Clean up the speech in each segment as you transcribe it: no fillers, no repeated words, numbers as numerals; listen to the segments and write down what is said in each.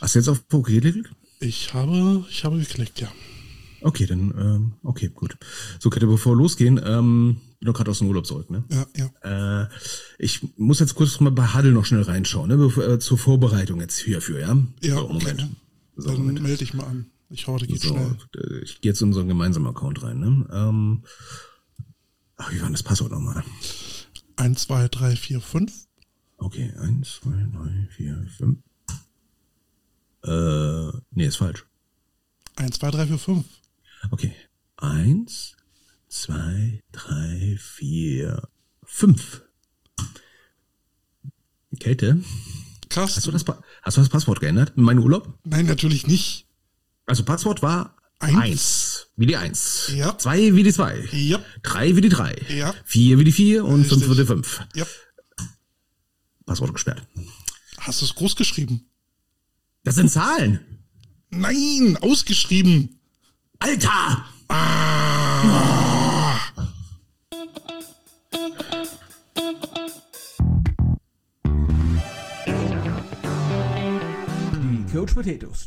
Hast du jetzt auf OK geklickt? Ich habe geklickt, ja. Okay, dann, okay, gut. So, Kette, bevor wir losgehen, bin doch gerade aus dem Urlaub zurück, ne? Ja. Ich muss jetzt kurz mal bei Huddle noch schnell reinschauen, ne? Zur Vorbereitung jetzt hierfür, ja? Ja, so, Moment. okay. So, Dann Moment. melde dich mal an. Ich hoffe, das geht So, schnell. ich gehe jetzt in unseren gemeinsamen Account rein, ne? Wie war denn das Passwort nochmal? 1, 2, 3, 4, 5. Okay, 1, 2, 3, 4, 5. Nee, ist falsch. 1, 2, 3, 4, 5. Okay. 1, 2, 3, 4, 5. Kälte? Krass. Hast du das Passwort geändert in meinem Urlaub? Nein, natürlich nicht. Also Passwort war 1. Wie die 1. Ja. 2 wie die 2. Ja. 3 wie die 3. Ja. 4 wie die 4 und 5 Richtig. wie die 5. Ja. Passwort gesperrt. Hast du es groß geschrieben? Das sind Zahlen. Nein, ausgeschrieben. Alter! Coach Potatoes.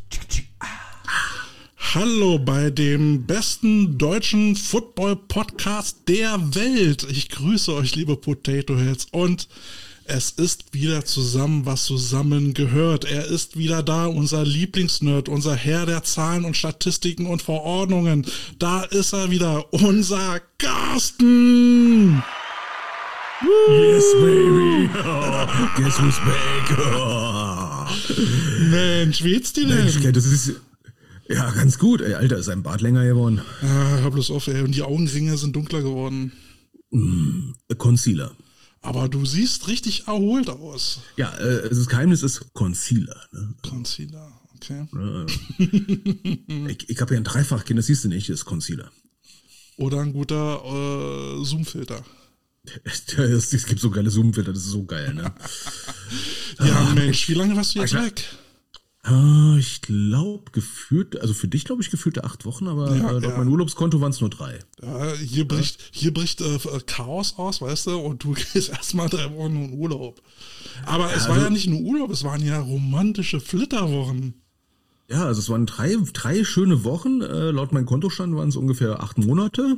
Hallo bei dem besten deutschen Football-Podcast der Welt. Ich grüße euch, liebe Potato Heads. Und es ist wieder zusammen, was zusammen gehört. Er ist wieder da, unser Lieblingsnerd, unser Herr der Zahlen und Statistiken und Verordnungen. Da ist er wieder, unser Carsten. Yes, baby. Guess who's back? Mensch, wie geht's dir denn? Mensch, das ist ja ganz gut. Ey, Alter, ist ein Bart länger geworden. Hör bloß auf, ey. Und die Augenringe sind dunkler geworden. Concealer. Aber du siehst richtig erholt aus. Ja, das Geheimnis ist Concealer. Ne? Concealer, okay. Ich habe ja ein Dreifachkind, das siehst du nicht, das ist Concealer. Oder ein guter Zoom-Filter. Es gibt so geile Zoom-Filter, das ist so geil, ne? Ja, Mensch, wie lange warst du jetzt weg? Ich glaube, also für dich glaube ich gefühlte 8 Wochen, aber Ja, laut meinem Urlaubskonto waren es nur 3. Ja, hier bricht Chaos aus, weißt du, und du gehst erstmal 3 Wochen in Urlaub. Aber es war ja nicht nur Urlaub, es waren ja romantische Flitterwochen. Ja, also es waren 3 schöne Wochen. Laut meinem Kontostand waren es ungefähr 8 Monate.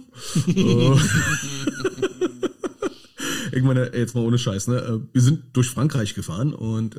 Ich meine, jetzt mal ohne Scheiß, ne? Wir sind durch Frankreich gefahren und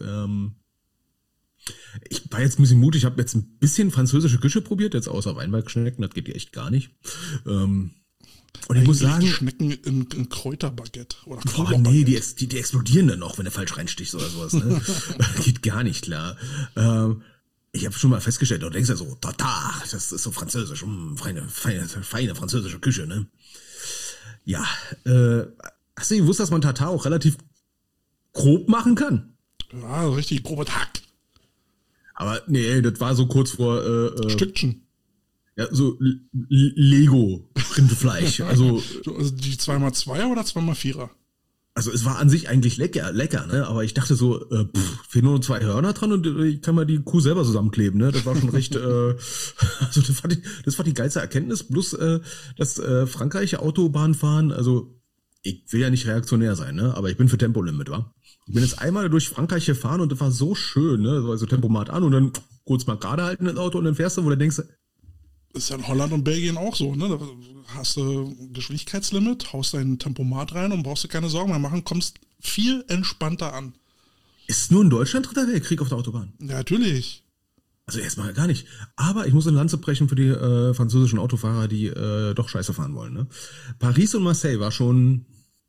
ich war jetzt ein bisschen mutig, ich habe jetzt ein bisschen französische Küche probiert, jetzt außer Weinbergschnecken, das geht ja echt gar nicht. Und ich muss sagen, Die schmecken in Kräuterbaguette oder boah, nee, die explodieren dann noch, wenn du falsch reinstichst oder sowas. Ne? Geht gar nicht klar. Ich habe schon mal festgestellt, du denkst ja so, Tata, das ist so französisch, feine französische Küche, ne? Ja, hast du gewusst, dass man Tatar auch relativ grob machen kann? Ja, richtig grober Hack. Aber nee, das war so kurz vor Stückchen. ja, so Lego Rindfleisch. Also Die 2x2er oder 2x4er? Also es war an sich eigentlich lecker, ne? Aber ich dachte so, fehlen nur 2 Hörner dran und ich kann mal die Kuh selber zusammenkleben, ne? Das war schon recht, also das war die geilste Erkenntnis. Plus das Frankreich Autobahnfahren, also ich will ja nicht reaktionär sein, ne? Aber ich bin für Tempolimit, wa? Ich bin jetzt einmal durch Frankreich gefahren und das war so schön, ne? Also Tempomat an und dann kurz mal gerade halten das Auto und dann fährst du, wo du denkst, Ist ja in Holland und Belgien auch so, ne? Da hast du Geschwindigkeitslimit, haust dein Tempomat rein und brauchst dir keine Sorgen mehr machen, kommst viel entspannter an. ist nur in Deutschland Dritter Weltkrieg auf der Autobahn? Ja, natürlich. Also erstmal gar nicht. Aber ich muss eine Lanze brechen für die französischen Autofahrer, die doch scheiße fahren wollen. Ne? Paris und Marseille war schon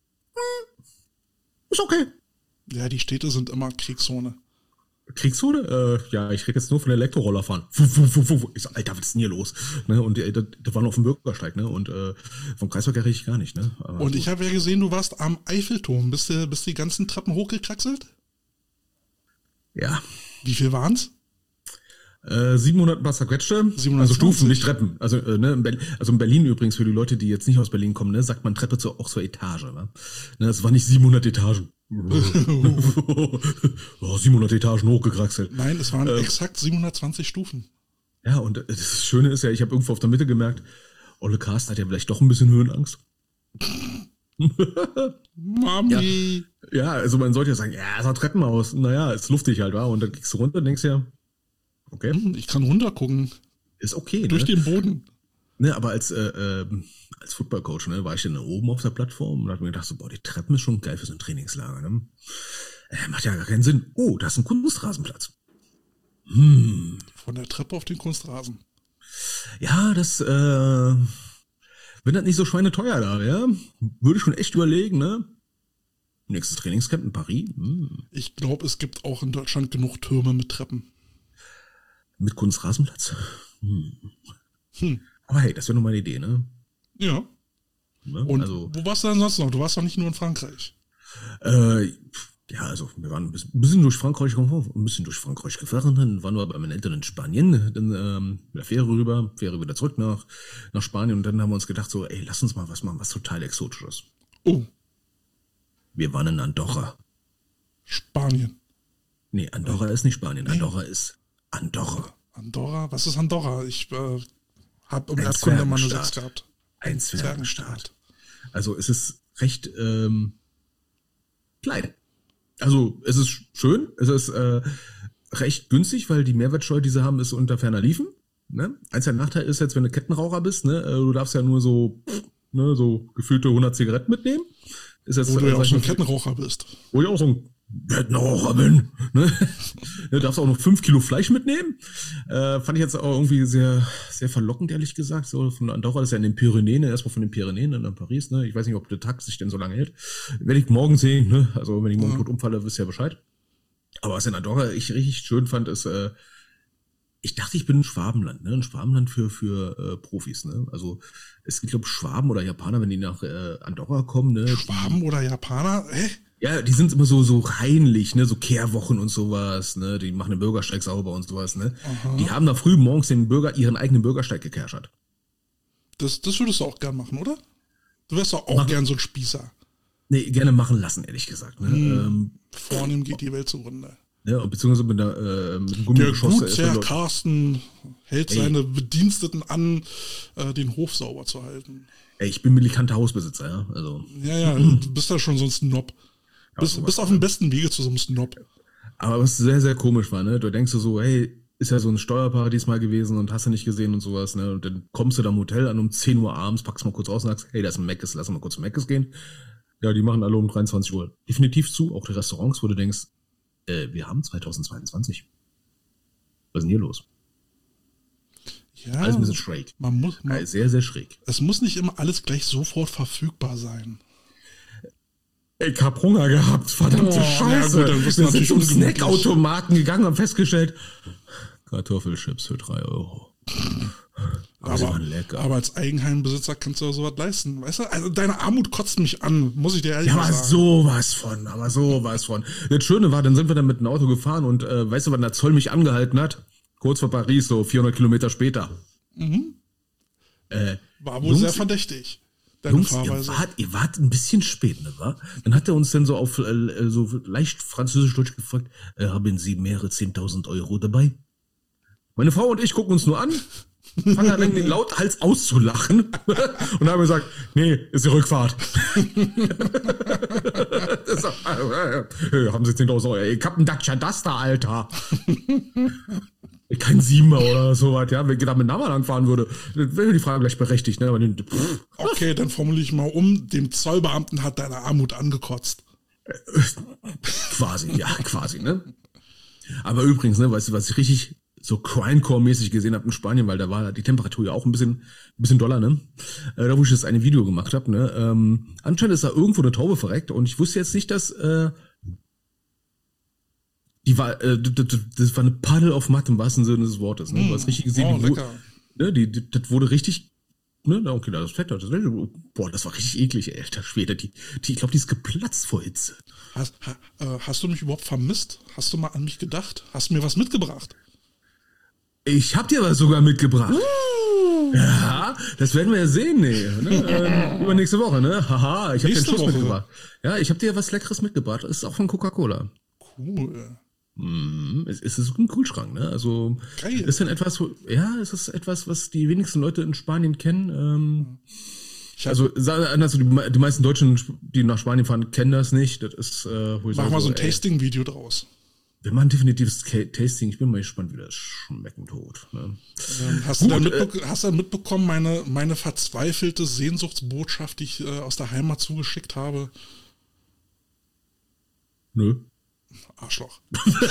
ist okay. Ja, die Städte sind immer Kriegszone. Kriegszone? Ja, ich rede jetzt nur von Elektrorollerfahren. Ich so, Alter, was ist denn hier los? Ne? Und das war noch auf dem Bürgersteig, ne? Und vom Kreisverkehr rede ich gar nicht, ne? Aber Und gut. ich habe ja gesehen, du warst am Eiffelturm. Bist die ganzen Treppen hochgekraxelt? Ja. Wie viel waren's? 700 was zerquetschte, 720. also Stufen, nicht Treppen. Also, ne, in Berlin übrigens, für die Leute, die jetzt nicht aus Berlin kommen, ne, sagt man Treppe auch zur Etage. Ne? Es war nicht 700 Etagen. 700 Etagen hochgekraxelt. Nein, es waren exakt 720 Stufen. Ja, und das Schöne ist ja, ich habe irgendwo auf der Mitte gemerkt, Olle Carsten hat ja vielleicht doch ein bisschen Höhenangst. Mami. Ja, also man sollte ja sagen, ja, es hat Treppenhaus. Naja, ist luftig halt, wa? Und dann kriegst du runter und denkst ja, Okay. Ich kann runtergucken. Ist okay, Durch ne? den Boden. Ne, aber als Football-Coach, ne, war ich dann oben auf der Plattform und hab mir gedacht, so, boah, die Treppen ist schon geil für so ein Trainingslager, ne? Macht ja gar keinen Sinn. Oh, da ist ein Kunstrasenplatz. Von der Treppe auf den Kunstrasen. Ja, das, wenn das nicht so schweineteuer da wäre, würde ich schon echt überlegen, ne? Nächstes Trainingscamp in Paris. Ich glaube, es gibt auch in Deutschland genug Türme mit Treppen. Mit Kunstrasenplatz. Aber hey, das wäre nur meine Idee, ne? Ja. Ne? Und Also, wo warst du denn sonst noch? Du warst doch nicht nur in Frankreich. ja, also wir waren ein bisschen durch Frankreich gefahren, dann waren wir bei meinen Eltern in Spanien, dann mit der Fähre rüber, Fähre wieder zurück nach Spanien und dann haben wir uns gedacht so, ey, lass uns mal was machen, was total Exotisches. Oh, Wir waren in Andorra. Spanien. Nee, Andorra ist nicht Spanien, Andorra ist Andorra. Andorra? Was ist Andorra? Ich habe im Ein Erdkunde mal eine Zwergenstaat. 6 gehabt. Ein Zwergenstaat. Also es ist recht klein. Also es ist schön, es ist recht günstig, weil die Mehrwertsteuer, die sie haben, ist unter ferner Liefen. Ne? Einziger Nachteil ist jetzt, wenn du Kettenraucher bist, ne, du darfst ja nur so gefühlte 100 Zigaretten mitnehmen. Ist jetzt, Wo du ja auch so ein Kettenraucher bist. Wo ich auch so ein Kettenraucher bin. Ne? Du darfst auch noch 5 Kilo Fleisch mitnehmen. Fand ich jetzt auch irgendwie sehr, sehr verlockend, ehrlich gesagt. So von Andorra, das ist ja in den Pyrenäen, erstmal von den Pyrenäen, dann nach Paris. Ne? Ich weiß nicht, ob der Tag sich denn so lange hält. Werde ich morgen sehen. Ne? Also wenn ich morgen tot umfalle, wisst ihr ja Bescheid. Aber was in Andorra ich richtig schön fand, ist, ich dachte, ich bin ein Schwabenland, ne? Ein Schwabenland für Profis, ne? Also es gibt, glaube ich, Schwaben oder Japaner, wenn die nach Andorra kommen, ne? Schwaben oder Japaner? Hä? Ja, die sind immer so reinlich, ne, so Kehrwochen und sowas, ne, die machen den Bürgersteig sauber und sowas, ne. Die haben da früh morgens ihren eigenen Bürgersteig gekerschert. Das würdest du auch gern machen, oder? Du wärst doch auch gern so ein Spießer. Nee, gerne machen lassen, ehrlich gesagt, ne. Vornehm geht die Welt zugrunde. Ja, beziehungsweise mit dem Der Gummigeschoss. Gutsherr Carsten hält seine Bediensteten an, den Hof sauber zu halten. Ey, ich bin militanter Hausbesitzer, ja, also. Ja, du bist ja schon so ein Snob. Bist auf dem besten Wege zu so einem Snob. Aber was sehr, sehr komisch war, ne, du denkst so, hey, ist ja so ein Steuerparadies mal gewesen und hast du nicht gesehen und sowas, ne, und dann kommst du da im Hotel an um 10 Uhr abends, packst mal kurz raus und sagst, hey, da ist ein Meckes, lass mal kurz zum Meckes gehen. Ja, die machen alle um 23 Uhr definitiv zu, auch die Restaurants, wo du denkst, wir haben 2022. Was ist denn hier los? Ja, Alles ein bisschen schräg. Sehr, sehr schräg. Es muss nicht immer alles gleich sofort verfügbar sein. Ich hab Hunger gehabt, verdammte Scheiße. Ja gut, dann wirst du wir sind natürlich zum ungemütlich. Snackautomaten gegangen und festgestellt, Kartoffelchips für 3 €. Aber sie waren lecker. Aber als Eigenheimbesitzer kannst du auch sowas leisten. Weißt du, also deine Armut kotzt mich an, muss ich dir ehrlich Ja, sagen. aber sowas von. Das Schöne war, dann sind wir dann mit dem Auto gefahren und weißt du, wann der Zoll mich angehalten hat? Kurz vor Paris, so 400 Kilometer später. War wohl Jungs, sehr verdächtig. Deine Jungs, Fahrweise. ihr wart ein bisschen spät, ne, wa? Dann hat er uns dann so auf so leicht französisch-deutsch gefragt, haben Sie mehrere 10.000 € dabei? Meine Frau und ich gucken uns nur an, fangen an, den lauthals auszulachen und haben gesagt, nee, ist die Rückfahrt. Haben Sie 10.000 €? Ich hab einen Dacia Duster, Alter. Kein 7er oder sowas, ja. Wenn ich da mit Namen anfahren würde, wäre die Frage gleich berechtigt, ne? Aber Okay, dann formuliere ich mal um. Dem Zollbeamten hat deine Armut angekotzt. Quasi, ne? Aber übrigens, ne, weißt du, was ich richtig so Crimecore-mäßig gesehen habe in Spanien, weil da war die Temperatur ja auch ein bisschen doller, ne? Da wo ich das eine Video gemacht habe, ne? Anscheinend ist da irgendwo eine Taube verreckt und ich wusste jetzt nicht, dass das war eine Paddel auf Matt im wahrsten Sinne des Wortes, ne? Du hast richtig gesehen, lecker. Ne, das wurde richtig, ne, okay, da ist Fett, das war richtig eklig, ey, alter Schwede, ich glaube, die ist geplatzt vor Hitze. Hast du mich überhaupt vermisst? Hast du mal an mich gedacht? Hast du mir was mitgebracht? Ich hab dir was sogar mitgebracht. Ja, das werden wir ja sehen, ne? Übernächste Woche, ne? Haha, ich hab dir einen Schuss mitgebracht. Ja, ich hab dir was Leckeres mitgebracht. Das ist auch von Coca-Cola. Cool. Es ist ein Kühlschrank, ne? Also, Geil. es ist etwas, was die wenigsten Leute in Spanien kennen. Also die meisten Deutschen, die nach Spanien fahren, kennen das nicht. Das ist, Mach mal so ein Tasting-Video draus. Wir machen definitives Tasting. Ich bin mal gespannt, wie das schmecken tot. Ne? Hast du mitbekommen, meine verzweifelte Sehnsuchtsbotschaft, die ich aus der Heimat zugeschickt habe? Nö. Arschloch.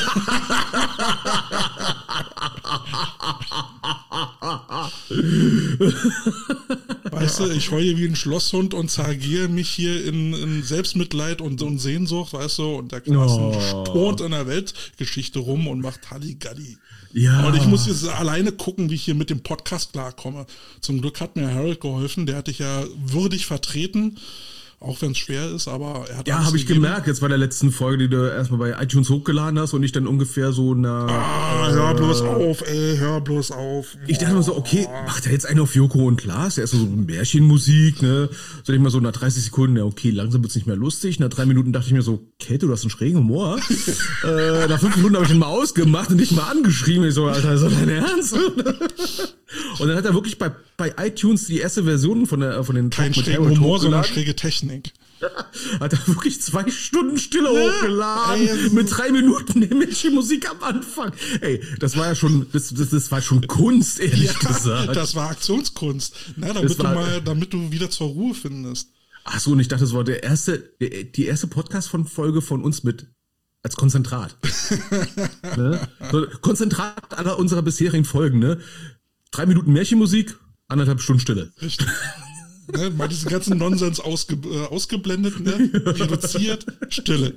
Weißt du, ich heule wie ein Schlosshund und zergehe mich hier in Selbstmitleid und Sehnsucht, weißt du, und der Klassen turnt in der Weltgeschichte rum und macht Halligalli. Ja. Und ich muss jetzt alleine gucken, wie ich hier mit dem Podcast klarkomme. Zum Glück hat mir Harold geholfen, der hat dich ja würdig vertreten. Auch wenn es schwer ist, aber er hat. Ja, habe ich gemerkt, jetzt bei der letzten Folge, die du erstmal bei iTunes hochgeladen hast und ich dann ungefähr so hör bloß auf, hör bloß auf. Ich dachte mir so, okay, macht er jetzt einen auf Joko und Klaas? Erst so Märchenmusik, ne? Soll ich mal so nach 30 Sekunden, ja okay, langsam wird's nicht mehr lustig. Nach 3 Minuten dachte ich mir so, Käthe, du hast einen schrägen Humor. Nach 5 Minuten habe ich ihn mal ausgemacht und dich mal angeschrieben. Ich so, Alter, ist das dein Ernst? Und dann hat er wirklich bei iTunes die erste Version von den Kein schrägen Humor, sondern schräge Technik. Hat er wirklich 2 Stunden Stille hochgeladen mit 3 Minuten Musik am Anfang. Ey, das war ja schon, das war schon Kunst, ehrlich gesagt. Das war Aktionskunst, ne, damit du wieder zur Ruhe findest. Ach so, und ich dachte, das war die erste Podcast-Folge von uns als Konzentrat. Ne? So, Konzentrat aller unserer bisherigen Folgen, ne? 3 Minuten Märchenmusik, 1,5 Stunden Stille. Richtig. Ne, mal diesen ganzen Nonsens ausgeblendet, ne? Reduziert, Stille.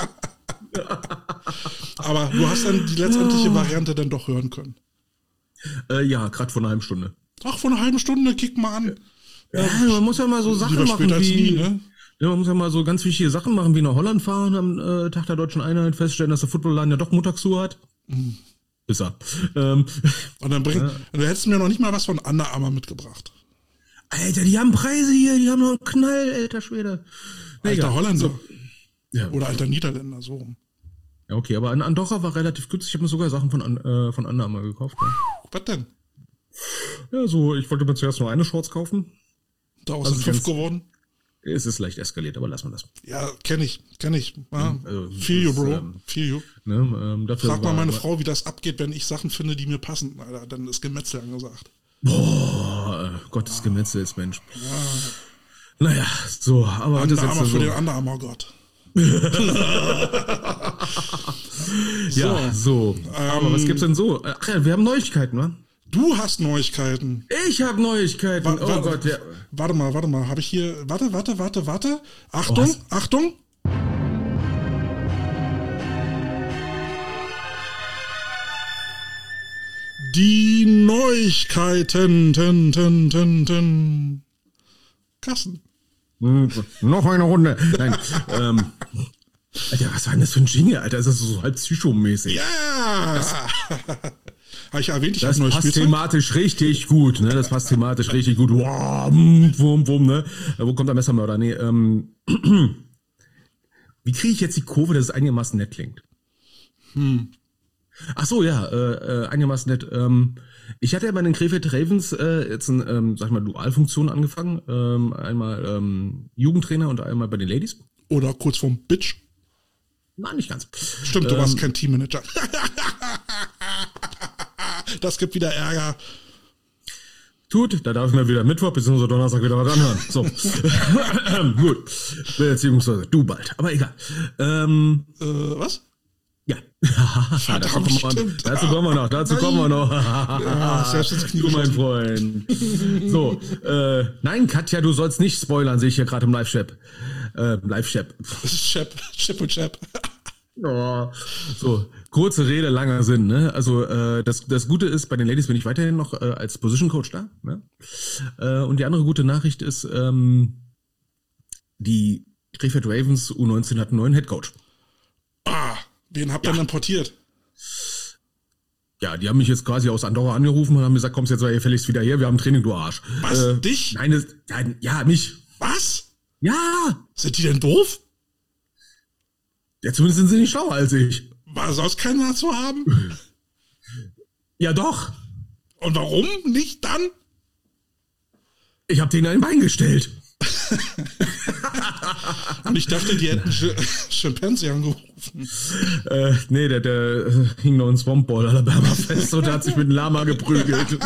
Aber du hast dann die letztendliche Variante dann doch hören können. Ja, gerade vor einer halben Stunde. Ach, vor einer halben Stunde, kick mal an. Ja, man muss ja mal so Sachen machen wie... Ne? Ja, man muss ja mal so ganz wichtige Sachen machen, wie nach Holland fahren am Tag der Deutschen Einheit, feststellen, dass der Footballladen ja doch montags zu hat. Ist er. Und dann du hättest mir noch nicht mal was von Under Armour mitgebracht. Alter, die haben Preise hier, die haben noch einen Knall, alter Schwede. Alter Holländer. So. Ja. Oder alter Niederländer, so rum. Ja, okay, aber Andorra war relativ günstig. Ich habe mir sogar Sachen von Under Armour gekauft. Ja. Was denn? Ja, so, ich wollte mir zuerst nur eine Shorts kaufen. Daraus sind 5 geworden. Es ist leicht eskaliert, aber lassen wir das. Ja, kenn ich. Ja, feel you, Bro. Feel you. Ne, Frag mal meine Frau, wie das abgeht, wenn ich Sachen finde, die mir passen. Alter, dann ist Gemetzel angesagt. Boah, Gottes Gemetzel ist Mensch. Ja. Naja, so, aber Under Armour für den Under Armour Gott. Ja, so. Aber was gibt's denn so? Ach ja, wir haben Neuigkeiten, wa? Du hast Neuigkeiten. Ich habe Neuigkeiten. Oh Gott, ja. Warte mal. Habe ich hier... Warte. Achtung, Achtung. Die Neuigkeiten. Kassen. Noch eine Runde. Nein. Alter, was war denn das für ein Jingle, Alter? Ist das so halb psychomäßig? Ja! Habe ich erwähnt, ich habe neues Spielzeug. Das passt thematisch richtig gut, ne? Das passt thematisch richtig gut. Wow, wum, ne? Wo kommt der Messermörder? Nee, wie kriege ich jetzt die Kurve, dass es einigermaßen nett klingt? Ach so, ja, einigermaßen nett. Ich hatte ja bei den Krefeld Ravens jetzt eine, sag ich mal, Dualfunktion angefangen. Einmal Jugendtrainer und einmal bei den Ladies. Oder kurz vorm Bitch. Nein, nicht ganz. Stimmt, du warst kein Teammanager. Das gibt wieder Ärger. Da darf ich mir wieder Mittwoch bzw. Donnerstag wieder was anhören. So. Gut. Beziehungsweise du bald. Aber egal. Was? Ja. Dazu kommen wir noch. Ja, selbst ins Knie, du, mein Freund. So. Nein, Katja, du sollst nicht spoilern, sehe ich hier gerade im Live-Chat. Chip und Chap. Oh. So, kurze Rede, langer Sinn, ne? Also das Gute ist, bei den Ladies bin ich weiterhin noch als Position Coach da, ne? Und die andere gute Nachricht ist, die Krefeld Ravens U19 hat einen neuen Headcoach. Wen habt ihr denn importiert? Ja, die haben mich jetzt quasi aus Andorra angerufen und haben gesagt, kommst jetzt mal gefälligst wieder her, wir haben Training, du Arsch. Was, dich? Nein, ja, mich. Was? Ja. Sind die denn doof? Ja, zumindest sind sie nicht schlauer als ich. War sonst keiner zu haben? Ja, doch. Und warum nicht dann? Ich habe denen ein Bein gestellt. Und ich dachte, die hätten Chimpanzee angerufen. Nee, der hing noch in Swamp Ball Alabama fest und hat sich mit einem Lama geprügelt.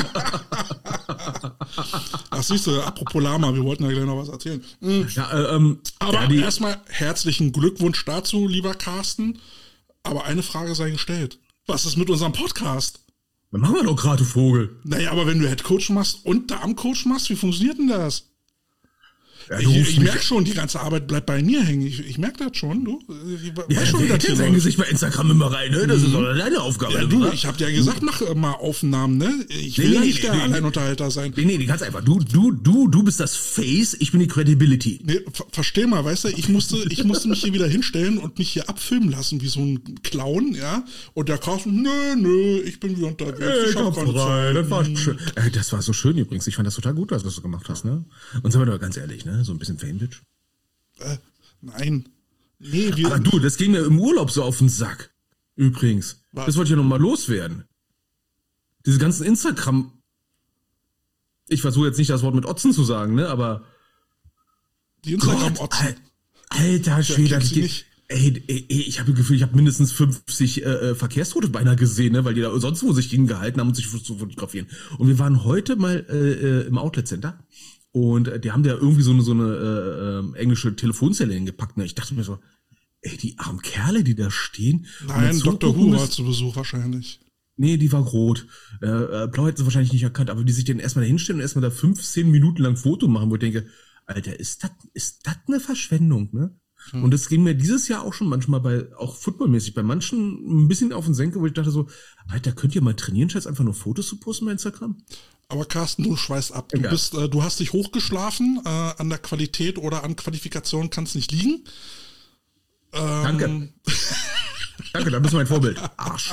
Ach, siehst du, apropos Lama, wir wollten ja gleich noch was erzählen. Ja, Aber erstmal herzlichen Glückwunsch dazu, lieber Carsten. Aber eine Frage sei gestellt. Was ist mit unserem Podcast? Was machen wir doch gerade, du Vogel? Naja, aber wenn du Headcoach machst und Darmcoach machst, wie funktioniert denn das? Ja, ich merke schon, die ganze Arbeit bleibt bei mir hängen. Ich merke das schon, du. Ja, schon wieder sein Gesicht bei Instagram immer rein, ne? Das ist doch deine Aufgabe. Ja, du, ich hab dir ja gesagt, mach mal Aufnahmen, ne? Ich will nicht der Alleinunterhalter sein. Nee, die ganz einfach. Du bist das Face, ich bin die Credibility. Nee, versteh mal, weißt du, ich musste mich hier wieder hinstellen und mich hier abfilmen lassen, wie so ein Clown, ja? Und der Carsten, nö, ich bin wie unterwegs. Ich hab frei, das war schön. Das war so schön übrigens. Ich fand das total gut, was du gemacht hast, ne? Und sagen wir doch ganz ehrlich, ne? So ein bisschen Fame-Bitch. Nein. Nee, aber du, das ging mir im Urlaub so auf den Sack. Übrigens. Was? Das wollte ich ja noch mal loswerden. Diese ganzen Instagram... Ich versuche jetzt nicht das Wort mit Otzen zu sagen, ne? Aber... Die Instagram-Otzen. Alter Schwede. Ich habe das Gefühl, ich habe mindestens 50 Verkehrstote beinahe gesehen, ne? Weil die da sonst wo sich hingehalten haben, um sich zu fotografieren. Und wir waren heute mal im Outlet Center. Und die haben da irgendwie so eine englische Telefonzelle hingepackt. Ne? Ich dachte mir so, die armen Kerle, die da stehen. Nein, Dr. Who war zu Besuch wahrscheinlich. Nee, die war rot. Blau hätten sie wahrscheinlich nicht erkannt, aber die sich dann erstmal da hinstellen und erstmal da 15 Minuten lang Foto machen, wo ich denke, Alter, ist das eine Verschwendung, ne? Und das ging mir dieses Jahr auch schon manchmal auch footballmäßig bei manchen ein bisschen auf den Senkel, wo ich dachte so, Alter, könnt ihr mal trainieren, statt einfach nur Fotos zu posten bei Instagram? Aber Carsten, du schweißt ab. Du hast dich hochgeschlafen, an der Qualität oder an Qualifikation kann es nicht liegen. Danke. Danke, da bist du mein Vorbild. Arsch.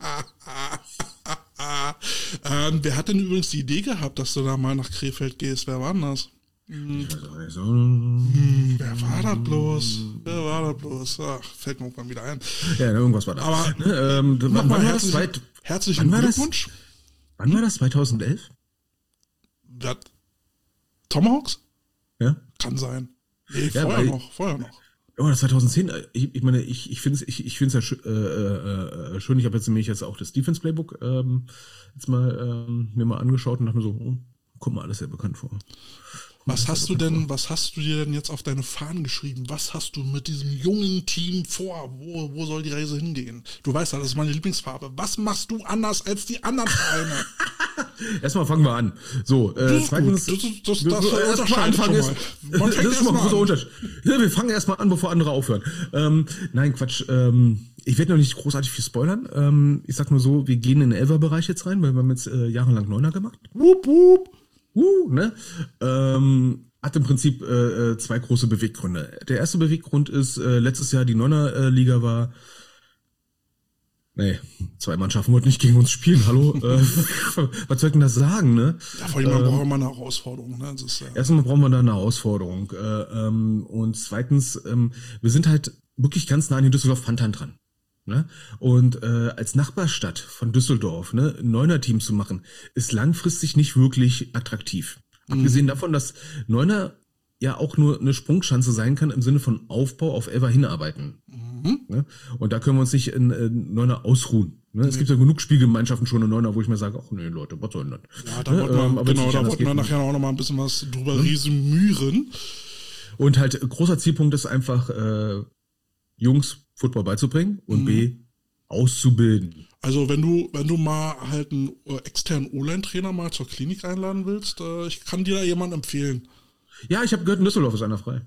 Wer hat denn übrigens die Idee gehabt, dass du da mal nach Krefeld gehst? Wer war denn das? Wer war das bloß? Ach, fällt mir irgendwann wieder ein. Ja, irgendwas war da. Aber wann war das? Herzlichen Glückwunsch. Wann war das? 2011? Tomahawks? Ja. Kann sein. Nee, vorher noch. Oh, das 2010, ich meine, ich finde es ja schön. Ich habe jetzt nämlich auch das Defense Playbook jetzt mal mir mal angeschaut und dachte mir so, guck mal, alles sehr bekannt vor. Was hast du dir denn jetzt auf deine Fahnen geschrieben? Was hast du mit diesem jungen Team vor? Wo soll die Reise hingehen? Du weißt ja, das ist meine Lieblingsfarbe. Was machst du anders als die anderen Vereine? Erstmal fangen wir an. So, zweitens. Das unterscheidet schon mal. Das ist schon mal ein großer Unterschied. Wir fangen erstmal an, bevor andere aufhören. Nein, Quatsch. Ich werde noch nicht großartig viel spoilern. Ich sag nur so, wir gehen in den Elfer-Bereich jetzt rein, weil wir haben jetzt jahrelang Neuner gemacht. Wupp, wupp. Ne? Hat im Prinzip zwei große Beweggründe. Der erste Beweggrund ist, letztes Jahr die Neuner-Liga war. Nee, zwei Mannschaften wollten nicht gegen uns spielen, hallo? Was soll ich denn das sagen, ne? Ja, vor allem brauchen wir eine Herausforderung, ne? Das ist, Erstmal brauchen wir da eine Herausforderung. Und zweitens, wir sind halt wirklich ganz nah an den Düsseldorf-Panther dran. Ne? Und als Nachbarstadt von Düsseldorf, ne, ein Neuner-Team zu machen, ist langfristig nicht wirklich attraktiv. Abgesehen davon, dass Neuner ja auch nur eine Sprungschanze sein kann im Sinne von Aufbau auf Elfer hinarbeiten. Ne? Und da können wir uns nicht in Neuner ausruhen. Ne? Es gibt ja genug Spielgemeinschaften schon in Neuner, wo ich mir sage, ach nee, Leute, was soll denn das? Ja, da wollten wir nachher auch noch mal ein bisschen was drüber resümieren. Und halt großer Zielpunkt ist einfach, Jungs Football beizubringen und B, auszubilden. Also wenn du mal halt einen externen O-Line-Trainer mal zur Klinik einladen willst, ich kann dir da jemanden empfehlen. Ja, ich habe gehört, in Düsseldorf ist einer frei.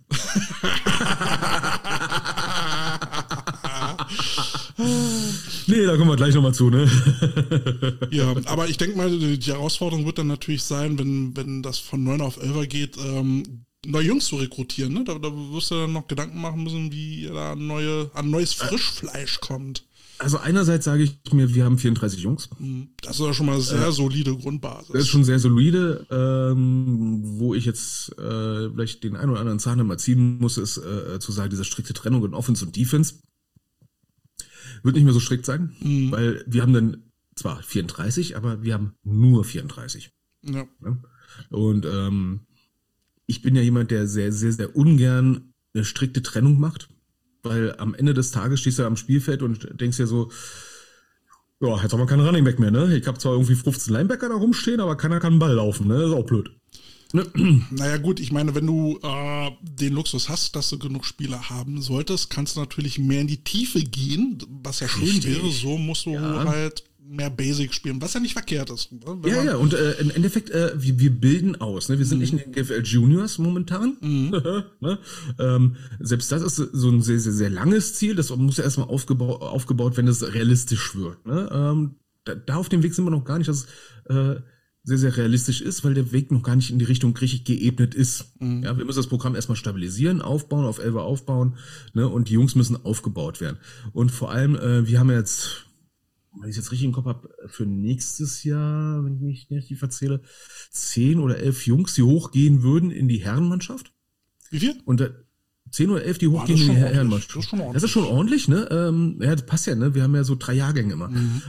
Nee, da kommen wir gleich nochmal zu, ne? Ja, aber ich denke mal, die Herausforderung wird dann natürlich sein, wenn das von 9 auf 11 geht, neue Jungs zu rekrutieren, ne? Da wirst du dann noch Gedanken machen müssen, wie da an neues Frischfleisch kommt. Also einerseits sage ich mir, wir haben 34 Jungs. Das ist ja schon mal sehr solide Grundbasis. Das ist schon sehr solide. Wo ich jetzt vielleicht den einen oder anderen Zahn immer ziehen muss, ist zu sagen, diese strikte Trennung in Offense und Defense wird nicht mehr so strikt sein, weil wir haben dann zwar 34, aber wir haben nur 34. Ja. Und ich bin ja jemand, der sehr, sehr, sehr ungern eine strikte Trennung macht, weil am Ende des Tages stehst du am Spielfeld und denkst dir so, ja, jetzt haben wir keinen Running Back mehr, ne? Ich habe zwar irgendwie 15 Linebacker da rumstehen, aber keiner kann einen Ball laufen, ne? Das ist auch blöd. Naja gut, ich meine, wenn du den Luxus hast, dass du genug Spieler haben solltest, kannst du natürlich mehr in die Tiefe gehen, was ja schön wäre. So musst du halt mehr Basic spielen, was ja nicht verkehrt ist. Ne? Ja, und im Endeffekt, wir bilden aus. Ne? Wir sind nicht in den GFL Juniors momentan. Ne? Selbst das ist so ein sehr, sehr, sehr langes Ziel. Das muss ja erstmal aufgebaut, wenn es realistisch wird. Ne? Da auf dem Weg sind wir noch gar nicht, dass es sehr, sehr realistisch ist, weil der Weg noch gar nicht in die Richtung richtig geebnet ist. Ja, wir müssen das Programm erstmal stabilisieren, aufbauen, auf 11 aufbauen, ne? Und die Jungs müssen aufgebaut werden. Und vor allem, wir haben jetzt, wenn ich es jetzt richtig im Kopf habe, für nächstes Jahr, wenn ich mich nicht richtig verzähle, 10 oder 11 Jungs, die hochgehen würden in die Herrenmannschaft. Wie viel? Und 10 oder 11, die hochgehen in die Herrenmannschaft. Das ist schon ordentlich, ne? Ja, das passt ja, ne? Wir haben ja so 3 Jahrgänge immer.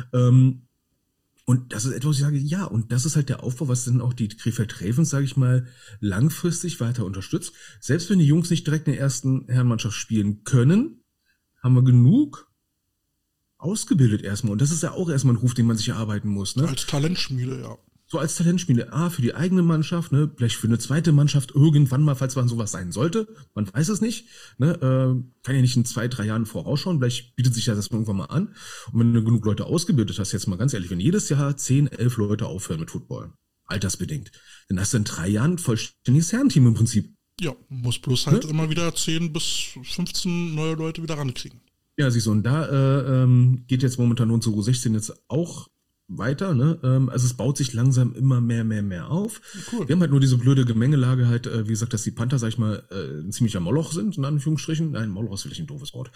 Und das ist etwas, wo ich sage, ja, und das ist halt der Aufbau, was dann auch die Krefeld Ravens, sage ich mal, langfristig weiter unterstützt. Selbst wenn die Jungs nicht direkt in der ersten Herrenmannschaft spielen können, haben wir genug ausgebildet erstmal. Und das ist ja auch erstmal ein Ruf, den man sich erarbeiten muss. Ne? Als Talentschmiede, ja. So als Talentschmiede, für die eigene Mannschaft, ne, vielleicht für eine zweite Mannschaft irgendwann mal, falls man sowas sein sollte. Man weiß es nicht. Ne, kann ja nicht in 2-3 Jahren vorausschauen. Vielleicht bietet sich das irgendwann mal an. Und wenn du genug Leute ausgebildet hast, jetzt mal ganz ehrlich, wenn jedes Jahr 10, 11 Leute aufhören mit Football, altersbedingt, dann hast du in 3 Jahren ein vollständiges Herrenteam im Prinzip. Ja, muss bloß halt immer wieder 10 bis 15 neue Leute wieder rankriegen. Ja, siehst du, und da geht jetzt momentan unsere U16 jetzt auch weiter, ne? Also es baut sich langsam immer mehr auf. Cool. Wir haben halt nur diese blöde Gemengelage halt, wie gesagt, dass die Panther, sag ich mal, ein ziemlicher Moloch sind, in Anführungsstrichen. Nein, Moloch ist vielleicht ein doofes Wort.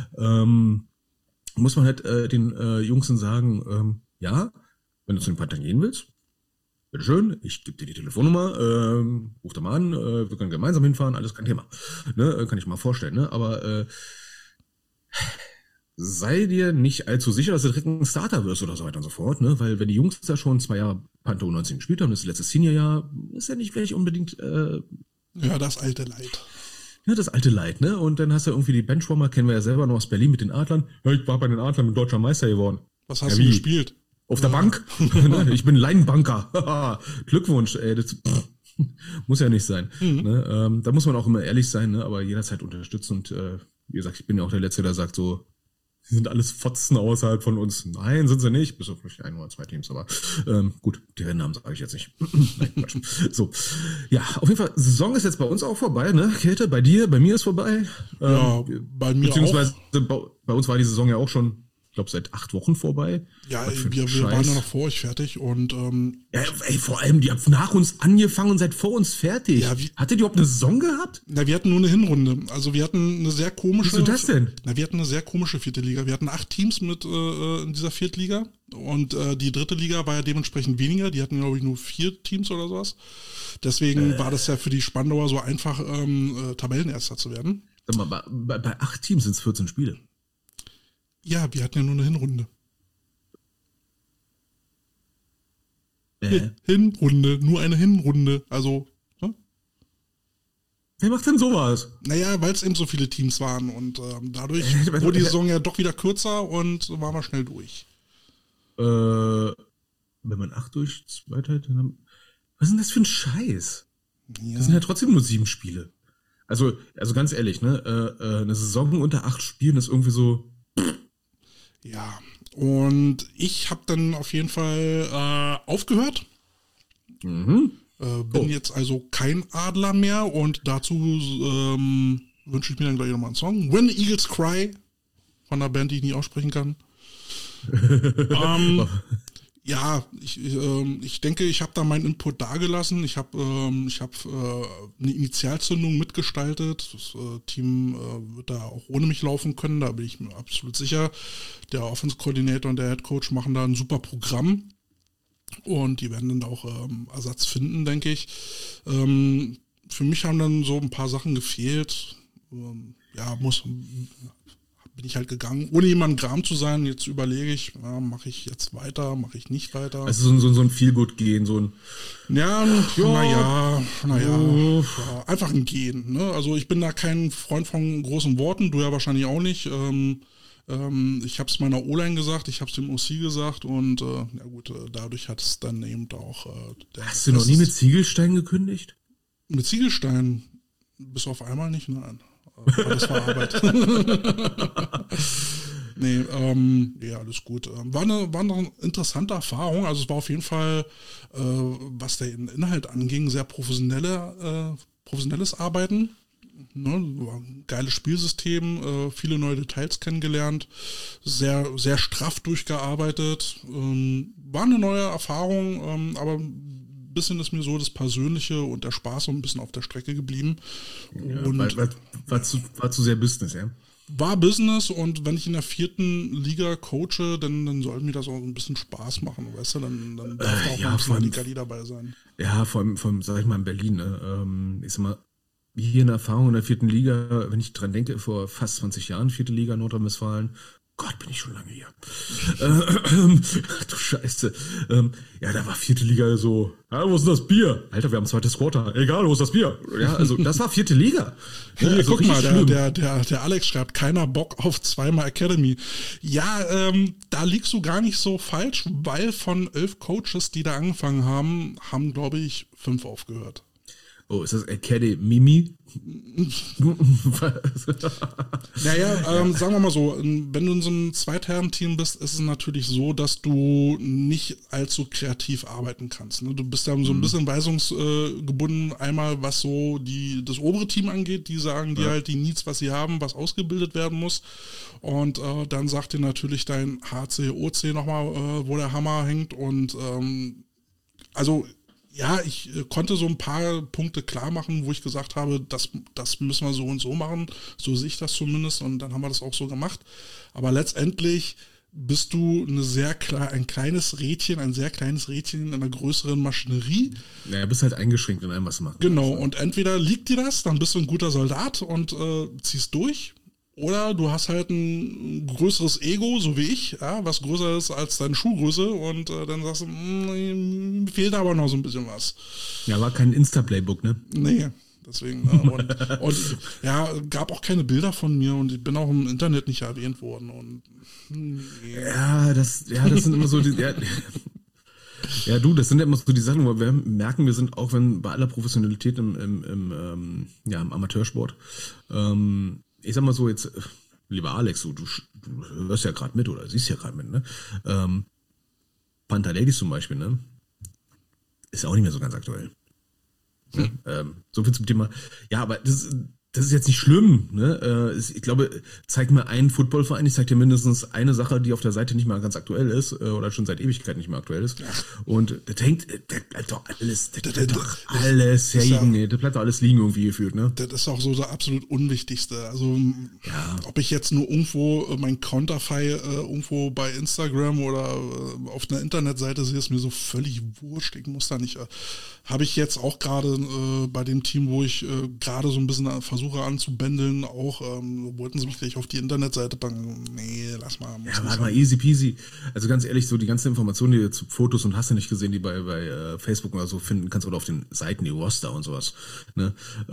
Muss man halt den Jungs dann sagen, ja, wenn du zu den Panthern gehen willst, bitteschön, ich gebe dir die Telefonnummer, ruf da mal an, wir können gemeinsam hinfahren, alles kein Thema. Ne? Kann ich mal vorstellen, ne? Aber sei dir nicht allzu sicher, dass du direkt ein Starter wirst oder so weiter und so fort, ne? Weil wenn die Jungs da schon 2 Jahre Panther U19 gespielt haben, das letzte Seniorjahr, ist ja nicht vielleicht unbedingt ja, das alte Leid. Ja, das alte Leid, ne? Und dann hast du irgendwie die Benchwarmer, kennen wir ja selber noch aus Berlin mit den Adlern. Ja, ich war bei den Adlern mit deutscher Meister geworden. Was hast du gespielt? Auf der Bank? Ich bin Leinenbanker. Glückwunsch, ey. Das muss ja nicht sein. Ne? Da muss man auch immer ehrlich sein, ne? Aber jederzeit unterstützen. Und wie gesagt, ich bin ja auch der Letzte, der sagt so, die sind alles Fotzen außerhalb von uns. Nein, sind sie nicht. Bis auf vielleicht 1 oder 2 Teams, aber gut, deren Namen sage ich jetzt nicht. Nein, Quatsch. So. Ja, auf jeden Fall, Saison ist jetzt bei uns auch vorbei, ne? Käthe, bei dir, bei mir ist vorbei. Ja, bei mir beziehungsweise auch. Bei uns war die Saison ja auch schon, ich glaube, seit 8 Wochen vorbei. Ja, wir waren ja noch vor euch fertig und ja, ey, vor allem, die habt nach uns angefangen und seid vor uns fertig. Ja, hattet ihr überhaupt eine Saison gehabt? Na, wir hatten nur eine Hinrunde. Also wir hatten eine sehr komische. Wieso das denn? Na, wir hatten eine sehr komische 4. Liga. Wir hatten 8 Teams mit in dieser 4. Liga und die 3. Liga war ja dementsprechend weniger. Die hatten, glaube ich, nur 4 Teams oder sowas. Deswegen war das ja für die Spandauer so einfach, Tabellenerster zu werden. Bei 8 Teams sind es 14 Spiele. Ja, wir hatten ja nur eine Hinrunde. Hinrunde, nur eine Hinrunde. Also, ne? Wer macht denn sowas? Naja, weil es eben so viele Teams waren und dadurch wurde die Saison ja doch wieder kürzer und waren wir schnell durch. Wenn man 8 durch 2 teilt, dann was ist denn das für ein Scheiß? Ja. Das sind ja trotzdem nur 7 Spiele. Also ganz ehrlich, ne? Eine Saison unter 8 Spielen ist irgendwie so. Ja, und ich habe dann auf jeden Fall aufgehört. Bin jetzt also kein Adler mehr und dazu wünsche ich mir dann gleich nochmal einen Song. When the Eagles Cry von einer Band, die ich nie aussprechen kann. Ja, ich denke, ich habe da meinen Input dagelassen. Ich habe eine Initialzündung mitgestaltet. Das Team wird da auch ohne mich laufen können, da bin ich mir absolut sicher. Der Offense-Coordinator und der Head Coach machen da ein super Programm und die werden dann auch Ersatz finden, denke ich. Für mich haben dann so ein paar Sachen gefehlt. Ja, bin ich halt gegangen, ohne jemandem gram zu sein. Jetzt überlege ich, ja, mache ich jetzt weiter, mache ich nicht weiter. Also so ein Feelgood-Gehen, so ein... Ja, einfach ein Gehen. Ne? Also ich bin da kein Freund von großen Worten, du ja wahrscheinlich auch nicht. Ich habe es meiner O-Line gesagt, ich habe es dem OC gesagt und dadurch hat es dann eben auch... Hast du noch nie mit Ziegelstein gekündigt? Mit Ziegelstein? Bis auf einmal nicht, nein. Aber das war Arbeit. Nee, ja, alles gut. War eine interessante Erfahrung. Also es war auf jeden Fall, was den Inhalt anging, sehr professionelles Arbeiten. Ne, war ein geiles Spielsystem, viele neue Details kennengelernt, sehr, sehr straff durchgearbeitet. War eine neue Erfahrung, aber ein bisschen ist mir so das Persönliche und der Spaß so ein bisschen auf der Strecke geblieben. Ja, und war zu sehr Business, ja? War Business, und wenn ich in der 4. Liga coache, dann soll mir das auch ein bisschen Spaß machen, weißt du, dann darf da auch ein bisschen Halligalli dabei sein. Ja, vor allem, sag ich mal, in Berlin, ne? Ich sag mal, hier eine Erfahrung in der 4. Liga, wenn ich dran denke, vor fast 20 Jahren, 4. Liga Nordrhein-Westfalen. Gott, bin ich schon lange hier. Ach du Scheiße. Ja, da war 4. Liga so, ja, wo ist denn das Bier? Alter, wir haben 2. Quarter. Egal, wo ist das Bier? Ja, also das war 4. Liga. Ja, also guck mal, der Alex schreibt, keiner Bock auf 2-mal Academy. Ja, da liegst du gar nicht so falsch, weil von 11 Coaches, die da angefangen haben, glaube ich, 5 aufgehört. Oh, ist das Academy? Naja, sagen wir mal so, wenn du in so einem Zweitherren-Team bist, ist es natürlich so, dass du nicht allzu kreativ arbeiten kannst. Ne? Du bist da so ein bisschen weisungsgebunden, einmal was so das obere Team angeht, die sagen dir halt die Needs, was sie haben, was ausgebildet werden muss. Und dann sagt dir natürlich dein HC, OC nochmal, wo der Hammer hängt. Und also... Ja, ich konnte so ein paar Punkte klar machen, wo ich gesagt habe, das müssen wir so und so machen. So sehe ich das zumindest, und dann haben wir das auch so gemacht. Aber letztendlich bist du ein kleines Rädchen in einer größeren Maschinerie. Naja, bist halt eingeschränkt in allem, was du machst. Genau, und entweder liegt dir das, dann bist du ein guter Soldat und ziehst durch. Oder du hast halt ein größeres Ego, so wie ich, ja, was größer ist als deine Schuhgröße, und dann sagst du, mir fehlt aber noch so ein bisschen was. Ja, war kein Insta-Playbook, ne? Nee, deswegen. Ne? Und ja, gab auch keine Bilder von mir, und ich bin auch im Internet nicht erwähnt worden. Und ja, das sind immer so die... Ja, du, das sind ja immer so die Sachen, wo wir merken, wir sind auch, wenn bei aller Professionalität im Amateursport, ich sag mal so jetzt, lieber Alex, du hörst ja gerade mit oder siehst ja gerade mit, ne? Panther Ladies zum Beispiel, ne? Ist ja auch nicht mehr so ganz aktuell. So viel zum Thema. Ja, aber das ist jetzt nicht schlimm, ne? Ich glaube, zeig mir einen Footballverein, ich zeig dir mindestens eine Sache, die auf der Seite nicht mal ganz aktuell ist, oder schon seit Ewigkeit nicht mehr aktuell ist. Ja. Und das bleibt doch alles hängen, das bleibt doch alles liegen irgendwie gefühlt, ne? Das ist auch so das absolut Unwichtigste. Also, ob ich jetzt nur irgendwo mein Counterfei irgendwo bei Instagram oder auf einer Internetseite sehe, ist mir so völlig wurscht. Ich muss da nicht, habe ich jetzt auch gerade bei dem Team, wo ich gerade so ein bisschen versuche anzubändeln, auch wollten sie mich gleich auf die Internetseite packen. Nee, lass mal. Ja, warte mal, easy peasy. Also ganz ehrlich, so die ganzen Informationen, die du zu Fotos und hast du nicht gesehen, die bei Facebook oder so finden kannst, oder auf den Seiten, die Roster und sowas. Ne?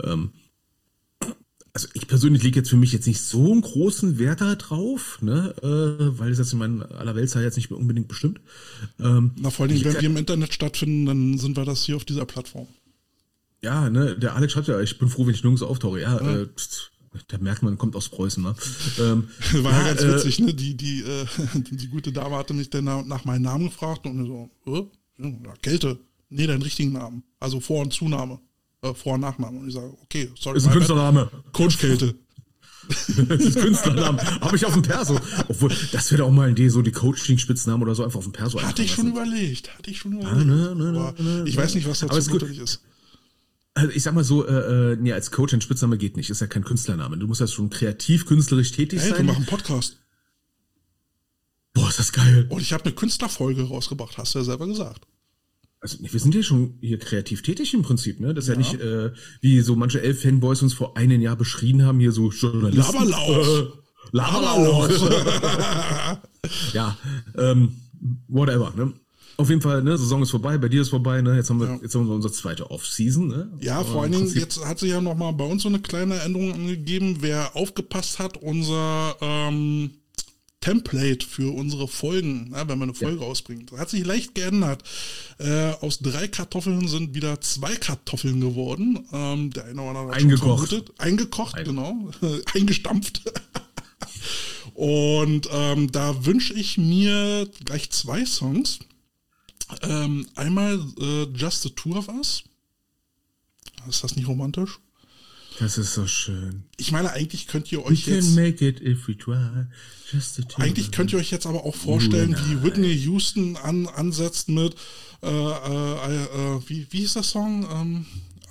Also ich persönlich lege jetzt für mich jetzt nicht so einen großen Wert da drauf, ne? Weil es jetzt in meiner aller Welt jetzt nicht mehr unbedingt bestimmt. Na, vor allem, wenn wir im Internet stattfinden, dann sind wir das hier auf dieser Plattform. Ja, ne, der Alex schreibt ja, ich bin froh, wenn ich nirgends auftauche. Ja, da merkt man, kommt aus Preußen, ne? War ja ganz witzig, ne? Die gute Dame hatte mich dann nach meinem Namen gefragt und so, ja, Kälte. Nee, deinen richtigen Namen. Also Vor- und Zunahme. Vor- und Nachname. Und ich sage, okay, sorry. Ist ein Künstlername. Coach Kälte. Das ist Künstlername. Habe ich auf dem Perso. Obwohl, das wäre auch mal eine Idee, so die Coaching-Spitznamen oder so einfach auf dem Perso. Hatte ich schon überlegt. Ich weiß nicht, was dazu notwendig ist. Also ich sag mal so, nee, als Coach ein Spitzname geht nicht, ist ja kein Künstlername. Du musst ja schon kreativ, künstlerisch tätig sein. Wir machen einen Podcast. Boah, ist das geil. Und ich habe eine Künstlerfolge rausgebracht, hast du ja selber gesagt. Also wir sind ja schon hier kreativ tätig im Prinzip, ne? Das ist ja nicht, wie so manche Elf-Fanboys uns vor einem Jahr beschrieben haben, hier so Journalisten. Laberlauch. Laberlauch. Ja, whatever, ne? Auf jeden Fall, ne, Saison ist vorbei, bei dir ist vorbei, ne? Jetzt haben wir unsere zweite Off-Season, ne? Ja, vor allen Dingen, jetzt hat sich ja nochmal bei uns so eine kleine Änderung angegeben. Wer aufgepasst hat, unser Template für unsere Folgen, wenn man eine Folge ausbringt, hat sich leicht geändert. Aus 3 Kartoffeln sind wieder 2 Kartoffeln geworden. Der eine oder andere hat eingekocht. Schon vermutet. Eingekocht, genau. Eingestampft. Und da wünsche ich mir gleich 2 Songs. Einmal Just the Two of Us. Ist das nicht romantisch? Das ist so schön. Ich meine, eigentlich könnt ihr euch We jetzt... can make it if we try. Just the two Eigentlich könnt ihr euch jetzt aber auch vorstellen, wie Whitney Houston ansetzt mit wie hieß der Song?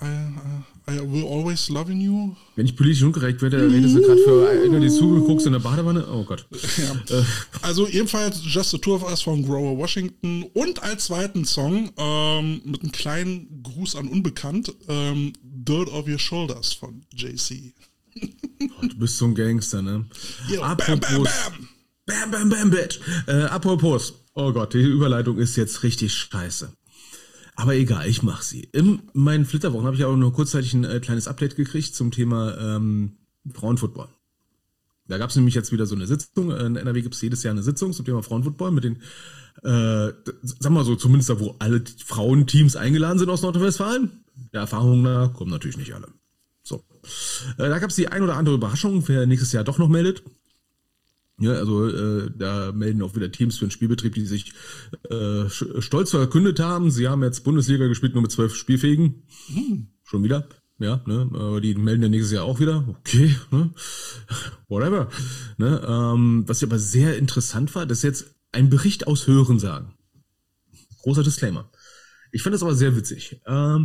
I will always love you. Wenn ich politisch unkorrekt werde, redest du gerade für einer, die zugeguckt in der Badewanne. Oh Gott. Ja. Also ebenfalls Just the Two of Us von Grover Washington und als zweiten Song mit einem kleinen Gruß an Unbekannt Dirt of Your Shoulders von JC. Oh, du bist so ein Gangster, ne? Yo, Apropos, bam, bam, bam, bitch. Apropos, oh Gott, die Überleitung ist jetzt richtig scheiße. Aber egal, ich mach sie. In meinen Flitterwochen habe ich auch nur kurzzeitig ein kleines Update gekriegt zum Thema Frauenfootball. Da gab es nämlich jetzt wieder so eine Sitzung. In NRW gibt es jedes Jahr eine Sitzung zum Thema Frauenfootball mit den, sagen wir mal so, zumindest da, wo alle Frauenteams eingeladen sind aus Nordrhein-Westfalen. Der Erfahrung nach kommen natürlich nicht alle. So, da gab es die ein oder andere Überraschung, wer nächstes Jahr doch noch meldet. Ja, also da melden auch wieder Teams für den Spielbetrieb, die sich stolz verkündet haben. Sie haben jetzt Bundesliga gespielt, nur mit 12 Spielfähigen. Schon wieder. Ja, ne, die melden ja nächstes Jahr auch wieder. Okay, ne? Whatever. Ne, was aber sehr interessant war, das ist jetzt ein Bericht aus Hörensagen. Großer Disclaimer. Ich fand das aber sehr witzig.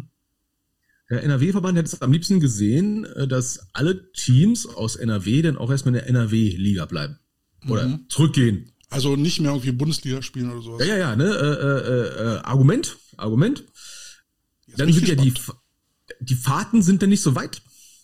Der NRW-Verband hätte es am liebsten gesehen, dass alle Teams aus NRW dann auch erstmal in der NRW-Liga bleiben. Oder zurückgehen. Also nicht mehr irgendwie Bundesliga spielen oder sowas. Ja, ne? Argument. Jetzt Dann sind ja die Fahrten sind dann nicht so weit.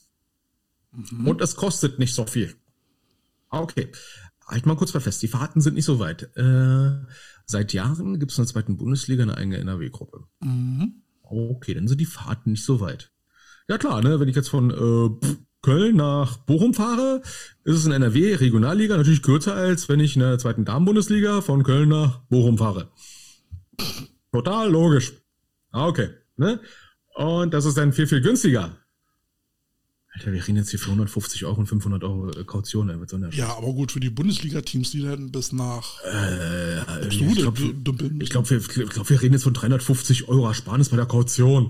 Und es kostet nicht so viel. Okay. Halt mal kurz fest. Die Fahrten sind nicht so weit. Seit Jahren gibt es in der zweiten Bundesliga eine eigene NRW-Gruppe. Okay, dann sind die Fahrten nicht so weit. Ja klar, ne? Wenn ich jetzt von Köln nach Bochum fahre, ist es in NRW Regionalliga natürlich kürzer, als wenn ich in der zweiten Damen-Bundesliga von Köln nach Bochum fahre. Total logisch. Okay, ne? Und das ist dann viel, viel günstiger. Alter, wir reden jetzt hier für 150 Euro und 500 Euro Kaution. Ja, aber gut, für die Bundesliga-Teams, die dann bis nach... ich glaube, wir reden jetzt von 350 Euro Ersparnis bei der Kaution.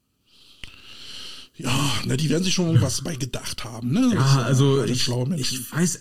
Ja, na, die werden sich schon irgendwas bei gedacht haben, ne? Ja, also ich weiß,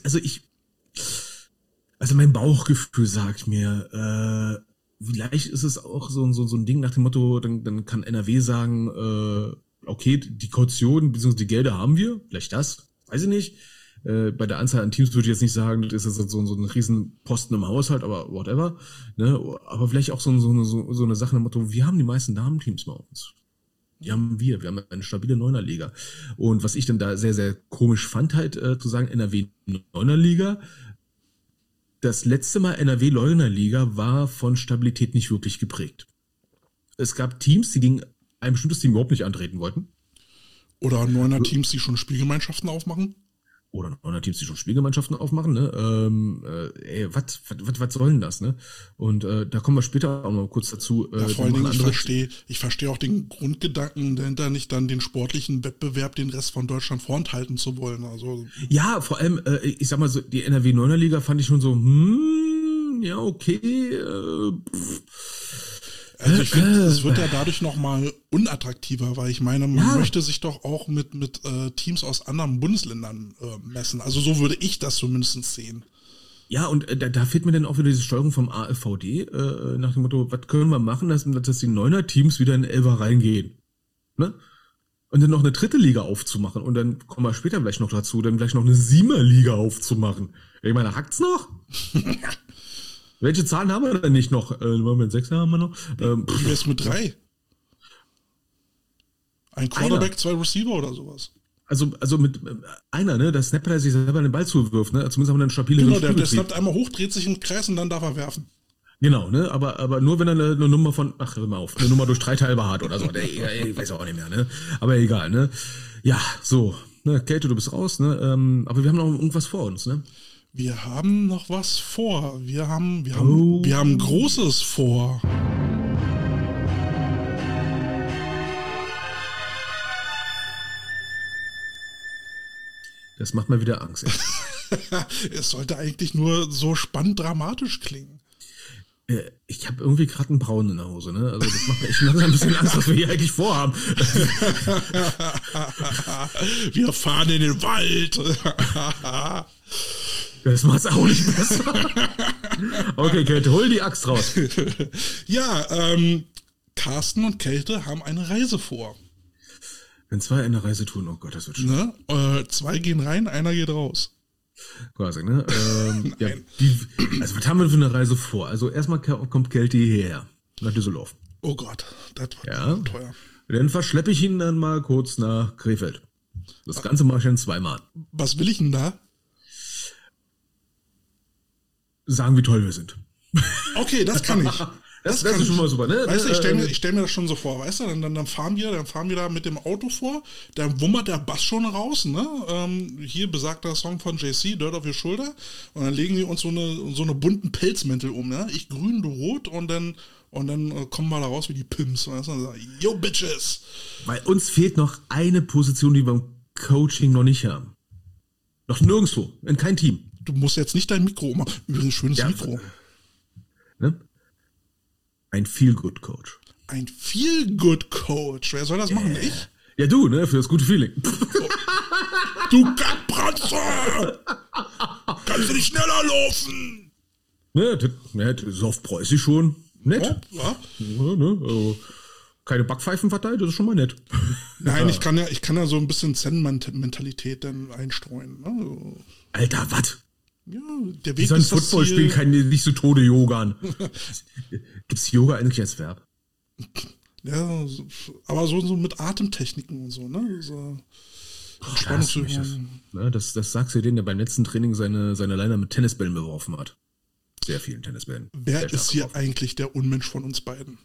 also mein Bauchgefühl sagt mir, vielleicht ist es auch so ein Ding nach dem Motto, dann kann NRW sagen, okay, die Kaution bzw. die Gelder haben wir, vielleicht das, weiß ich nicht. Bei der Anzahl an Teams würde ich jetzt nicht sagen, das ist jetzt so ein riesen Posten im Haushalt, aber whatever. Ne? Aber vielleicht auch so eine Sache nach dem Motto, wir haben die meisten Damenteams bei uns. Wir haben eine stabile Neunerliga. Und was ich dann da sehr, sehr komisch fand, halt zu sagen, NRW Neunerliga. Das letzte Mal NRW Neunerliga war von Stabilität nicht wirklich geprägt. Es gab Teams, die gegen ein bestimmtes Team überhaupt nicht antreten wollten. Oder Neuner-Teams, die schon Spielgemeinschaften aufmachen. Oder Neuner-Teams, die schon Spielgemeinschaften aufmachen, ne? Was soll denn das, ne? Und da kommen wir später auch noch kurz dazu. Ja, vor allen Dingen, ich verstehe auch den Grundgedanken dahinter, nicht dann den sportlichen Wettbewerb den Rest von Deutschland vorenthalten zu wollen. Also ja, vor allem, ich sag mal so, die NRW Neunerliga fand ich schon so, ja, okay, Also ich finde, es wird ja dadurch nochmal unattraktiver, weil ich meine, man möchte sich doch auch mit Teams aus anderen Bundesländern messen. Also so würde ich das zumindest sehen. Ja, und da fehlt mir dann auch wieder diese Steuerung vom AfVD, nach dem Motto, was können wir machen, dass die Neuner-Teams wieder in Elfer reingehen. Ne? Und dann noch eine dritte Liga aufzumachen. Und dann kommen wir später vielleicht noch dazu, dann gleich noch eine Siemer-Liga aufzumachen. Ich meine, hackt's noch? Welche Zahlen haben wir denn nicht noch? Mit 6 haben wir noch. Wie wär's mit 3? Ein Quarterback, 2 Receiver oder sowas. Also mit einer, ne, der Snapper, der sich selber den Ball zuwirft, ne, zumindest haben wir eine stabile Genau, der snappt einmal hoch, dreht sich im Kreis und dann darf er werfen. Genau, ne, aber nur wenn er eine Nummer von, ach, hör mal auf, eine Nummer durch 3 teilbar hat oder so, ich weiß auch nicht mehr, ne, aber egal, ne. Ja, so, ne, Kälte, du bist raus, ne, aber wir haben noch irgendwas vor uns, ne. Wir haben noch was vor. Wir haben Großes vor. Das macht mir wieder Angst. Es sollte eigentlich nur so spannend dramatisch klingen. Ich habe irgendwie gerade einen Braun in der Hose, ne? Also das macht mir echt langsam ein bisschen Angst, was wir hier eigentlich vorhaben. Wir fahren in den Wald. Das macht's auch nicht besser. Okay, Kälte, hol die Axt raus. Ja, Carsten und Kälte haben eine Reise vor. Wenn 2 eine Reise tun, oh Gott, das wird schön. Ne? 2 gehen rein, einer geht raus. Quasi, ne? Ja, also was haben wir für eine Reise vor? Also erstmal kommt Kälte hierher, nach Düsseldorf. Oh Gott, das wird teuer. Dann verschleppe ich ihn dann mal kurz nach Krefeld. Das Ganze mache ich dann 2-mal. Was will ich denn da? Sagen, wie toll wir sind. Okay, das kann ich. Das ist schon mal super, ne? Weißt du, ich stell mir das schon so vor, weißt du, dann fahren wir da mit dem Auto vor, dann wummert der Bass schon raus, ne? Hier besagter Song von JC, Dirt auf Your Shoulder, und dann legen wir uns so eine bunten Pelzmäntel um, ne? Ich grün, du rot, und dann kommen wir da raus wie die Pimps, weißt du, und sagen, yo, Bitches! Weil uns fehlt noch eine Position, die wir im Coaching noch nicht haben. Noch nirgendwo, in kein Team. Du musst jetzt nicht dein Mikro ummachen. Übrigens, schönes Mikro. Ne? Ein Feel-Good-Coach. Ein Feel-Good-Coach. Wer soll das machen? Ich? Ja, du, ne? Für das gute Feeling. Du Kackbratze! Kannst du nicht schneller laufen? Ne, das ist auf Preußisch schon nett. Ja. Ne? Also, keine Backpfeifen verteilt, das ist schon mal nett. Nein, ich kann ja so ein bisschen Zen-Mentalität dann einstreuen. Ne? Alter, was? Ja, der Weg ist das Footballspiel nicht so Tode Yoga. Gibt's Yoga eigentlich als Verb? Ja, aber so mit Atemtechniken und so, ne? So Entspannungsübungen. Das sagst du denen, der beim letzten Training seine Liner mit Tennisbällen beworfen hat. Sehr vielen Tennisbällen. Wer ist hier eigentlich der Unmensch von uns beiden?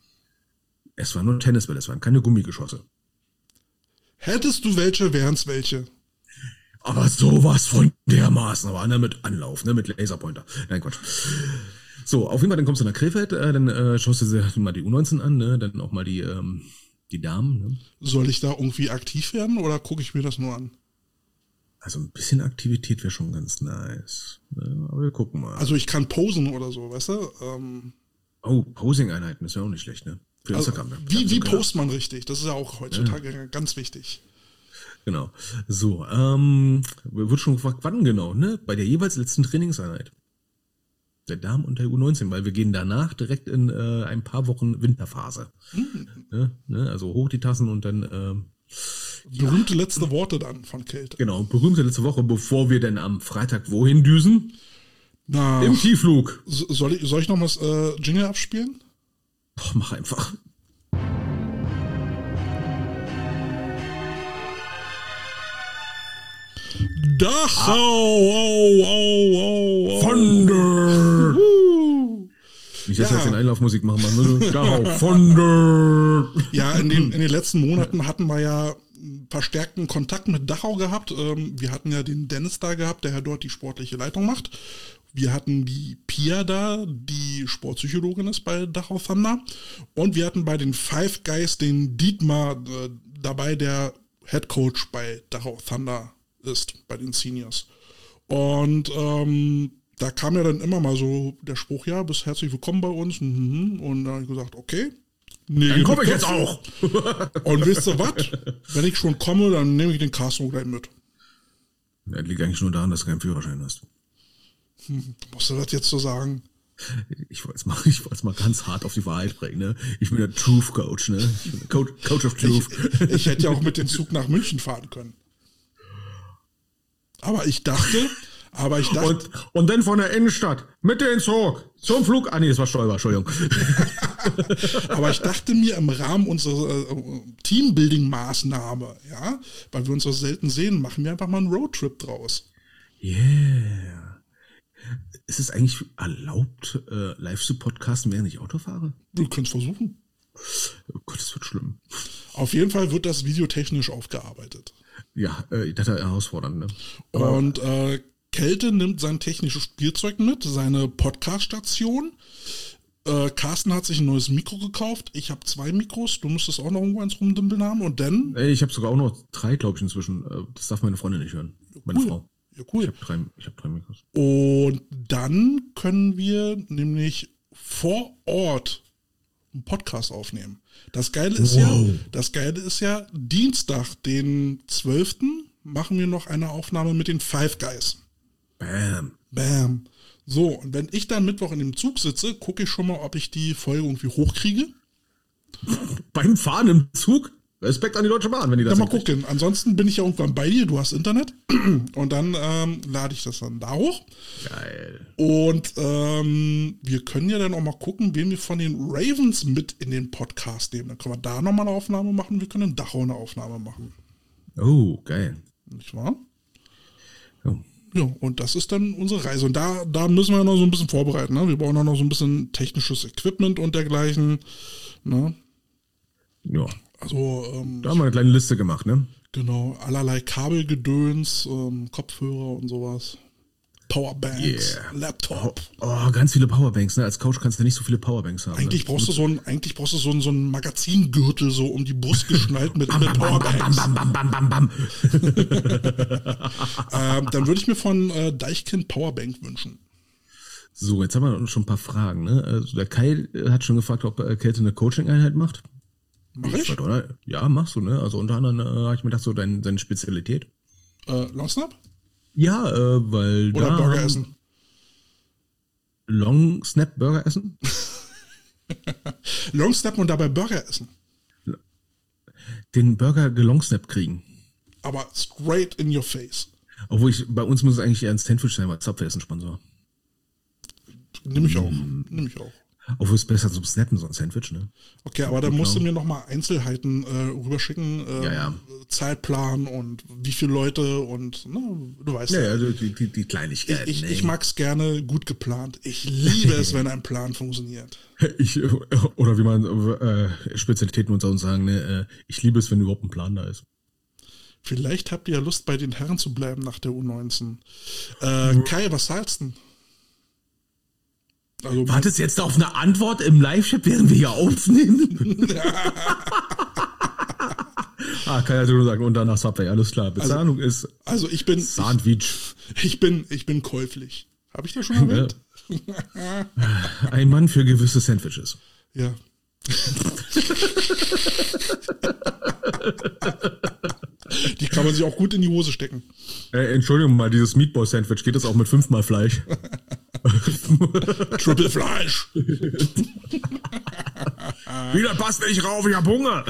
Es waren nur Tennisbälle, es waren keine Gummigeschosse. Hättest du welche, wären's welche. Aber sowas von dermaßen, aber einer mit Anlauf, ne, mit Laserpointer. Nein, Quatsch. So, auf jeden Fall, dann kommst du nach Krefeld, dann schaust du dir mal die U19 an, ne, dann auch mal die Damen, ne. Soll ich da irgendwie aktiv werden oder gucke ich mir das nur an? Also ein bisschen Aktivität wäre schon ganz nice. Ne, aber wir gucken mal. Also ich kann posen oder so, weißt du? Oh, Posing-Einheiten ist ja auch nicht schlecht, ne? Für Instagram. Also, wie post man richtig? Das ist ja auch heutzutage ganz wichtig. Genau. So, wird schon gefragt, wann genau, ne? Bei der jeweils letzten Trainingseinheit. Der Damen und der U19, weil wir gehen danach direkt in ein paar Wochen Winterphase. Ne? Also hoch die Tassen und dann berühmte letzte Worte dann von Kälte. Genau, berühmte letzte Woche, bevor wir dann am Freitag wohin düsen? Im Tiefflug. Soll ich noch was Jingle abspielen? Doch, mach einfach. Dachau! Thunder! Nicht, dass wir jetzt den Einlaufmusik machen, man. Dachau! Thunder! Ja, in den letzten Monaten hatten wir ja verstärkten Kontakt mit Dachau gehabt. Wir hatten ja den Dennis da gehabt, der ja dort die sportliche Leitung macht. Wir hatten die Pia da, die Sportpsychologin ist bei Dachau Thunder. Und wir hatten bei den Five Guys den Dietmar dabei, der Head Coach bei Dachau Thunder ist, bei den Seniors. Und da kam ja dann immer mal so der Spruch, ja, bist herzlich willkommen bei uns. Und dann habe ich gesagt, okay. Nee, dann komme ich jetzt auch. Und wisst ihr was? Wenn ich schon komme, dann nehme ich den Carsten gleich mit. Das liegt eigentlich nur daran, dass du keinen Führerschein hast. Musst du das jetzt so sagen? Ich wollte es mal ganz hart auf die Wahrheit bringen, ne? Ich bin der Truth Coach, ne? Ich bin der Coach of Truth. Ich hätte ja auch mit dem Zug nach München fahren können. Aber ich dachte, Aber ich dachte... Und dann von der Innenstadt, mit in den Zug, zum Flug. Ah nee, das war Stolper, Entschuldigung. Aber ich dachte mir im Rahmen unserer Teambuilding-Maßnahme, ja, weil wir uns so selten sehen, machen wir einfach mal einen Roadtrip draus. Yeah. Ist es eigentlich erlaubt, live zu podcasten, während ich Auto fahre? Du kannst versuchen. Oh Gott, das wird schlimm. Auf jeden Fall wird das videotechnisch aufgearbeitet. Ja, das ist herausfordernd, ne? Und Kälte nimmt sein technisches Spielzeug mit, seine Podcast-Station. Carsten hat sich ein neues Mikro gekauft. Ich habe 2 Mikros. Du müsstest auch noch irgendwo eins rumdümpeln haben. Und dann? Ich habe sogar auch noch 3, glaube ich, inzwischen. Das darf meine Freundin nicht hören. Meine Frau. Ja, cool. Ich hab 3 Mikros. Und dann können wir nämlich vor Ort einen Podcast aufnehmen. Das Geile ist ja, Dienstag, den 12. machen wir noch eine Aufnahme mit den Five Guys. Bam. So, und wenn ich dann Mittwoch in dem Zug sitze, gucke ich schon mal, ob ich die Folge irgendwie hochkriege. Beim Fahren im Zug? Respekt an die Deutsche Bahn, wenn die das mal gucken. Ansonsten bin ich ja irgendwann bei dir, du hast Internet. Und dann lade ich das dann da hoch. Geil. Und wir können ja dann auch mal gucken, wen wir von den Ravens mit in den Podcast nehmen. Dann können wir da nochmal eine Aufnahme machen. Wir können in Dachau eine Aufnahme machen. Oh, geil. Nicht wahr? Oh. Ja, und das ist dann unsere Reise. Und da müssen wir noch so ein bisschen vorbereiten. Ne? Wir brauchen auch noch so ein bisschen technisches Equipment und dergleichen. Ne? Ja. Also, da haben wir eine kleine Liste gemacht, ne? Genau, allerlei Kabelgedöns, Kopfhörer und sowas. Powerbanks, Laptop. Oh, ganz viele Powerbanks, ne? Als Coach kannst du nicht so viele Powerbanks haben. Eigentlich brauchst du so ein Magazingürtel so um die Brust geschnallt mit Powerbanks. Dann würde ich mir von Deichkind Powerbank wünschen. So, jetzt haben wir schon ein paar Fragen, ne? Also der Kai hat schon gefragt, ob Kälte eine Coaching-Einheit macht. Mach ich? Ja, machst du, ne? Also unter anderem habe ich mir gedacht, so deine Spezialität. Longsnap? Ja, weil oder da... Oder Burger essen? Long Snap Burger essen? Long Snap und dabei Burger essen. Den Burger gelongsnap kriegen. Aber straight in your face. Obwohl bei uns muss es eigentlich eher ein Sandwich sein, weil Subway ist ein Sponsor. Nimm ich auch. Obwohl es besser zum Snappen, so ein Sandwich, ne? Okay, aber dann musst du mir nochmal Einzelheiten rüberschicken. Ja. Zeitplan und wie viele Leute und, ne, du weißt ja. Ja, also die Kleinigkeiten. Ich mag's gerne gut geplant. Ich liebe es, wenn ein Plan funktioniert. Oder wie man Spezialitäten unter uns sagen, ne? Ich liebe es, wenn überhaupt ein Plan da ist. Vielleicht habt ihr ja Lust, bei den Herren zu bleiben nach der U19. Kai, was zahlst du denn? Also, wartest jetzt auf eine Antwort im Live-Chat, während wir hier aufnehmen? Kai hat schon gesagt, und danach Subway, alles klar. Bezahlung ist ich bin Sandwich. Ich bin käuflich. Habe ich das schon erwähnt? Ein Mann für gewisse Sandwiches. Ja. Die kann man sich auch gut in die Hose stecken. Entschuldigung mal, dieses Meatball-Sandwich, geht das auch mit 5-mal Fleisch? Triple Fleisch. Wieder passt nicht rauf, ich hab Hunger.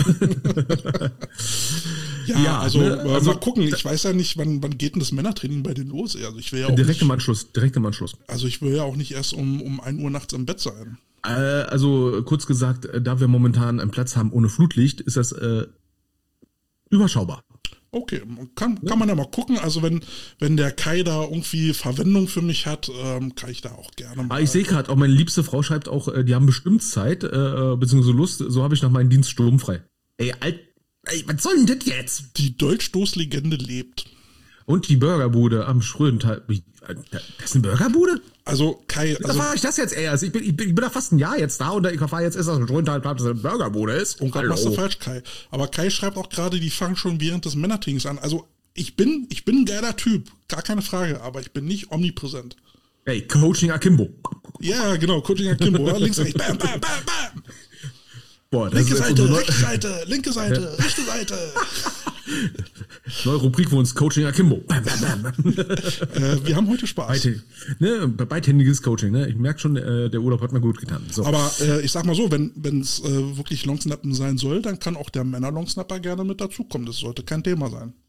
Also mal gucken. Ich weiß ja nicht, wann geht denn das Männertraining bei denen los? Also ich will ja auch direkt im Anschluss. Also ich will ja auch nicht erst um 1 Uhr nachts im Bett sein. Also kurz gesagt, da wir momentan einen Platz haben ohne Flutlicht, ist das überschaubar. Okay, kann man ja mal gucken. Also wenn der Kai da irgendwie Verwendung für mich hat, kann ich da auch gerne mal. Ich sehe gerade, auch meine liebste Frau schreibt auch, die haben bestimmt Zeit, beziehungsweise Lust, so habe ich nach meinem Dienst sturmfrei. Ey, was soll denn das jetzt? Die Dolchstoßlegende lebt. Und die Burgerbude am Schrödental. Das ist eine Burgerbude? Also Kai... Da war ich das jetzt erst. Ich bin da fast ein Jahr jetzt da und ich erfahre jetzt erst, dass Schrödental eine Burgerbude ist. Und gerade machst du falsch, Kai. Aber Kai schreibt auch gerade, die fangen schon während des Männertrainings an. Also ich bin ein geiler Typ, gar keine Frage, aber ich bin nicht omnipräsent. Ey, Coaching Akimbo. Ja, genau, Coaching Akimbo. Links, rechts, bam, bam, bam, bam. Boah, linke Seite, rechte Seite, linke Seite, rechte Seite. Neue Rubrik für uns, Coaching Akimbo. Bam, bam, bam. Wir haben heute Spaß. Beidhändiges Coaching, ne? Ich merke schon, der Urlaub hat mir gut getan. So. Aber ich sag mal so, wenn es wirklich Longsnappen sein soll, dann kann auch der Männer-Longsnapper gerne mit dazukommen. Das sollte kein Thema sein.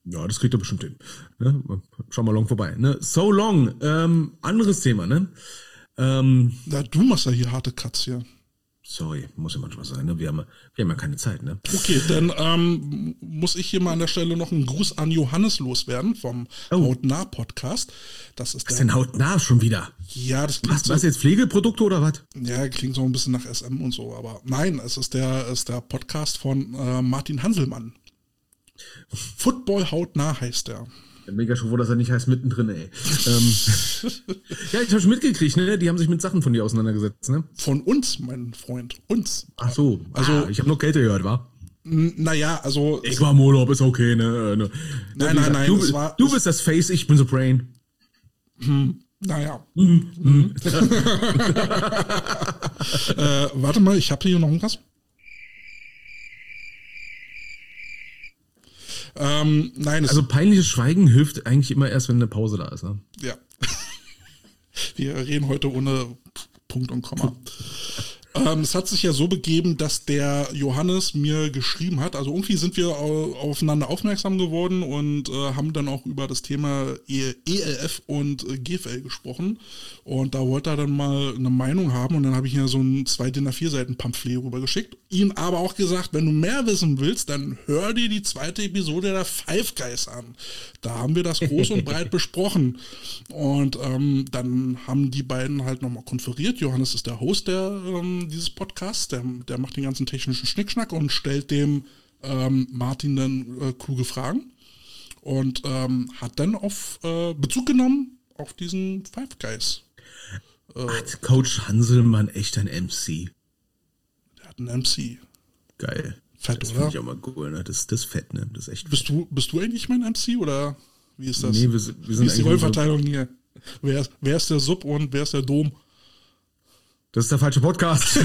Ja, das kriegt er bestimmt hin. Ne? Schau mal long vorbei. Ne? So long. Anderes Thema, ne? Na, du machst ja hier harte Cuts hier. Sorry, muss ja manchmal sein, ne? Wir haben ja keine Zeit, ne? Okay, dann muss ich hier mal an der Stelle noch einen Gruß an Johannes loswerden vom Hautnah-Podcast. Das ist Was ist denn Hautnah schon wieder? Ja, das klingt Was jetzt Pflegeprodukte oder was? Ja, klingt so ein bisschen nach SM und so, aber nein, es ist der Podcast von Martin Hanselmann. Football Hautnah heißt der. Mega schon froh, dass er nicht heißt mittendrin, ey. Ja, ich habe schon mitgekriegt, ne? Die haben sich mit Sachen von dir auseinandergesetzt, ne? Von uns, mein Freund, uns. Ach so, also ich habe nur Kälte gehört, wa? Naja, also... Ich war im Urlaub, ist okay, ne? Nein, du bist das Face, ich bin the Brain. Naja. Warte mal, ich habe hier noch was. Nein, also peinliches Schweigen hilft eigentlich immer erst, wenn eine Pause da ist. Ne? Ja. Wir reden heute ohne Punkt und Komma. Es hat sich ja so begeben, dass der Johannes mir geschrieben hat. Also irgendwie sind wir aufeinander aufmerksam geworden und haben dann auch über das Thema ELF und GFL gesprochen. Und da wollte er dann mal eine Meinung haben und dann habe ich ihm so ein 2 DIN A4 Seiten Pamphlet rübergeschickt. Ihm aber auch gesagt, wenn du mehr wissen willst, dann hör dir die 2. Episode der Five Guys an. Da haben wir das groß und breit besprochen. Und dann haben die beiden halt nochmal konferiert. Johannes ist der Host dieses Podcasts. Der macht den ganzen technischen Schnickschnack und stellt dem Martin dann kluge Fragen. Und hat dann auf Bezug genommen auf diesen Five Guys. Hat Coach Hanselmann echt ein MC? Der hat einen MC. Geil. Fett, das oder? finde ich auch mal cool, ne? Das ist fett, ne? Das ist echt bist du eigentlich mein MC oder wie ist das? Nee, wir sind wie ist die Rollverteilung hier? Wer ist der Sub und wer ist der Dom? Das ist der falsche Podcast.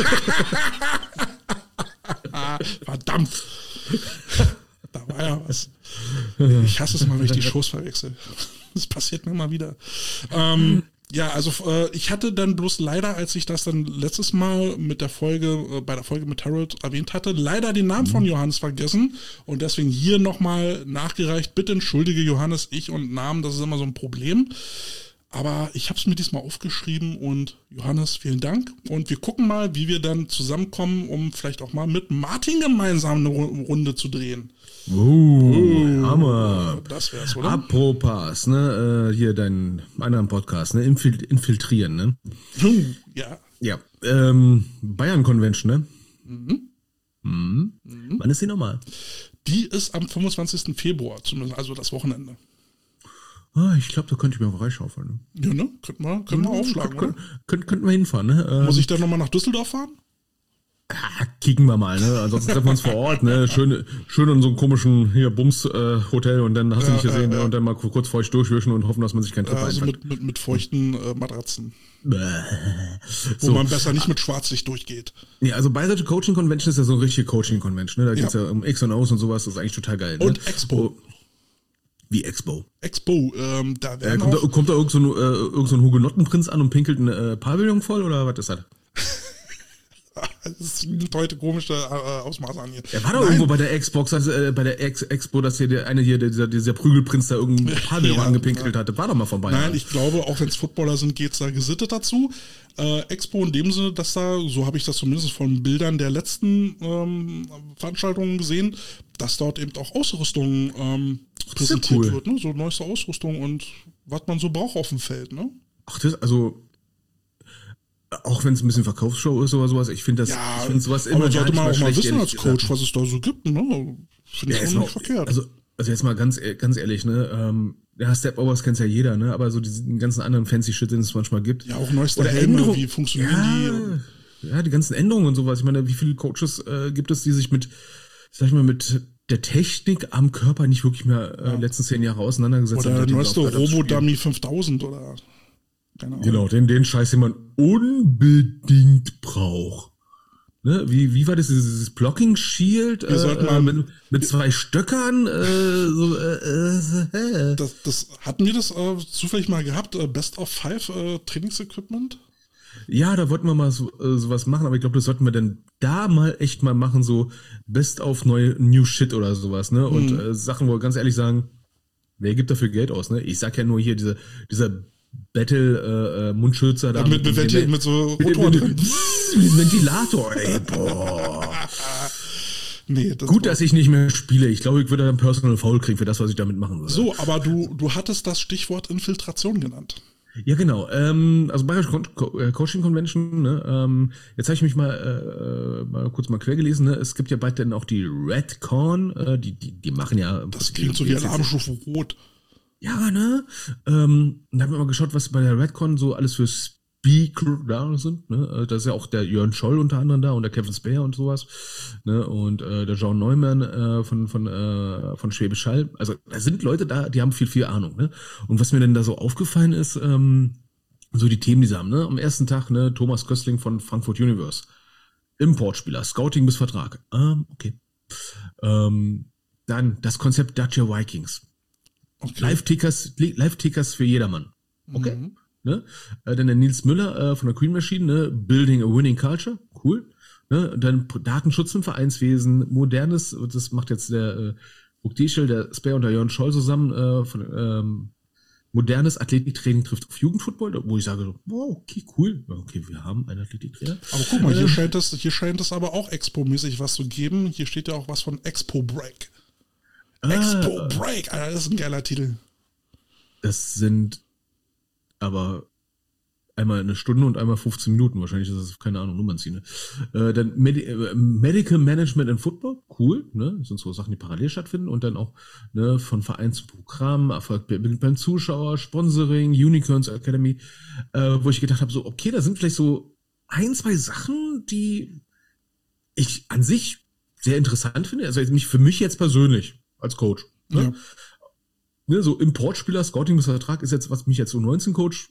Verdammt. Da war ja was. Ich hasse es mal, wenn ich die Shows verwechsel. Das passiert mir mal wieder. Ja, also ich hatte dann bloß leider, als ich das dann letztes Mal mit der Folge, bei der Folge mit Harold erwähnt hatte, leider den Namen von Johannes vergessen und deswegen hier nochmal nachgereicht. Bitte entschuldige Johannes, ich und Namen, das ist immer so ein Problem. Aber ich habe es mir diesmal aufgeschrieben und Johannes, vielen Dank. Und wir gucken mal, wie wir dann zusammenkommen, um vielleicht auch mal mit Martin gemeinsam eine Runde zu drehen. Hammer. Das wär's, oder? Apropos, ne, hier deinen anderen Podcast, ne, infiltrieren, ne? Ja. Ja, Bayern Convention, ne? Wann ist die nochmal? Die ist am 25. Februar, zumindest, also das Wochenende. Ich glaube, da könnte ich mir auch reinschaufeln. Ne? Ja, ne? Könnten wir aufschlagen, oder? Könnten wir hinfahren, ne? Muss ich dann nochmal nach Düsseldorf fahren? Kicken wir mal, ne? Ansonsten treffen wir uns vor Ort, ne? Schön in so einem komischen hier Bums-Hotel und dann hast du nicht gesehen, ne? Und dann mal kurz feucht durchwischen und hoffen, dass man sich keinen Trip also einfängt. mit feuchten Matratzen. Wo man besser nicht mit Schwarzlicht durchgeht. Nee, also Bayerische Coaching Convention ist ja so eine richtige Coaching Convention, ne? Da geht's ja um X und O's und sowas, das ist eigentlich total geil. Ne? Und Expo. Wie Expo? Expo, da werden kommt da irgend so ein Hugenottenprinz an und pinkelt ein Pavillon voll oder was ist das? Das sind heute komische Ausmaße an hier. Er war doch irgendwo bei der Xbox, bei der Expo, dass hier dieser Prügelprinz da irgendein Pavillon angepinkelt hatte. War doch mal vorbei. Nein, ich glaube, auch wenn es Footballer sind, geht's da gesittet dazu. Expo in dem Sinne, dass da, so habe ich das zumindest von Bildern der letzten Veranstaltungen gesehen, dass dort eben auch Ausrüstung präsentiert wird, ne? So neueste Ausrüstung und was man so braucht auf dem Feld, ne? Ach, auch wenn es ein bisschen Verkaufsshow ist oder sowas, ich finde sowas immer. Aber sollte man auch mal wissen als Coach, gesagt. was es da so gibt, ne? Finde ich auch nicht verkehrt. Also jetzt mal ganz ehrlich, ne? Step-Overs kennt ja jeder, ne? Aber so diesen ganzen anderen fancy Shit, den es manchmal gibt. Ja, auch neueste Helme, wie funktionieren die? Ja, die ganzen Änderungen und sowas. Ich meine, wie viele Coaches gibt es, die sich mit der Technik am Körper nicht wirklich mehr letzten 10 Jahre auseinandergesetzt haben. Oder der neueste Robo-Dummy 5000 oder... Genau, den Scheiß, den man unbedingt braucht. Ne? Wie war das, dieses Blocking Shield mit 2 Stöckern? Hatten wir das zufällig mal gehabt? Best of 5 Trainingsequipment? Ja, da wollten wir mal sowas machen, aber ich glaube, das sollten wir dann da mal echt mal machen, so Best auf neue New Shit oder sowas, ne? Und Sachen, wo wir ganz ehrlich sagen, wer gibt dafür Geld aus, ne? Ich sag ja nur hier dieser Battle Mundschützer da mit so Rotoren drin. Mit diesem Ventilator, ey, boah. Nee, Gut, dass ich nicht mehr spiele. Ich glaube, ich würde dann Personal Foul kriegen für das, was ich damit machen würde. So, aber du hattest das Stichwort Infiltration genannt. Ja, genau. Also Bayerische Coaching Convention, ne? Jetzt habe ich mich mal kurz quer gelesen, ne? Es gibt ja bald dann auch die Redcon, die machen ja... Das klingt so wie Alarmstufe Rot. Ja, ne? Dann haben wir mal geschaut, was bei der Redcon so alles für Speaker da sind, ne? Da ist ja auch der Jörn Scholl unter anderem da und der Kevin Speer und sowas, ne? Und der Jean Neumann von Schwäbisch Hall. Also da sind Leute da, die haben viel Ahnung, ne? Und was mir denn da so aufgefallen ist, so die Themen, die sie haben, ne? Am ersten Tag, ne, Thomas Köstling von Frankfurt Universe. Importspieler, Scouting bis Vertrag. Okay. Dann das Konzept Dacia Vikings. Okay. Live-Tickers für jedermann. Okay. Mhm. Ne? Dann der Nils Müller von der Green Machine, ne? Building a Winning Culture, cool. Ne? Dann Datenschutz im Vereinswesen, modernes, das macht jetzt der Bukdeschel, der Speer und der Jörn Scholl zusammen, von modernes Athletiktraining trifft auf Jugendfootball, wo ich sage, wow, okay, cool. Okay, wir haben einen Athletiktrainer. Aber guck mal, hier scheint es aber auch Expo-mäßig was zu geben. Hier steht ja auch was von Expo Break. Expo Break, Alter, das ist ein geiler Titel. Das sind aber einmal eine Stunde und einmal 15 Minuten. Wahrscheinlich ist das, keine Ahnung, Nummern ziehen. Ne? Dann Medical Management in Football, cool. Ne? Das sind so Sachen, die parallel stattfinden. Und dann auch ne, von Verein zu Programm, Erfolg beim Zuschauer, Sponsoring, Unicorns Academy, wo ich gedacht habe, so, okay, da sind vielleicht so 2 Sachen, die ich an sich sehr interessant finde. Also für mich jetzt persönlich als Coach. Ne? Ja. Ne, so Importspieler, Scouting bis Vertrag ist jetzt, was mich jetzt so 19-Coach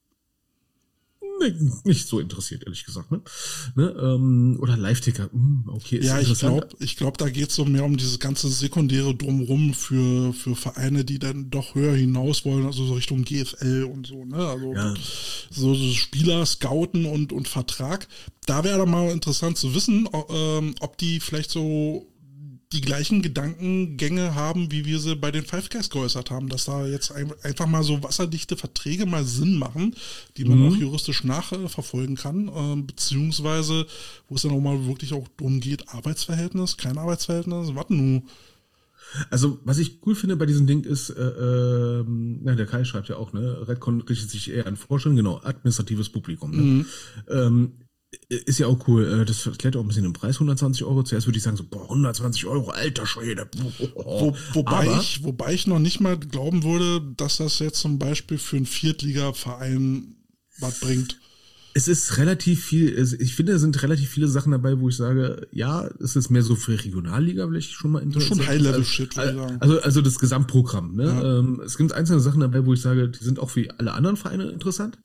nicht so interessiert, ehrlich gesagt. Ne? Oder Live-Ticker, okay. Ist ja, ich glaube, da geht es so mehr um dieses ganze Sekundäre Drumrum für Vereine, die dann doch höher hinaus wollen, also so Richtung GFL und so. Ne? Also ja. so Spieler, Scouten und Vertrag. Da wäre doch mal interessant zu wissen, ob die vielleicht so die gleichen Gedankengänge haben, wie wir sie bei den Five Guys geäußert haben, dass da jetzt einfach mal so wasserdichte Verträge mal Sinn machen, die man auch juristisch nachverfolgen kann, beziehungsweise wo es dann auch mal wirklich auch darum geht, Arbeitsverhältnis, kein Arbeitsverhältnis, was nun? Also, was ich cool finde bei diesem Ding ist, der Kai schreibt ja auch, ne, Redcon richtet sich eher an Forschung, genau, administratives Publikum, ne? Ist ja auch cool. Das erklärt auch ein bisschen den Preis, 120 Euro. Zuerst würde ich sagen, so, 120 Euro, alter Schwede. Wobei ich noch nicht mal glauben würde, dass das jetzt zum Beispiel für einen Viertliga-Verein was bringt. Es ist relativ viel, ich finde, es sind relativ viele Sachen dabei, wo ich sage, ja, es ist mehr so für Regionalliga vielleicht schon mal interessant. Das ist schon High-Level-Shit, würde ich sagen. Also das Gesamtprogramm, ne? Ja. Es gibt einzelne Sachen dabei, wo ich sage, die sind auch für alle anderen Vereine interessant.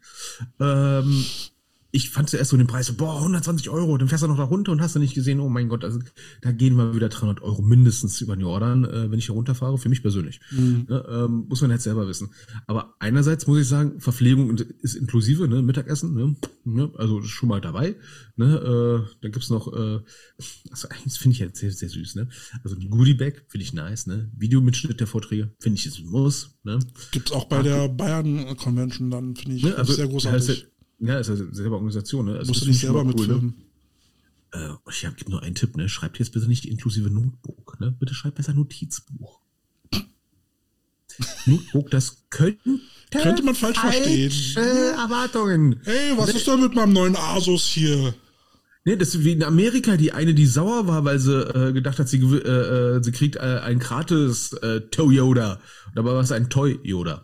Ich fand zuerst so den Preis, 120 Euro, dann fährst du noch da runter und hast du nicht gesehen, oh mein Gott, also da gehen wir wieder 300 Euro mindestens über den Jordan, wenn ich hier runterfahre, für mich persönlich. Muss man jetzt selber wissen. Aber einerseits muss ich sagen, Verpflegung ist inklusive, ne, Mittagessen, ne, also ist schon mal dabei. Ne, da gibt's noch, also eigentlich finde ich jetzt sehr, sehr süß, ne? Also ein Goodie-Bag finde ich nice, ne? Videomitschnitt der Vorträge finde ich ist ein Muss, ne? Gibt's auch bei der Bayern Convention dann, finde ich, ne? Also, sehr großartig. Ja, ist ja selber Organisation, ne? Also musst du nicht selber mitfilmen. Ne? Ich gebe nur einen Tipp, ne? Schreibt jetzt bitte nicht inklusive Notebook, ne? Bitte schreibt besser Notizbuch. Notebook, das könnte man falsch verstehen. Erwartungen. Hey, was ist denn mit meinem neuen Asus hier? Ne, das ist wie in Amerika, die sauer war, weil sie gedacht hat, sie kriegt ein gratis Toyota. Dabei war es ein Toy-Yoda.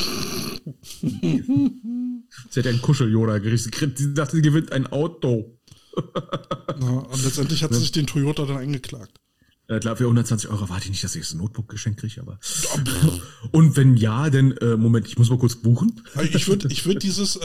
Sie hat einen Kuschel-Yoda gekriegt. Sie dachte, sie gewinnt ein Auto. Ja, und letztendlich hat sie sich den Toyota dann eingeklagt. Klar, für 120 Euro warte ich nicht, dass ich das Notebook geschenkt kriege, aber. Und wenn ja, dann, Moment, ich muss mal kurz buchen. Ich würde dieses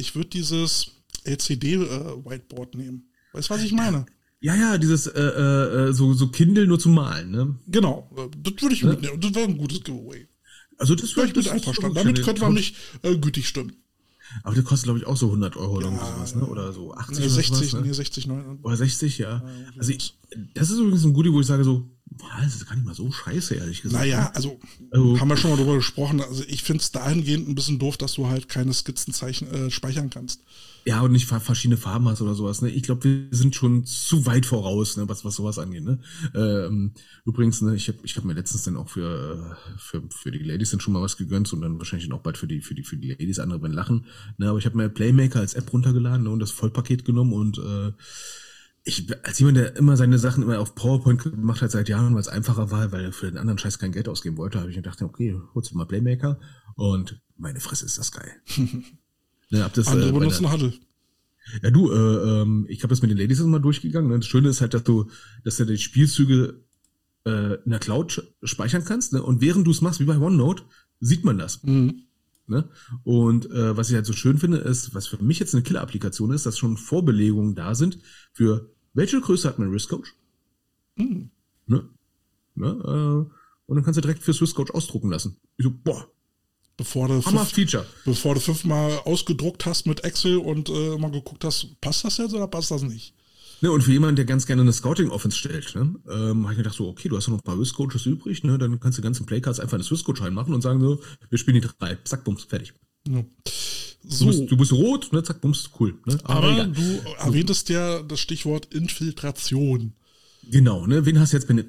LCD-Whiteboard nehmen. Weißt du, was ich meine? Ja, dieses so Kindle nur zum Malen, ne? Genau, das würde ich mitnehmen. Das wäre ein gutes Giveaway. Also das wäre ich mit einverstanden. Damit könnte man nicht gütig stimmen. Aber der kostet, glaube ich, auch so 100 Euro oder sowas, ne? Oder so 80 oder 60, sowas, ne? 60, 9. Oder 60, ja. Also das ist übrigens ein Goodie, wo ich sage so, boah, das ist gar nicht mal so scheiße, ehrlich gesagt. Naja, also haben wir schon mal drüber gesprochen. Also ich finde es dahingehend ein bisschen doof, dass du halt keine Skizzenzeichen speichern kannst. Ja, und nicht verschiedene Farben hast oder sowas, ne? Ich glaube, wir sind schon zu weit voraus, ne, was sowas angeht, ne? Übrigens, ne, ich hab mir letztens dann auch für die Ladies dann schon mal was gegönnt und dann wahrscheinlich auch bald für die Ladies, andere werden lachen, ne? Aber ich habe mir Playmaker als App runtergeladen, ne, und das Vollpaket genommen und ich, als jemand, der immer seine Sachen immer auf PowerPoint gemacht hat seit Jahren, weil es einfacher war, weil er für den anderen Scheiß kein Geld ausgeben wollte, habe ich mir gedacht, okay, holst du mal Playmaker und meine Fresse ist das geil. Ja, andere benutzen Huddle. Ja, du, ich habe das mit den Ladies mal durchgegangen. Ne? Das Schöne ist halt, dass du die Spielzüge in der Cloud speichern kannst. Ne? Und während du es machst, wie bei OneNote, sieht man das. Mhm. Ne? Und was ich halt so schön finde, ist, was für mich jetzt eine Killer-Applikation ist, dass schon Vorbelegungen da sind für welche Größe hat mein Wristcoach? Mhm. Ne? Ne? Und dann kannst du direkt für Swisscoach ausdrucken lassen. Ich so, boah. Bevor du Feature. Bevor du 5-mal ausgedruckt hast mit Excel und mal geguckt hast, passt das jetzt oder passt das nicht? Ne, und für jemanden, der ganz gerne eine Scouting-Offense stellt, ne, habe ich mir gedacht so, okay, du hast ja noch ein paar Swiss-Coaches übrig, ne, dann kannst du die ganzen Playcards einfach in eine Swiss-Coach reinmachen und sagen so, wir spielen die 3, zack, bums, fertig. Ja. So. Du bist rot, ne, zack, bums, cool. Ne? Aber du erwähntest ja das Stichwort Infiltration. Genau, ne, wen hast du jetzt benutzt?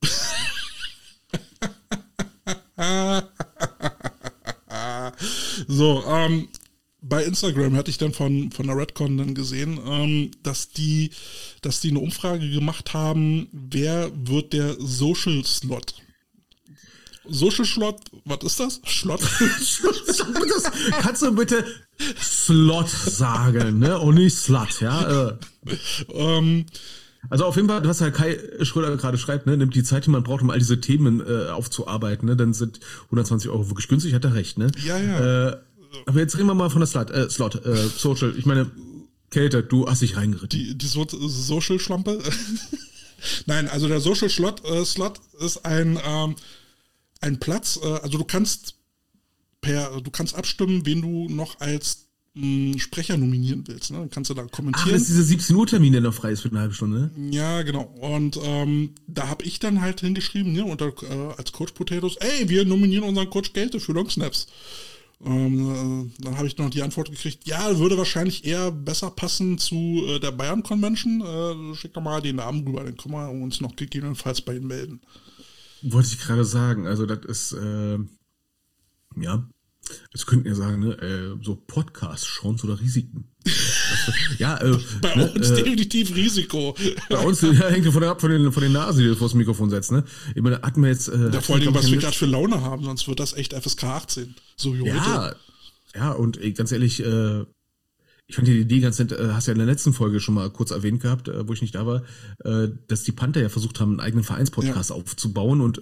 So, bei Instagram hatte ich dann von der Redcon dann gesehen, dass die eine Umfrage gemacht haben, wer wird der Social Slot? Social Slot, was ist das? Slot? Kannst du bitte Slot sagen, ne, und nicht Slut, ja? Also auf jeden Fall, was halt Kai Schröder gerade schreibt, ne, nimmt die Zeit, die man braucht, um all diese Themen aufzuarbeiten, ne, dann sind 120 Euro wirklich günstig, hat er recht, ne? Ja. Aber jetzt reden wir mal von der Slot, Social. Ich meine, Kälte, du hast dich reingeritten. Die Social-Schlampe? Nein, also der Social-Slot ist ein Platz, also du kannst abstimmen, wen du noch als Sprecher nominieren willst, ne? Dann kannst du da kommentieren. Das ist dieser 17 Uhr Termin, der noch frei ist für eine halbe Stunde, ne? Ja, genau. Und da habe ich dann halt hingeschrieben, ne, als Coach Potatoes, ey, wir nominieren unseren Coach Gelte für Long Snaps. Dann habe ich noch die Antwort gekriegt, ja, würde wahrscheinlich eher besser passen zu der Bayern Convention. Schick doch mal den Namen rüber, dann können wir uns noch gegebenenfalls bei Ihnen melden. Wollte ich gerade sagen, also das ist, ja, das könnten wir sagen, ne, so Podcast-Chancen oder Risiken. Ja, bei uns definitiv Risiko. Bei uns hängt davon ab, von den Nasen, die du vor das Mikrofon setzt, ne? Ich meine, hatten wir jetzt... Ja, vor allem, was wir gerade für Laune haben, sonst wird das echt FSK 18. So wie heute. Ja, und ganz ehrlich, ich fand die Idee ganz nett, hast ja in der letzten Folge schon mal kurz erwähnt gehabt, wo ich nicht da war, dass die Panther ja versucht haben, einen eigenen Vereinspodcast aufzubauen und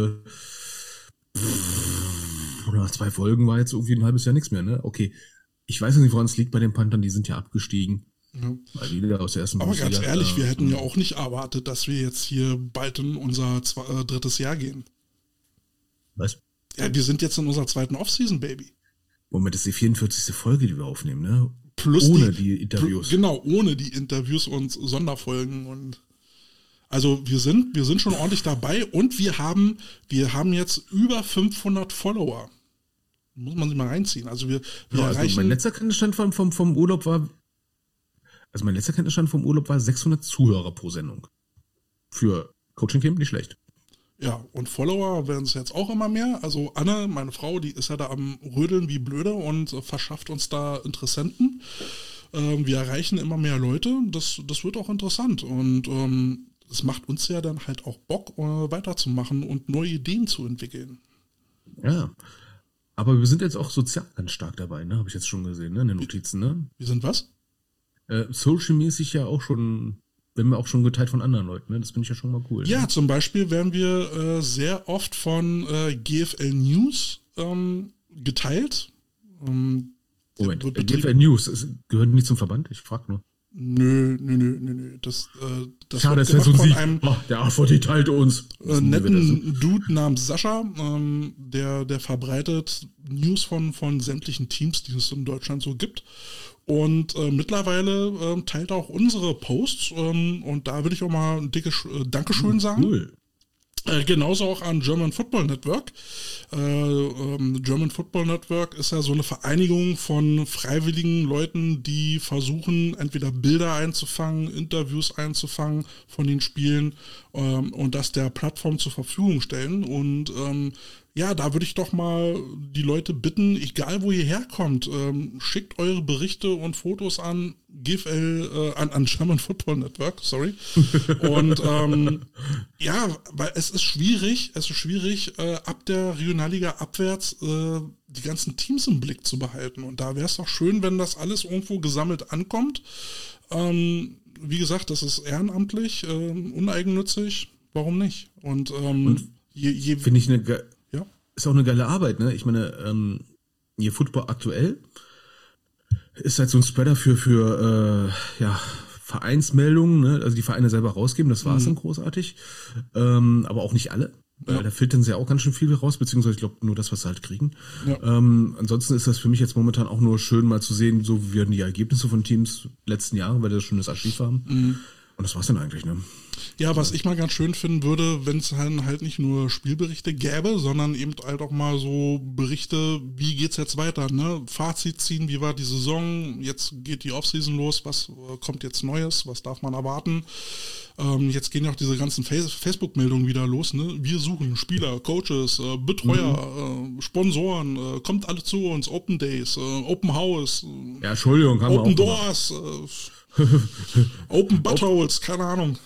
nach 2 Folgen war jetzt irgendwie ein halbes Jahr nichts mehr, ne? Okay, ich weiß nicht, woran es liegt bei den Panthern, die sind ja abgestiegen. Ja. Weil die wieder aus der ersten Aber ganz ehrlich, wir hätten ja auch nicht erwartet, dass wir jetzt hier bald in unser 3. Jahr gehen. Was? Ja, wir sind jetzt in unserer 2. Offseason, Baby. Moment, das ist die 44. Folge, die wir aufnehmen, ne? Plus ohne die Interviews. Genau, ohne die Interviews und Sonderfolgen und also wir sind schon ordentlich dabei und wir haben jetzt über 500 Follower. Muss man sich mal reinziehen. Also wir erreichen... Also mein letzter Kenntnisstand vom Urlaub war 600 Zuhörer pro Sendung. Für Coaching Camp nicht schlecht. Ja, und Follower werden es jetzt auch immer mehr. Also Anne, meine Frau, die ist ja da am Rödeln wie blöde und verschafft uns da Interessenten. Wir erreichen immer mehr Leute. Das wird auch interessant. Und es macht uns ja dann halt auch Bock, weiterzumachen und neue Ideen zu entwickeln. Ja, aber wir sind jetzt auch sozial ganz stark dabei, ne? Habe ich jetzt schon gesehen, ne? In den Notizen, ne? Wir sind was? Social-mäßig ja auch schon, werden wir auch schon geteilt von anderen Leuten, ne? Das finde ich ja schon mal cool. Ja, ne? Zum Beispiel werden wir sehr oft von GFL News geteilt. Moment, GFL News, gehört nicht zum Verband? Ich frage nur. Nö. Das Schade, wird das wäre so gemacht ein von Sieg. einem Der AVD die teilt uns. netten Dude namens Sascha, der verbreitet News von sämtlichen Teams, die es in Deutschland so gibt. Und mittlerweile teilt auch unsere Posts. Und da will ich auch mal ein dickes Dankeschön sagen. Cool. Genauso auch an German Football Network. German Football Network ist ja so eine Vereinigung von freiwilligen Leuten, die versuchen, entweder Bilder einzufangen, Interviews einzufangen von den Spielen und das der Plattform zur Verfügung stellen. Und ja, da würde ich doch mal die Leute bitten, egal wo ihr herkommt, schickt eure Berichte und Fotos an GFL, an German Football Network, sorry. Und ja, weil es ist schwierig, ab der Regionalliga abwärts die ganzen Teams im Blick zu behalten. Und da wäre es doch schön, wenn das alles irgendwo gesammelt ankommt. Wie gesagt, das ist ehrenamtlich, uneigennützig, warum nicht? Und finde ich ist auch eine geile Arbeit, ne? Ich meine, hier Football aktuell ist halt so ein Spreader für Vereinsmeldungen, ne? Also die Vereine selber rausgeben, das war's dann großartig. Aber auch nicht alle. Ja. Da filtern sie ja auch ganz schön viel raus, beziehungsweise ich glaube nur das, was sie halt kriegen. Ja. Ansonsten ist das für mich jetzt momentan auch nur schön mal zu sehen, so wie die Ergebnisse von Teams letzten Jahre, weil die das schon das Archiv haben. Und das war's dann eigentlich, ne? Ja, was ich mal ganz schön finden würde, wenn es halt nicht nur Spielberichte gäbe, sondern eben halt auch mal so Berichte, wie geht's jetzt weiter, ne? Fazit ziehen, wie war die Saison, jetzt geht die Offseason los, was kommt jetzt Neues, was darf man erwarten? Jetzt gehen ja auch diese ganzen Facebook-Meldungen wieder los, ne? Wir suchen Spieler, Coaches, Betreuer, Sponsoren, kommt alle zu uns, Open Days, Open House, ja, Entschuldigung, haben Open wir Doors, Open Buttholes, keine Ahnung.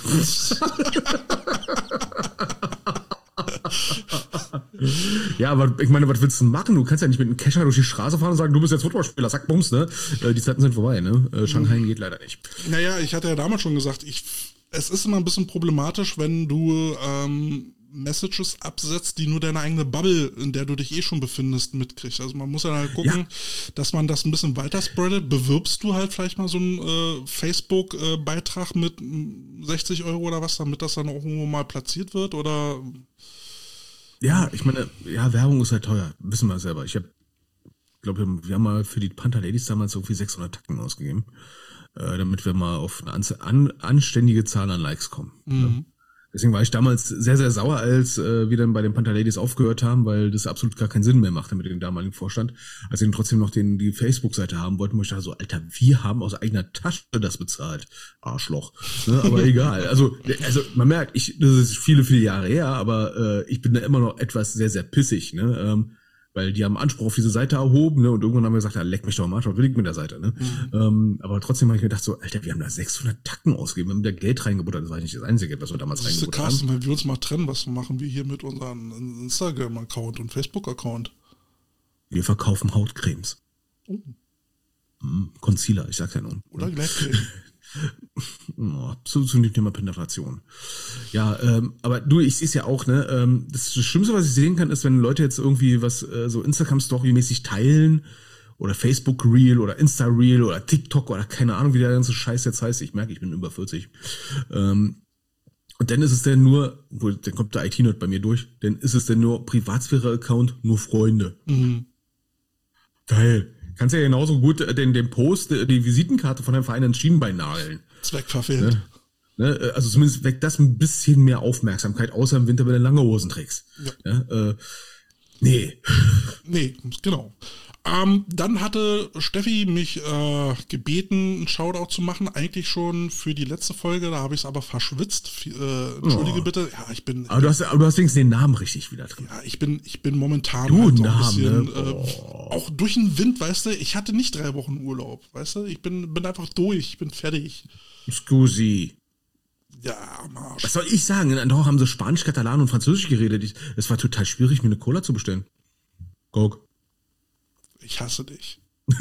Ja, aber ich meine, was willst du denn machen? Du kannst ja nicht mit einem Kescher durch die Straße fahren und sagen, du bist jetzt Footballspieler, sag Bums, ne? Die Zeiten sind vorbei, ne? Shanghai geht leider nicht. Naja, ich hatte ja damals schon gesagt, es ist immer ein bisschen problematisch, wenn du Messages absetzt, die nur deine eigene Bubble, in der du dich schon befindest, mitkriegst. Also man muss ja halt gucken, dass man das ein bisschen weiter spreadet. Bewirbst du halt vielleicht mal so einen Facebook-Beitrag mit 60 € oder was, damit das dann auch irgendwo mal platziert wird, oder? Ja, ich meine, Werbung ist halt teuer, wissen wir selber. Ich glaube, wir haben mal für die Panther Ladies damals irgendwie 600 Tacken ausgegeben, damit wir mal auf eine anständige Zahl an Likes kommen. Ja. Deswegen war ich damals sehr, sehr sauer, als wir dann bei den Panther Ladies aufgehört haben, weil das absolut gar keinen Sinn mehr machte mit dem damaligen Vorstand. Als wir dann trotzdem noch die Facebook-Seite haben wollten, wo ich dachte so, Alter, wir haben aus eigener Tasche das bezahlt. Arschloch. Ne? Aber egal. Also man merkt, das ist viele, viele Jahre her, aber ich bin da immer noch etwas sehr, sehr pissig, ne? Weil die haben Anspruch auf diese Seite erhoben, ne? Und irgendwann haben wir gesagt, ja, leck mich doch am Arsch, was will ich mit der Seite, ne? Aber trotzdem habe ich mir gedacht so, Alter, wir haben da 600 Tacken ausgegeben, wir haben da Geld reingebuttert, das war nicht das einzige, was wir damals reingebuttert haben. Carsten, wenn wir uns mal trennen, was machen wir hier mit unserem Instagram-Account und Facebook-Account? Wir verkaufen Hautcremes. Concealer, ich sag's ja nun. Oder Gleitcreme. Zu dem Thema Penetration. Ja, aber du, ich sehe es ja auch, ne? Das Schlimmste, was ich sehen kann, ist, wenn Leute jetzt irgendwie was so Instagram-Story-mäßig teilen oder Facebook-Reel oder Insta-Reel oder TikTok oder keine Ahnung, wie der ganze Scheiß jetzt heißt. Ich merke, ich bin über 40. Und dann ist es dann nur, dann kommt der IT-Nerd bei mir durch, dann ist es dann nur Privatsphäre-Account, nur Freunde. Geil. Kannst ja genauso gut den Post, die Visitenkarte von deinem Verein ins Schienbein nageln. Zweck verfehlt. Ne? Also zumindest weckt das ein bisschen mehr Aufmerksamkeit, außer im Winter, wenn du lange Hosen trägst. Ja. Nee, genau. Dann hatte Steffi mich gebeten, einen Shoutout zu machen, eigentlich schon für die letzte Folge, da habe ich es aber verschwitzt. Entschuldige bitte. Ja, aber du hast wenigstens den Namen richtig wieder drin. Ja, ich bin momentan halt so ein bisschen, auch durch den Wind, weißt du, ich hatte nicht 3 Wochen Urlaub, weißt du, ich bin einfach durch, ich bin fertig. Scusi. Ja, Marsch. Was soll ich sagen? In Andorra haben sie Spanisch, Katalan und Französisch geredet. Es war total schwierig, mir eine Cola zu bestellen. Guck. Ich hasse dich.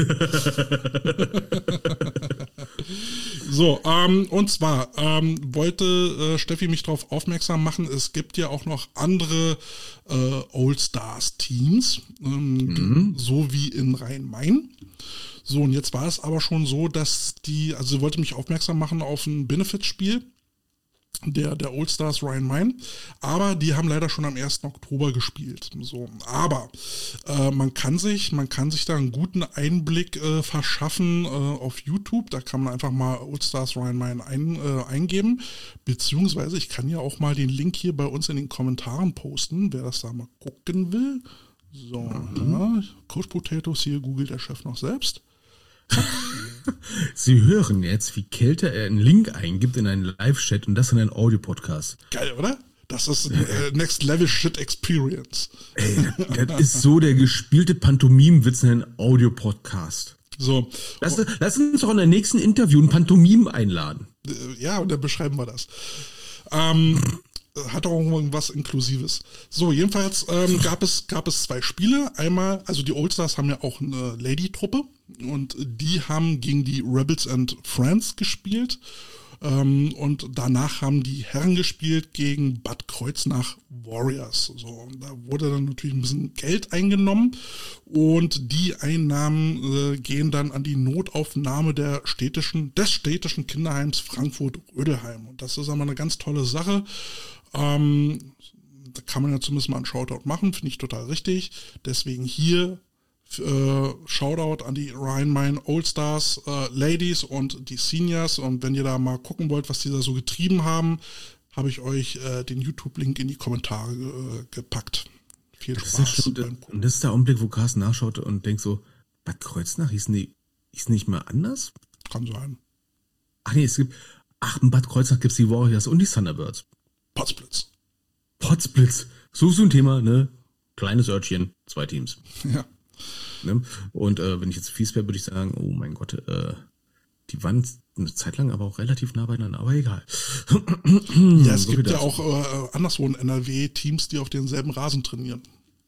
So, und zwar wollte Steffi mich darauf aufmerksam machen, es gibt ja auch noch andere All-Stars-Teams, so wie in Rhein-Main. So, und jetzt war es aber schon so, dass also sie wollte mich aufmerksam machen auf ein Benefits-Spiel der All-Stars Rhein-Main, aber die haben leider schon am 1. Oktober gespielt. So, aber man kann sich da einen guten Einblick verschaffen auf YouTube. Da kann man einfach mal All-Stars Rhein-Main eingeben, beziehungsweise ich kann ja auch mal den Link hier bei uns in den Kommentaren posten, wer das da mal gucken will. So, ja, Coach Potatoes hier, googelt der Chef noch selbst. Sie hören jetzt, wie Kälte einen Link eingibt in einen Live-Chat und das in einen Audio-Podcast. Geil, oder? Das ist Next Level Shit Experience. Ey, das ist so der gespielte Pantomim-Witz in einen Audio-Podcast. So. Lass uns doch in der nächsten Interview ein Pantomim einladen. Ja, und dann beschreiben wir das. Hat auch irgendwas Inklusives. So, jedenfalls gab es 2 Spiele. Einmal, also die All-Stars haben ja auch eine Lady-Truppe und die haben gegen die Rebels and Friends gespielt. Und danach haben die Herren gespielt gegen Bad Kreuznach Warriors. So, da wurde dann natürlich ein bisschen Geld eingenommen und die Einnahmen gehen dann an die Notaufnahme des städtischen Kinderheims Frankfurt-Rödelheim. Und das ist aber eine ganz tolle Sache. Da kann man ja zumindest mal einen Shoutout machen, finde ich total richtig. Deswegen hier Shoutout an die Rhein-Main All-Stars Ladies und die Seniors. Und wenn ihr da mal gucken wollt, was die da so getrieben haben, habe ich euch den YouTube-Link in die Kommentare gepackt. Viel Spaß. Und das ist der Augenblick, wo Carsten nachschaut und denkt so, Bad Kreuznach hieß nicht mehr anders? Kann sein. Ach nee, in Bad Kreuznach gibt es die Warriors und die Thunderbirds. Potzblitz. So ein Thema, ne? Kleines Örtchen, 2 Teams. Ja. Ne? Und wenn ich jetzt fies wäre, würde ich sagen, oh mein Gott, die waren eine Zeit lang aber auch relativ nah beieinander, aber egal. Ja, es gibt ja auch anderswo in NRW Teams, die auf denselben Rasen trainieren.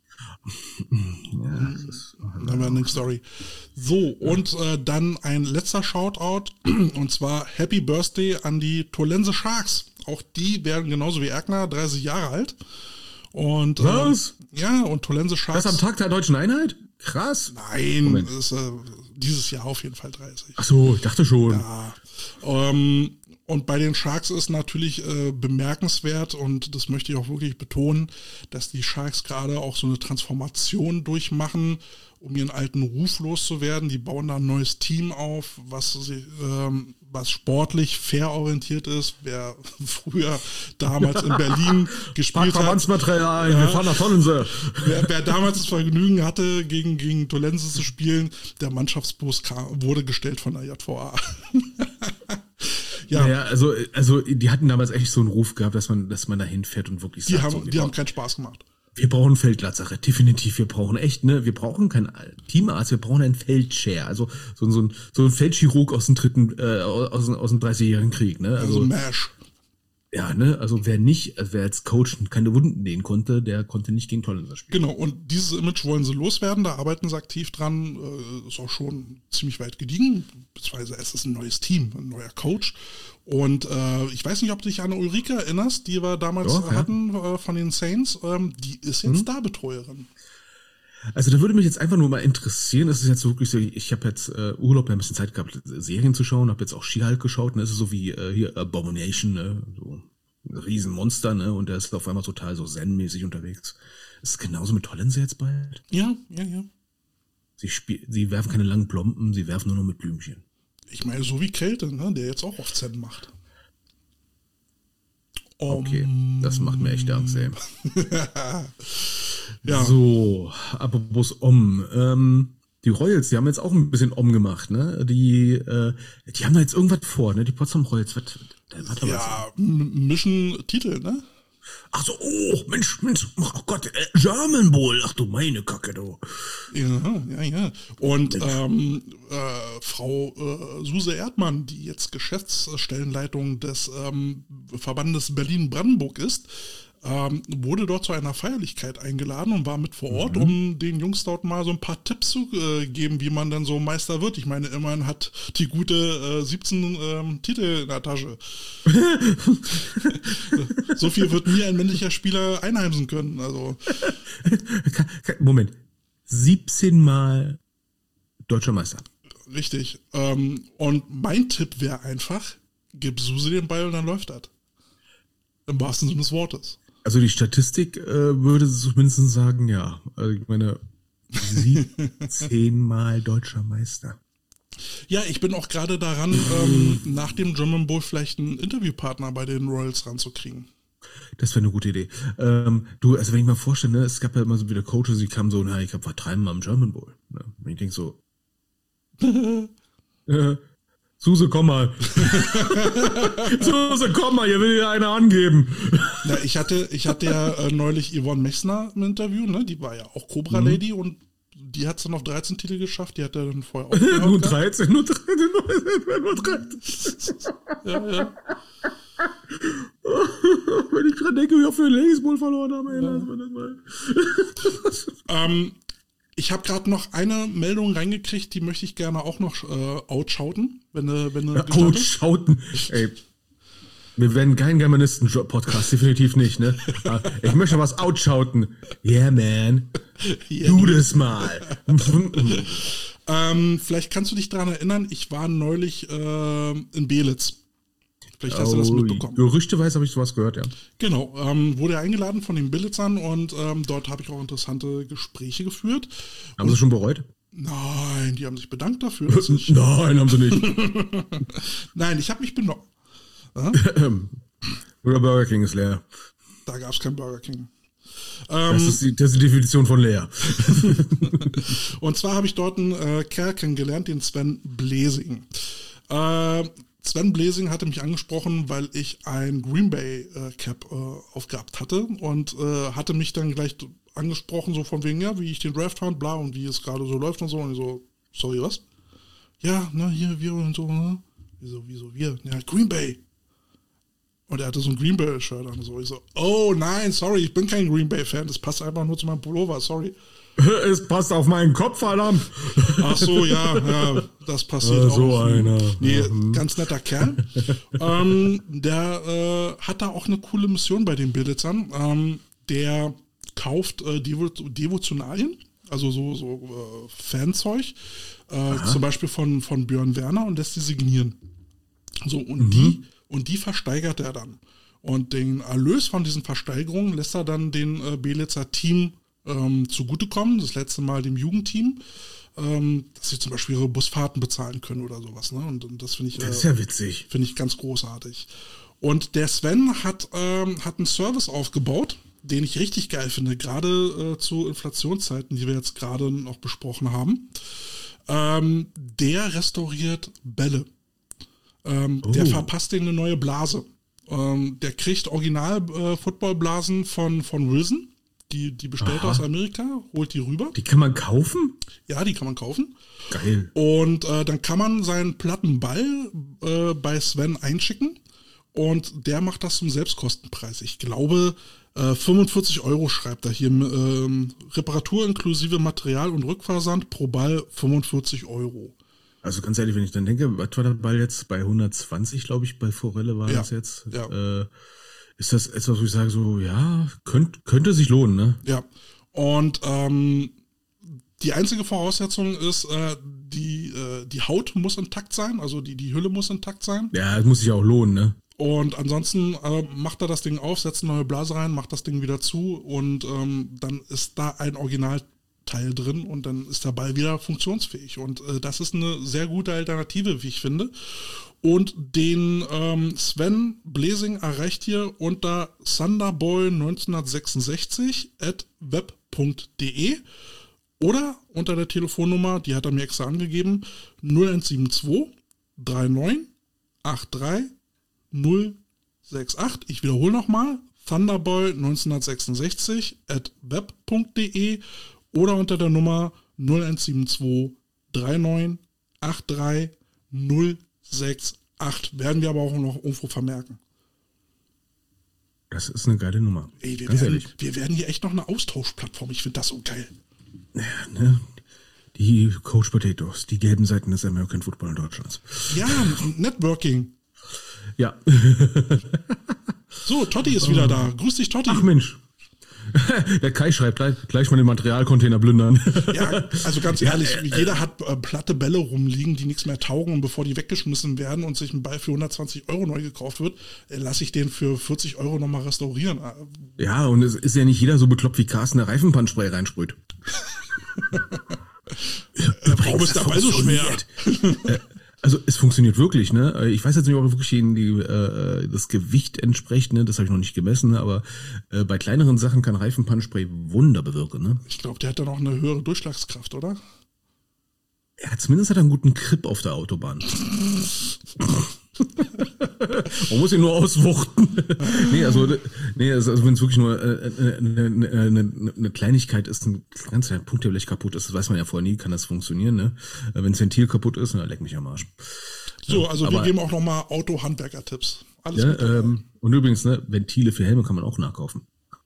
Ja, das ist eine Story. So, und dann ein letzter Shoutout, und zwar Happy Birthday an die Tolense Sharks. Auch die werden genauso wie Erkner 30 Jahre alt. Und was? Ja, und Tolense Sharks. Das am Tag der Deutschen Einheit? Krass. Nein, ist dieses Jahr auf jeden Fall 30. Ach so, ich dachte schon. Ja. Und bei den Sharks ist natürlich bemerkenswert, und das möchte ich auch wirklich betonen, dass die Sharks gerade auch so eine Transformation durchmachen, um ihren alten Ruf loszuwerden. Die bauen da ein neues Team auf, was sportlich fair orientiert ist. Wer früher damals in Berlin gespielt hat. Verbandsmaterial, wir fahren nach Tonnense. Wer damals das Vergnügen hatte, gegen Tolense zu spielen, der Mannschaftsbus wurde gestellt von der JVA. Ja. Naja, also die hatten damals echt so einen Ruf gehabt, dass man da hinfährt und wirklich die haben keinen Spaß gemacht. Wir brauchen Feldlazarett, definitiv. Wir brauchen echt, wir brauchen keinen Teamarzt, wir brauchen einen Feldshare, also so ein Feldchirurg aus dem aus dem 30-jährigen Krieg, ne? Also MASH. Ja, ne, also wer als Coach keine Wunden nähen konnte, der konnte nicht gegen Tollenser spielen. Genau, und dieses Image wollen sie loswerden, da arbeiten sie aktiv dran, ist auch schon ziemlich weit gediegen, beziehungsweise es ist ein neues Team, ein neuer Coach. Und ich weiß nicht, ob du dich an Ulrike erinnerst, die wir damals hatten von den Saints, die ist jetzt da Betreuerin. Also da würde mich jetzt einfach nur mal interessieren, es ist jetzt wirklich so, ich habe jetzt Urlaub, ein bisschen Zeit gehabt, Serien zu schauen, habe jetzt auch She-Hulk geschaut, ne, es ist so wie hier Abomination, ne, so ein Riesenmonster, ne, und der ist auf einmal total so zen-mäßig unterwegs. Ist es genauso mit Tollense jetzt bald? Ja. Sie werfen keine langen Plomben, sie werfen nur noch mit Blümchen. Ich meine, so wie Kälte, ne, der jetzt auch auf Zen macht. Okay, das macht mir echt Angst, ey. Ja. So, apropos die Royals, die haben jetzt auch ein bisschen gemacht, ne? Die haben da jetzt irgendwas vor, ne? Die Potsdam Royals, mischen Titel, ne? Ach so, oh, Mensch, oh Gott, German Bowl, ach du meine Kacke, du. Ja. Und Frau Suse Erdmann, die jetzt Geschäftsstellenleitung des Verbandes Berlin-Brandenburg ist, wurde dort zu einer Feierlichkeit eingeladen und war mit vor Ort, um den Jungs dort mal so ein paar Tipps zu geben, wie man dann so Meister wird. Ich meine, immerhin hat die gute 17 Titel in der Tasche. So viel wird nie ein männlicher Spieler einheimsen können. Also. Moment, 17 Mal deutscher Meister. Richtig. Und mein Tipp wäre einfach, gib Suse den Ball und dann läuft das. Im wahrsten Sinne des Wortes. Also die Statistik würde zumindest sagen, ja. Also ich meine, sie 10-mal deutscher Meister. Ja, ich bin auch gerade daran, nach dem German Bowl vielleicht einen Interviewpartner bei den Royals ranzukriegen. Das wäre eine gute Idee. Du, also wenn ich mal vorstelle, ne, es gab ja immer so wieder Coaches, die kamen so, ich war 3-mal am German Bowl. Ne? Und ich denke so, Suse, komm mal. Suse, komm mal, hier will dir einer angeben. Na, ich hatte ja neulich Yvonne Messner im Interview, ne? Die war ja auch Cobra Lady und die hat es dann auf 13 Titel geschafft, die hat er dann vorher auch nur 13. Ja. Wenn ich dran denke, wie wir für den Ladies Bowl verloren haben, lassen wir das mal. Ich habe gerade noch eine Meldung reingekriegt, die möchte ich gerne auch noch outschauten, wenn du outschauten. Ey, wir werden kein Germanisten-Podcast, definitiv nicht, ne? Ich möchte was outschauten. Yeah, man. Du das mal. Vielleicht kannst du dich daran erinnern, ich war neulich in Belitz. Vielleicht hast du das mitbekommen. Gerüchteweise habe ich sowas gehört, ja. Genau, wurde eingeladen von den Bilitzern und dort habe ich auch interessante Gespräche geführt. Haben sie schon bereut? Nein, die haben sich bedankt dafür. Dass ich Nein, haben sie nicht. Nein, ich habe mich benommen. Oder Burger King ist leer. Da gab es kein Burger King. Das ist die Definition von leer. Und zwar habe ich dort einen Kerl kennengelernt, den Sven Blesing. Sven Blesing hatte mich angesprochen, weil ich ein Green Bay Cap aufgehabt hatte und hatte mich dann gleich angesprochen, so von wegen, ja, wie ich den Draft fand, bla, und wie es gerade so läuft und so. Und ich so, sorry, was? Ja, ne, hier, wir und so, ne? Wieso wir? Ja, Green Bay. Und er hatte so ein Green Bay-Shirt an. So. Ich so, oh nein, sorry, ich bin kein Green Bay-Fan. Das passt einfach nur zu meinem Pullover, sorry. Es passt auf meinen Kopf, verdammt. Ach so, ja, das passiert auch. So einer. Nee, ganz netter Kerl. Der hat da auch eine coole Mission bei den Bilitzern. Der kauft Devotionalien, also so Fanzeug, zum Beispiel von Björn Werner und lässt die signieren. So, und die versteigert er dann. Und den Erlös von diesen Versteigerungen lässt er dann den Belitzer Team zugutekommen, das letzte Mal dem Jugendteam, dass sie zum Beispiel ihre Busfahrten bezahlen können oder sowas. Ne? Und das finde ich, das ist ja witzig. Finde ich ganz großartig. Und der Sven hat einen Service aufgebaut, den ich richtig geil finde, gerade zu Inflationszeiten, die wir jetzt gerade noch besprochen haben. Der restauriert Bälle. Der verpasst denen eine neue Blase. Der kriegt Original-Footballblasen von Wilson. Die bestellt er aus Amerika, holt die rüber. Die kann man kaufen? Ja, die kann man kaufen. Geil. Und dann kann man seinen platten Ball bei Sven einschicken und der macht das zum Selbstkostenpreis. Ich glaube, 45 € schreibt er hier. Reparatur inklusive Material und Rückversand pro Ball 45 €. Also ganz ehrlich, wenn ich dann denke, was war der Ball jetzt? Bei 120, glaube ich, bei Forelle war das jetzt. Ja. Ist das etwas, wo ich sage, so, ja, könnte sich lohnen, ne? Ja. Und die einzige Voraussetzung ist, die Haut muss intakt sein, also die Hülle muss intakt sein. Ja, das muss sich auch lohnen, ne? Und ansonsten macht er das Ding auf, setzt eine neue Blase rein, macht das Ding wieder zu und dann ist da ein Originalteil drin und dann ist der Ball wieder funktionsfähig. Und das ist eine sehr gute Alternative, wie ich finde. Und den Sven Blesing erreicht ihr unter thunderboy1966@web.de oder unter der Telefonnummer, die hat er mir extra angegeben, 0172 39 83 068. Ich wiederhole nochmal, thunderboy1966@web.de oder unter der Nummer 0172 39 83 068. Werden wir aber auch noch irgendwo vermerken. Das ist eine geile Nummer. Ey, wir werden hier echt noch eine Austauschplattform. Ich finde das so geil. Ja, ne? Die Coach Potatoes, die gelben Seiten des American Football in Deutschlands. Ja, Networking. Ja. So, Totti ist wieder da. Grüß dich, Totti. Ach Mensch. Der Kai schreibt gleich mal den Materialcontainer plündern. Ja, also ganz ehrlich, jeder hat platte Bälle rumliegen, die nichts mehr taugen, und bevor die weggeschmissen werden und sich ein Ball für 120 Euro neu gekauft wird, lasse ich den für 40 Euro nochmal restaurieren. Ja, und es ist ja nicht jeder so bekloppt wie Carsten, der Reifenpannspray reinsprüht. Warum ist der Ball so schwer? Also es funktioniert wirklich, ne? Ich weiß jetzt nicht, ob wirklich das Gewicht entspricht, ne? Das habe ich noch nicht gemessen, ne? Aber bei kleineren Sachen kann Reifenpannspray Wunder bewirken, ne? Ich glaube, der hat dann auch eine höhere Durchschlagskraft, oder? Ja, zumindest hat er einen guten Grip auf der Autobahn. Man muss ihn nur auswuchten. Also wenn es wirklich nur eine Kleinigkeit ist, ein ganz kleiner Punkt, der vielleicht kaputt ist, das weiß man ja vorher nie, kann das funktionieren, ne? Wenn das Ventil kaputt ist, dann leck mich am Arsch. So, also wir geben auch nochmal Auto-Handwerker-Tipps. Alles ja, und übrigens, ne, Ventile für Helme kann man auch nachkaufen.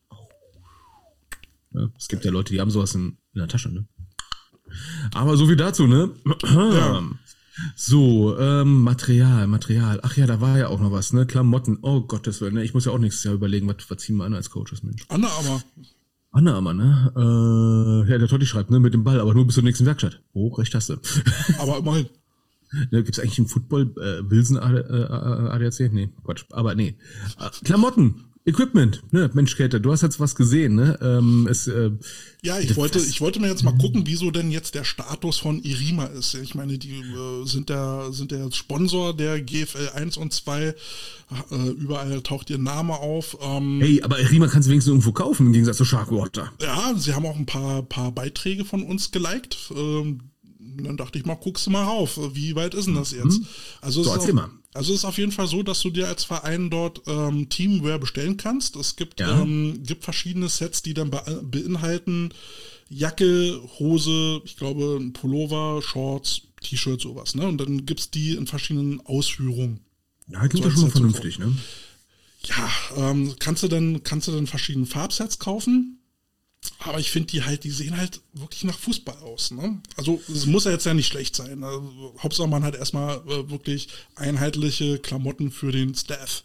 Ja, es gibt ja Leute, die haben sowas in der Tasche, ne? Aber so viel dazu, ne? Ja. So, Material. Ach ja, da war ja auch noch was, ne? Klamotten. Oh Gottes Willen, ne? Ich muss ja auch nächstes Jahr überlegen, was ziehen wir an als Coaches, Mensch. Under Armour, ne? Ja, der Totti schreibt, ne? Mit dem Ball, aber nur bis zur nächsten Werkstatt. Oh, recht hast du. Aber immerhin. Ne, gibt's eigentlich im Football Wilson ADAC? Nee, Quatsch. Aber nee. Klamotten. Equipment, ne, Mensch, Käthe, du hast jetzt was gesehen, ne? Ja, ich wollte mir jetzt mal gucken, wieso denn jetzt der Status von IRIMA ist. Ich meine, die sind der Sponsor der GFL 1 und 2. Überall taucht ihr Name auf. Hey, aber IRIMA kannst du wenigstens irgendwo kaufen, im Gegensatz zu Sharkwater. Ja, sie haben auch ein paar Beiträge von uns geliked. Dann dachte ich mal, guckst du mal rauf, wie weit ist denn das jetzt? Also es ist auf jeden Fall so, dass du dir als Verein dort Teamwear bestellen kannst. Es gibt verschiedene Sets, die dann beinhalten Jacke, Hose, ich glaube ein Pullover, Shorts, T-Shirt, sowas. Ne? Und dann gibt's die in verschiedenen Ausführungen. Ja, klingt ja schon mal vernünftig, ne? Ja, kannst du dann verschiedene Farbsets kaufen. Aber ich finde, die sehen halt wirklich nach Fußball aus, ne? Also, es muss ja jetzt ja nicht schlecht sein. Also, Hauptsache, man hat erstmal wirklich einheitliche Klamotten für den Staff.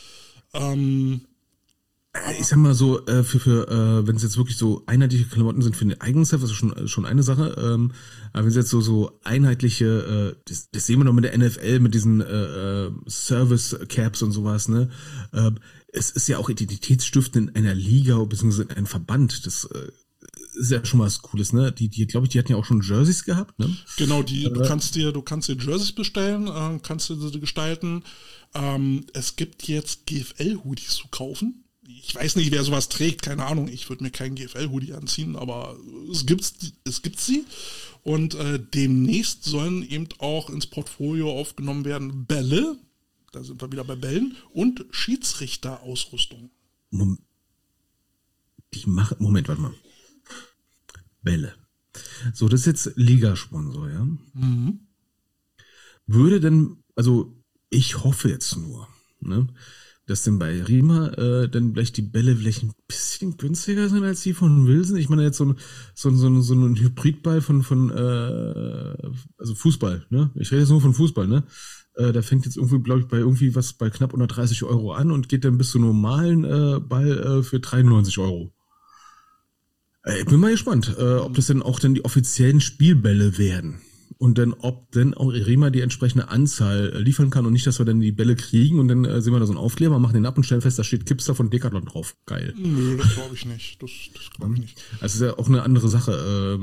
Ich sag mal so, wenn es jetzt wirklich so einheitliche Klamotten sind für den eigenen Staff, das ist schon eine Sache. Aber wenn es jetzt so einheitliche, das sehen wir noch mit der NFL, mit diesen Service Caps und sowas, ne? Es ist ja auch identitätsstiftend in einer Liga bzw. in einem Verband. Das ist ja schon was Cooles, ne? Die glaube ich, die hatten ja auch schon Jerseys gehabt, ne? Genau, du kannst dir Jerseys bestellen, kannst du sie gestalten. Es gibt jetzt GFL-Hoodies zu kaufen. Ich weiß nicht, wer sowas trägt, keine Ahnung. Ich würde mir keinen GFL-Hoodie anziehen, aber es gibt sie. Und demnächst sollen eben auch ins Portfolio aufgenommen werden Bälle. Da sind wir wieder bei Bällen und Schiedsrichterausrüstung. Moment, warte mal. Bälle. So, das ist jetzt Ligasponsor, ja? Mhm. Würde denn, also ich hoffe jetzt nur, ne, dass denn bei Rima dann vielleicht die Bälle vielleicht ein bisschen günstiger sind als die von Wilson. Ich meine jetzt so ein Hybridball von also Fußball, ne? Ich rede jetzt nur von Fußball, ne? Da fängt jetzt irgendwie, glaube ich, bei knapp unter 30 Euro an und geht dann bis zum normalen Ball für 93 Euro. Ich bin mal gespannt, ob das denn auch dann die offiziellen Spielbälle werden. Und dann, ob denn auch Rema die entsprechende Anzahl liefern kann und nicht, dass wir dann die Bälle kriegen und dann sehen wir da so einen Aufkleber, machen den ab und stellen fest, da steht Kipster von Decathlon drauf. Geil. Nö, das glaube ich nicht. Das glaube ich nicht. Also ist ja auch eine andere Sache.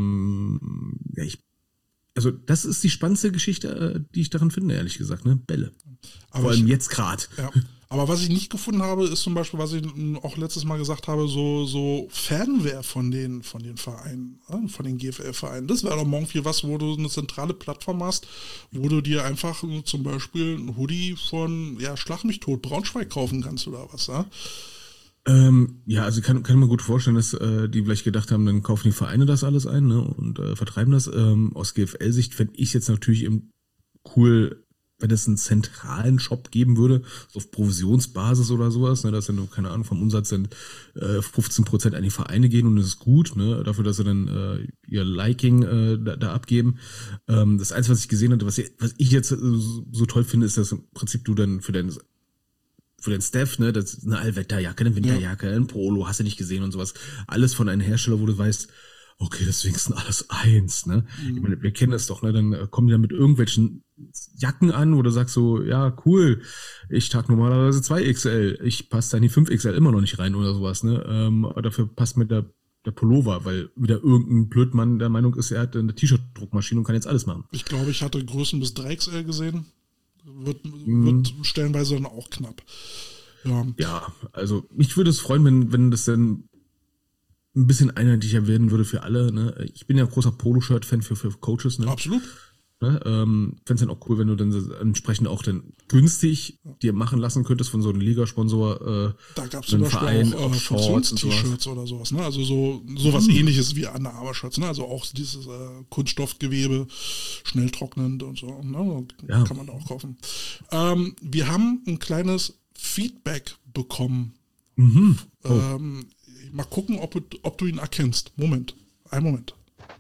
Also das ist die spannendste Geschichte, die ich daran finde, ehrlich gesagt, ne? Bälle. Aber vor allem jetzt gerade. Ja. Aber was ich nicht gefunden habe, ist zum Beispiel, was ich auch letztes Mal gesagt habe, so Fanware von den Vereinen, von den GFL-Vereinen. Das wäre doch morgen viel was, wo du eine zentrale Plattform hast, wo du dir einfach zum Beispiel ein Hoodie von, Schlag mich tot, Braunschweig kaufen kannst oder was, ja? Also kann man gut vorstellen, dass die vielleicht gedacht haben, dann kaufen die Vereine das alles ein, ne, und vertreiben das. Aus GFL-Sicht fände ich jetzt natürlich eben cool, wenn es einen zentralen Shop geben würde, so auf Provisionsbasis oder sowas, ne, dass dann, keine Ahnung, vom Umsatz dann 15% an die Vereine gehen und das ist gut, ne, dafür, dass sie dann ihr Liking da abgeben. Das Einzige, was ich gesehen hatte, was ich jetzt so toll finde, ist, dass im Prinzip du dann für dein für den Staff, ne, das ist eine Allwetterjacke, eine Winterjacke, ein Polo, hast du nicht gesehen und sowas. Alles von einem Hersteller, wo du weißt, okay, das ist wenigstens alles eins, ne? Ich meine, wir kennen das doch, ne? Dann kommen die dann mit irgendwelchen Jacken an, wo du sagst so, ja, cool, ich trage normalerweise 2XL, ich passe da in die 5XL immer noch nicht rein oder sowas, ne? Dafür passt mir der Pullover, weil wieder irgendein Blödmann der Meinung ist, er hat eine T-Shirt-Druckmaschine und kann jetzt alles machen. Ich glaube, ich hatte Größen bis 3XL gesehen. Wird stellenweise dann auch knapp. Ja, also mich würde es freuen, wenn das dann ein bisschen einheitlicher werden würde für alle. Ne? Ich bin ja ein großer Poloshirt-Fan für Coaches. Ne? Absolut. Ne? Fände es dann auch cool, wenn du dann entsprechend auch dann günstig dir machen lassen könntest von so einem Ligasponsor. Da gab es zum Beispiel Verein, auch Funktions-T-Shirts oder sowas. Ne? Also sowas ähnliches wie Under Armour-Shirts. Ne? Also auch dieses Kunststoffgewebe, schnell trocknend und so. Ne? Ja. Kann man da auch kaufen. Wir haben ein kleines Feedback bekommen. Oh. Mal gucken, ob du ihn erkennst. Einen Moment.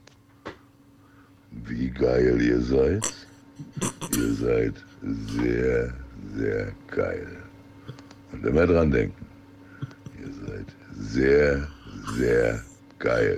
Wie geil ihr seid. Ihr seid sehr, sehr geil. Und immer dran denken. Ihr seid sehr, sehr geil.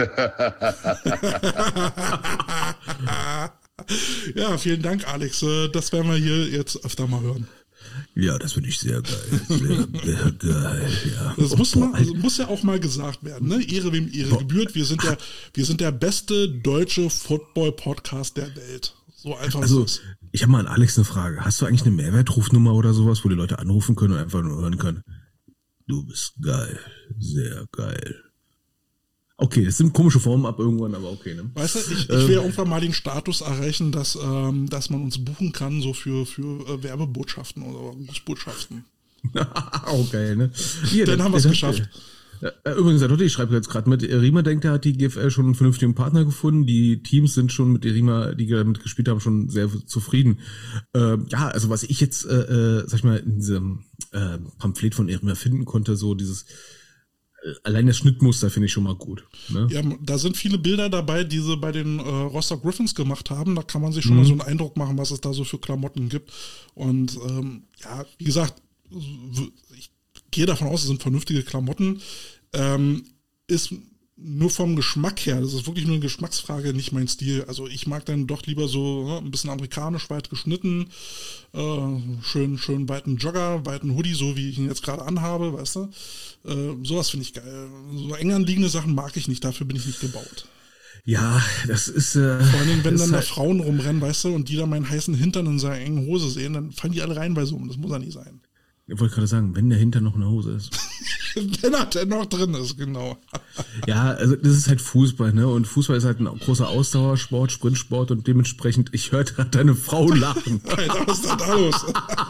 Ja, vielen Dank, Alex. Das werden wir hier jetzt öfter mal hören. Ja, das finde ich sehr geil. Sehr, sehr geil, ja. Das muss ja auch mal gesagt werden, ne? Ehre wem Ehre gebührt. Wir sind der beste deutsche Football-Podcast der Welt. So einfach Also, ist es. ich habe mal an Alex eine Frage. Hast du eigentlich eine Mehrwertrufnummer oder sowas, wo die Leute anrufen können und einfach nur hören können? Du bist geil. Sehr geil. Okay, das sind komische Formen ab irgendwann, aber okay, ne? Weißt du, ich will irgendwann mal den Status erreichen, dass man uns buchen kann, so für Werbebotschaften oder Grußbotschaften. Auch geil, ne? Hier, Dann haben wir es geschafft. Übrigens, ich schreibe jetzt gerade mit, Riemer denkt, er hat die GFL schon einen vernünftigen Partner gefunden. Die Teams sind schon mit Riemer, die damit gespielt haben, schon sehr zufrieden. Ja, also was ich jetzt, sag ich mal, in diesem Pamphlet von Riemer finden konnte, so dieses allein das Schnittmuster finde ich schon mal gut. Ne? Ja, da sind viele Bilder dabei, die sie bei den Rostock Griffins gemacht haben. Da kann man sich schon mal so einen Eindruck machen, was es da so für Klamotten gibt. Und ja, wie gesagt, ich gehe davon aus, es sind vernünftige Klamotten. Ist nur vom Geschmack her, das ist wirklich nur eine Geschmacksfrage, nicht mein Stil. Also ich mag dann doch lieber so ein bisschen amerikanisch weit geschnitten, schön weiten Jogger, weiten Hoodie, so wie ich ihn jetzt gerade anhabe, weißt du. Sowas finde ich geil. So eng anliegende Sachen mag ich nicht, dafür bin ich nicht gebaut. Ja, das ist vor allen Dingen, wenn dann da Frauen rumrennen, weißt du, und die da meinen heißen Hintern in seiner engen Hose sehen, dann fallen die alle rein bei so einem. Das muss ja nicht sein. Ich wollte gerade sagen, wenn der Hintern noch in der Hose ist. Wenn er denn noch drin ist, genau. Ja, also das ist halt Fußball, ne? Und Fußball ist halt ein großer Ausdauersport, Sprintsport und dementsprechend, ich höre gerade deine Frau lachen. Alter, was ist denn da los?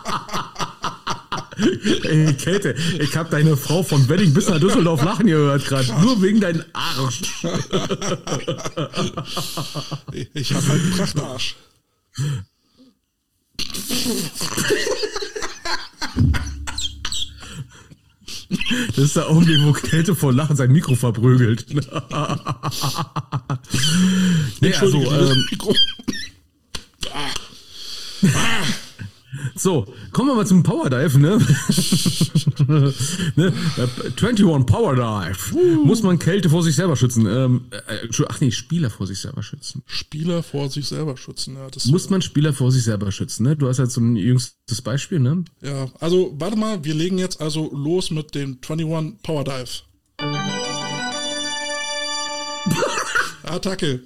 Ey, Käthe, ich habe deine Frau von Wedding bis nach Düsseldorf lachen gehört gerade. Nur wegen deinem Arsch. Ich habe halt einen Prachtarsch. Das ist der Augenblick, wo Käthe vor Lachen sein Mikro verprügelt. Nee, also, Mikro. So, kommen wir mal zum Power Dive, ne? Ne? 21 Power Dive. Muss man Kälte vor sich selber schützen? Spieler vor sich selber schützen. Spieler vor sich selber schützen, ja. Muss man Spieler vor sich selber schützen, ne? Du hast jetzt so ein jüngstes Beispiel, ne? Ja, also, warte mal, wir legen jetzt also los mit dem 21 Power Dive. Attacke.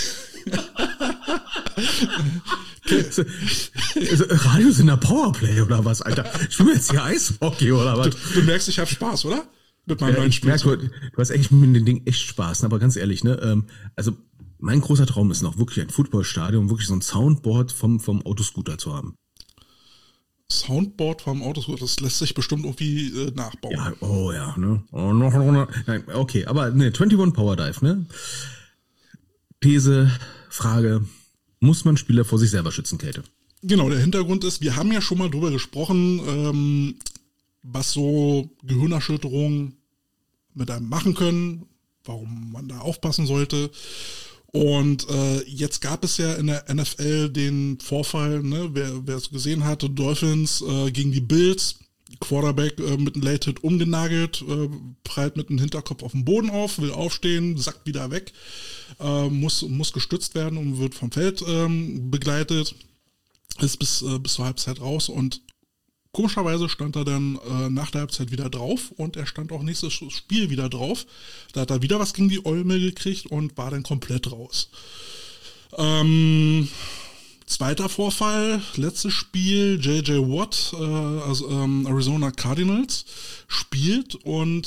Radios in der Powerplay oder was, Alter? Spielen wir jetzt hier Eishockey oder was? Du merkst, ich habe Spaß, oder? Mit meinem neuen Spiel. Du hast eigentlich mit dem Ding echt Spaß, aber ganz ehrlich, ne? Also mein großer Traum ist noch wirklich ein Footballstadion, wirklich so ein Soundboard vom Autoscooter zu haben. Soundboard vom Autoscooter, das lässt sich bestimmt irgendwie nachbauen. Ja, oh ja, ne? Oh, noch. Nein, okay, aber ne, 21 Power Dive, ne? These, Frage, muss man Spieler vor sich selber schützen, Käthe? Genau, der Hintergrund ist, wir haben ja schon mal drüber gesprochen, was so Gehirnerschütterungen mit einem machen können, warum man da aufpassen sollte. Und jetzt gab es ja in der NFL den Vorfall, ne, wer es gesehen hatte, Dolphins gegen die Bills. Quarterback mit einem Late-Hit umgenagelt, prallt mit dem Hinterkopf auf den Boden auf, will aufstehen, sackt wieder weg, muss gestützt werden und wird vom Feld begleitet, ist bis zur Halbzeit raus und komischerweise stand er dann nach der Halbzeit wieder drauf und er stand auch nächstes Spiel wieder drauf. Da hat er wieder was gegen die Eulme gekriegt und war dann komplett raus. Zweiter Vorfall, letztes Spiel, J.J. Watt, Arizona Cardinals, spielt und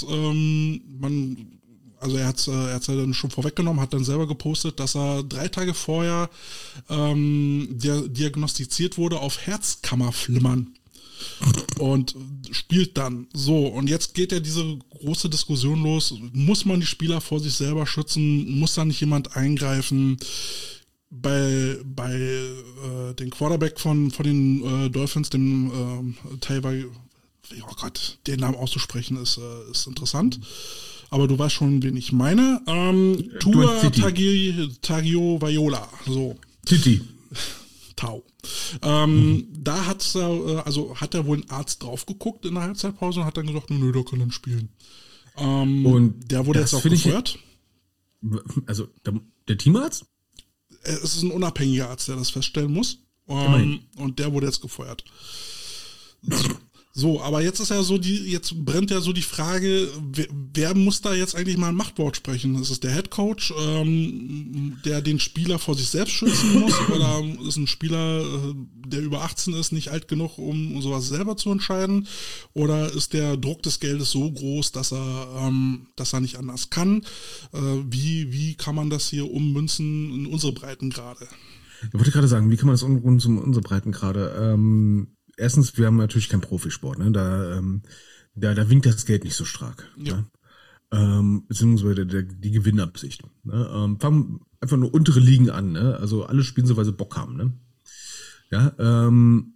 er hat's ja dann schon vorweggenommen, hat dann selber gepostet, dass er 3 Tage vorher diagnostiziert wurde auf Herzkammerflimmern. Und spielt dann. So, und jetzt geht ja diese große Diskussion los. Muss man die Spieler vor sich selber schützen? Muss da nicht jemand eingreifen? Bei den Quarterback von den Dolphins, dem teilweise, oh Gott, den Namen auszusprechen ist interessant. Aber du weißt schon, wen ich meine. Tua Tagovailoa. So. Titi. Tau. Da hat er wohl ein Arzt drauf geguckt in der Halbzeitpause und hat dann gesagt, nö, der kann dann spielen. Und der wurde jetzt auch gefeuert. Also der Teamarzt? Es ist ein unabhängiger Arzt, der das feststellen muss. Und der wurde jetzt gefeuert. So, aber jetzt ist ja so jetzt brennt ja so die Frage, wer muss da jetzt eigentlich mal ein Machtwort sprechen? Ist es der Headcoach, der den Spieler vor sich selbst schützen muss? Oder ist ein Spieler, der über 18 ist, nicht alt genug, um sowas selber zu entscheiden? Oder ist der Druck des Geldes so groß, dass er nicht anders kann? Wie kann man das hier ummünzen in unsere Breitengrade? Ich wollte gerade sagen, wie kann man das ummünzen in unsere Breitengrade? Erstens, wir haben natürlich keinen Profisport, ne? Da winkt das Geld nicht so stark. Ja. Ne? Beziehungsweise die Gewinnabsicht. Ne? Fangen einfach nur untere Ligen an, ne? Also alle spielen so, weil sie Bock haben, ne? Ja,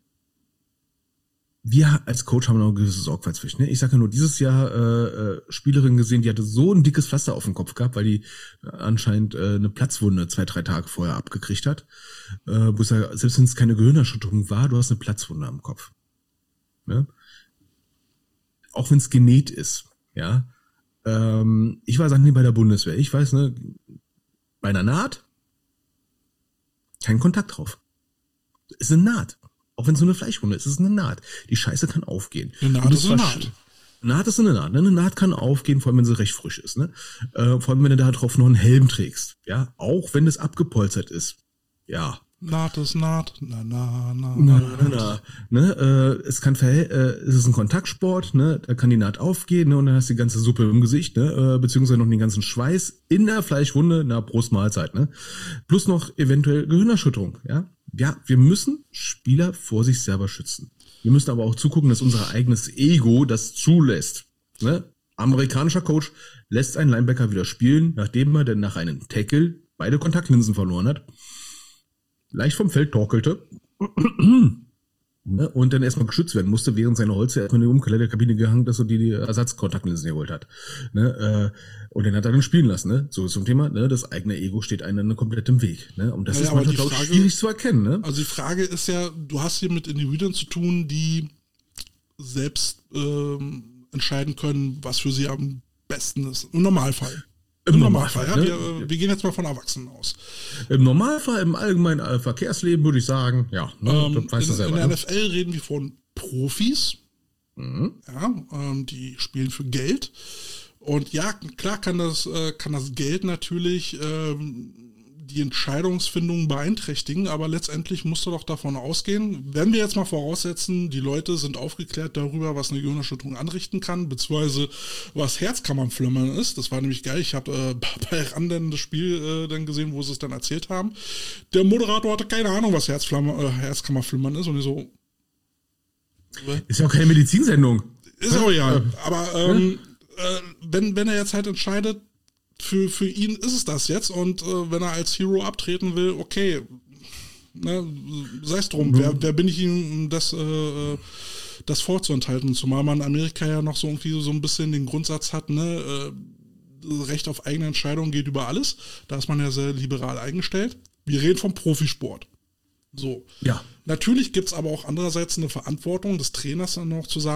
wir als Coach haben noch eine gewisse Sorgfaltspflicht. Ne? Ich sage ja nur, dieses Jahr Spielerin gesehen, die hatte so ein dickes Pflaster auf dem Kopf gehabt, weil die anscheinend eine Platzwunde 2-3 Tage vorher abgekriegt hat. Wo es ja, selbst wenn es keine Gehirnerschütterung war, du hast eine Platzwunde am Kopf. Ne? Auch wenn es genäht ist. Ja. Ich war nie bei der Bundeswehr. Ich weiß, ne, bei einer Naht kein Kontakt drauf. Ist eine Naht. Auch wenn es nur eine Fleischwunde ist, ist es eine Naht. Die Scheiße kann aufgehen. Eine Naht ist eine Naht. Naht ist eine Naht. Ne? Eine Naht kann aufgehen, vor allem wenn sie recht frisch ist. Ne? Vor allem wenn du da drauf noch einen Helm trägst. Ja, auch wenn es abgepolstert ist. Ja. Naht ist Naht. Na. Ne? Es kann es ist ein Kontaktsport. Ne? Da kann die Naht aufgehen, ne? Und dann hast du die ganze Suppe im Gesicht, ne? Beziehungsweise noch den ganzen Schweiß in der Fleischwunde. Na, Prost Mahlzeit. Ne? Plus noch eventuell Gehirnerschütterung. Ja. Ja, wir müssen Spieler vor sich selber schützen. Wir müssen aber auch zugucken, dass unser eigenes Ego das zulässt. Ne? Amerikanischer Coach lässt einen Linebacker wieder spielen, nachdem er denn nach einem Tackle beide Kontaktlinsen verloren hat, leicht vom Feld torkelte und dann erstmal geschützt werden musste, während seine Holze erstmal in die Umkleidekabine gehangen, dass er die Ersatzkontaktlinsen geholt hat. Ne? Und dann hat er dann spielen lassen. Ne? So zum Thema, ne? Das eigene Ego steht einem komplett im Weg. Ne? Und das ist manchmal, glaube ich, schwierig zu erkennen. Ne? Also die Frage ist ja, du hast hier mit Individuen zu tun, die selbst entscheiden können, was für sie am besten ist. Im Normalfall. Im Normalfall, ja. Ne? Wir gehen jetzt mal von Erwachsenen aus. Im Normalfall, im allgemeinen Verkehrsleben würde ich sagen, ja. Ne, in der NFL reden wir von Profis. Mhm. Ja, die spielen für Geld. Und ja, klar kann das Geld natürlich die Entscheidungsfindung beeinträchtigen, aber letztendlich musst du doch davon ausgehen, wenn wir jetzt mal voraussetzen, die Leute sind aufgeklärt darüber, was eine Gehirnerschütterung anrichten kann, beziehungsweise was Herzkammerflimmern ist. Das war nämlich geil. Ich habe bei Randen das Spiel dann gesehen, wo sie es dann erzählt haben. Der Moderator hatte keine Ahnung, was Herzkammerflimmern ist und ich so... Ist ja auch keine Medizinsendung. Ist auch ja, aber wenn er jetzt halt entscheidet, für ihn ist es das jetzt und wenn er als Hero abtreten will, okay, ne, sei es drum, wer bin ich ihm, das vorzuenthalten, zumal man in Amerika ja noch so irgendwie so ein bisschen den Grundsatz hat, ne, Recht auf eigene Entscheidung geht über alles, da ist man ja sehr liberal eingestellt. Wir reden vom Profisport. So. Ja. Natürlich gibt's aber auch andererseits eine Verantwortung des Trainers dann noch zu sagen,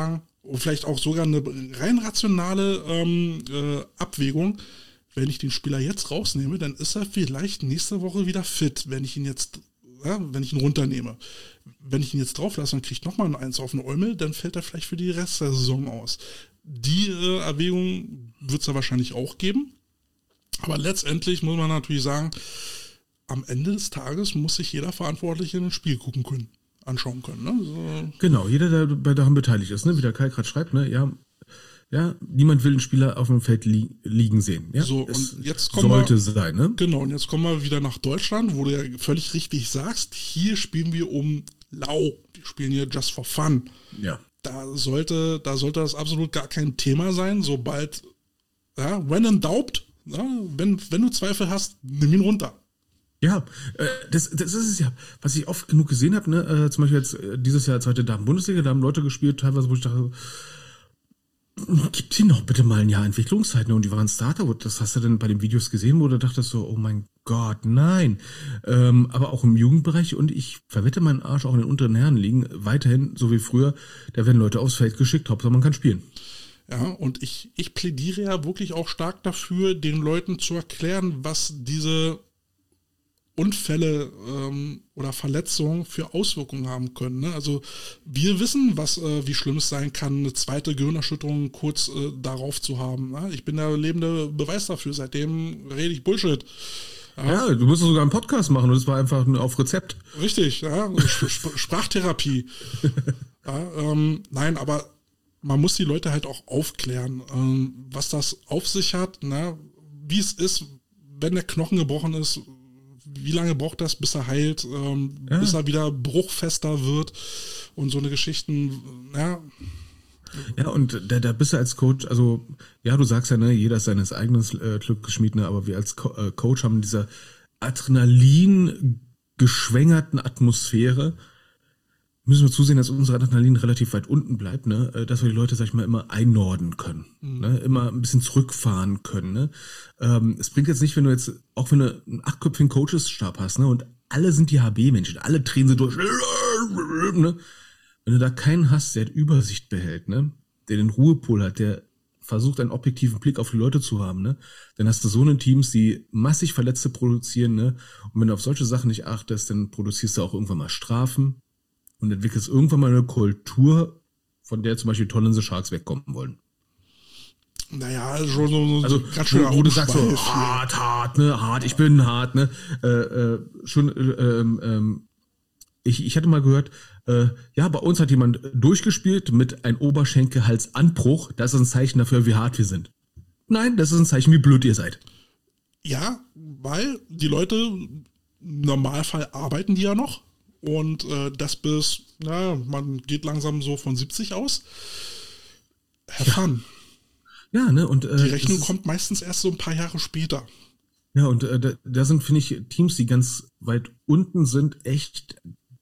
vielleicht auch sogar eine rein rationale Abwägung. Wenn ich den Spieler jetzt rausnehme, dann ist er vielleicht nächste Woche wieder fit, wenn ich ihn runternehme. Wenn ich ihn jetzt drauf lasse, dann kriegt nochmal ein 1 auf den Eumel, dann fällt er vielleicht für die Rest der Saison aus. Die Erwägung wird es da wahrscheinlich auch geben. Aber letztendlich muss man natürlich sagen, am Ende des Tages muss sich jeder Verantwortliche ein Spiel anschauen können. Ne? So. Genau, jeder, der daran beteiligt ist, ne? Wie der Kai gerade schreibt, ne? Ja, niemand will einen Spieler auf dem Feld liegen sehen. Ja? So, und jetzt sollte sein, ne? Genau, und jetzt kommen wir wieder nach Deutschland, wo du ja völlig richtig sagst, hier spielen wir um lau. Wir spielen hier just for fun. Ja. Da sollte das absolut gar kein Thema sein, sobald, ja, when in doubt, ja, wenn du Zweifel hast, nimm ihn runter. Ja, das ist es ja, was ich oft genug gesehen habe, ne? Zum Beispiel jetzt dieses Jahr zweite Damen-Bundesliga, da haben Leute gespielt, teilweise, wo ich dachte, gib ihnen doch bitte mal ein Jahr Entwicklungszeit, ne? Und die waren Starter. Das hast du denn bei den Videos gesehen, wo du dachtest so, oh mein Gott, nein. Aber auch im Jugendbereich, und ich verwette meinen Arsch auch in den unteren Herren liegen, weiterhin, so wie früher, da werden Leute aufs Feld geschickt, Hauptsache man kann spielen. Ja, und ich plädiere ja wirklich auch stark dafür, den Leuten zu erklären, was diese Unfälle oder Verletzungen für Auswirkungen haben können. Ne? Also wir wissen, wie schlimm es sein kann, eine zweite Gehirnerschütterung kurz darauf zu haben. Ne? Ich bin der lebende Beweis dafür. Seitdem rede ich Bullshit. Ja, du musst sogar einen Podcast machen und das war einfach auf Rezept. Richtig, ja. Sprachtherapie. Ja, nein, aber man muss die Leute halt auch aufklären, was das auf sich hat, ne? Wie es ist, wenn der Knochen gebrochen ist. Wie lange braucht das, bis er heilt, bis er wieder bruchfester wird und so eine Geschichten, ja. Ja, und da bist du als Coach, also, ja, du sagst ja, ne, jeder ist seines eigenen Glückes Schmied, ne, aber wir als Coach haben diese Adrenalin geschwängerten Atmosphäre, müssen wir zusehen, dass unser Adrenalin relativ weit unten bleibt, ne, dass wir die Leute, sag ich mal, immer einnorden können, ne, immer ein bisschen zurückfahren können, ne. Es bringt jetzt nicht, wenn du einen 8-köpfigen Coachesstab hast, ne, und alle sind die HB-Menschen, alle drehen sie durch, ne. Wenn du da keinen hast, der Übersicht behält, ne, der den Ruhepol hat, der versucht, einen objektiven Blick auf die Leute zu haben, ne, dann hast du so eine Teams, die massig Verletzte produzieren, ne, und wenn du auf solche Sachen nicht achtest, dann produzierst du auch irgendwann mal Strafen und entwickelst irgendwann mal eine Kultur, von der zum Beispiel Tonne Sharks wegkommen wollen. Naja, schon so also, ganz schön, wo du sagst so, hart, ne, hart, ich bin hart, ne, ich hatte mal gehört, ja, bei uns hat jemand durchgespielt mit einem Oberschenkelhalsanbruch, das ist ein Zeichen dafür, wie hart wir sind. Nein, das ist ein Zeichen, wie blöd ihr seid. Ja, weil die Leute im Normalfall arbeiten die ja noch und das man geht langsam so von 70 aus. Have fun. Ja, ne, und die Rechnung kommt meistens erst so ein paar Jahre später. Ja, und da sind, finde ich, Teams, die ganz weit unten sind, echt,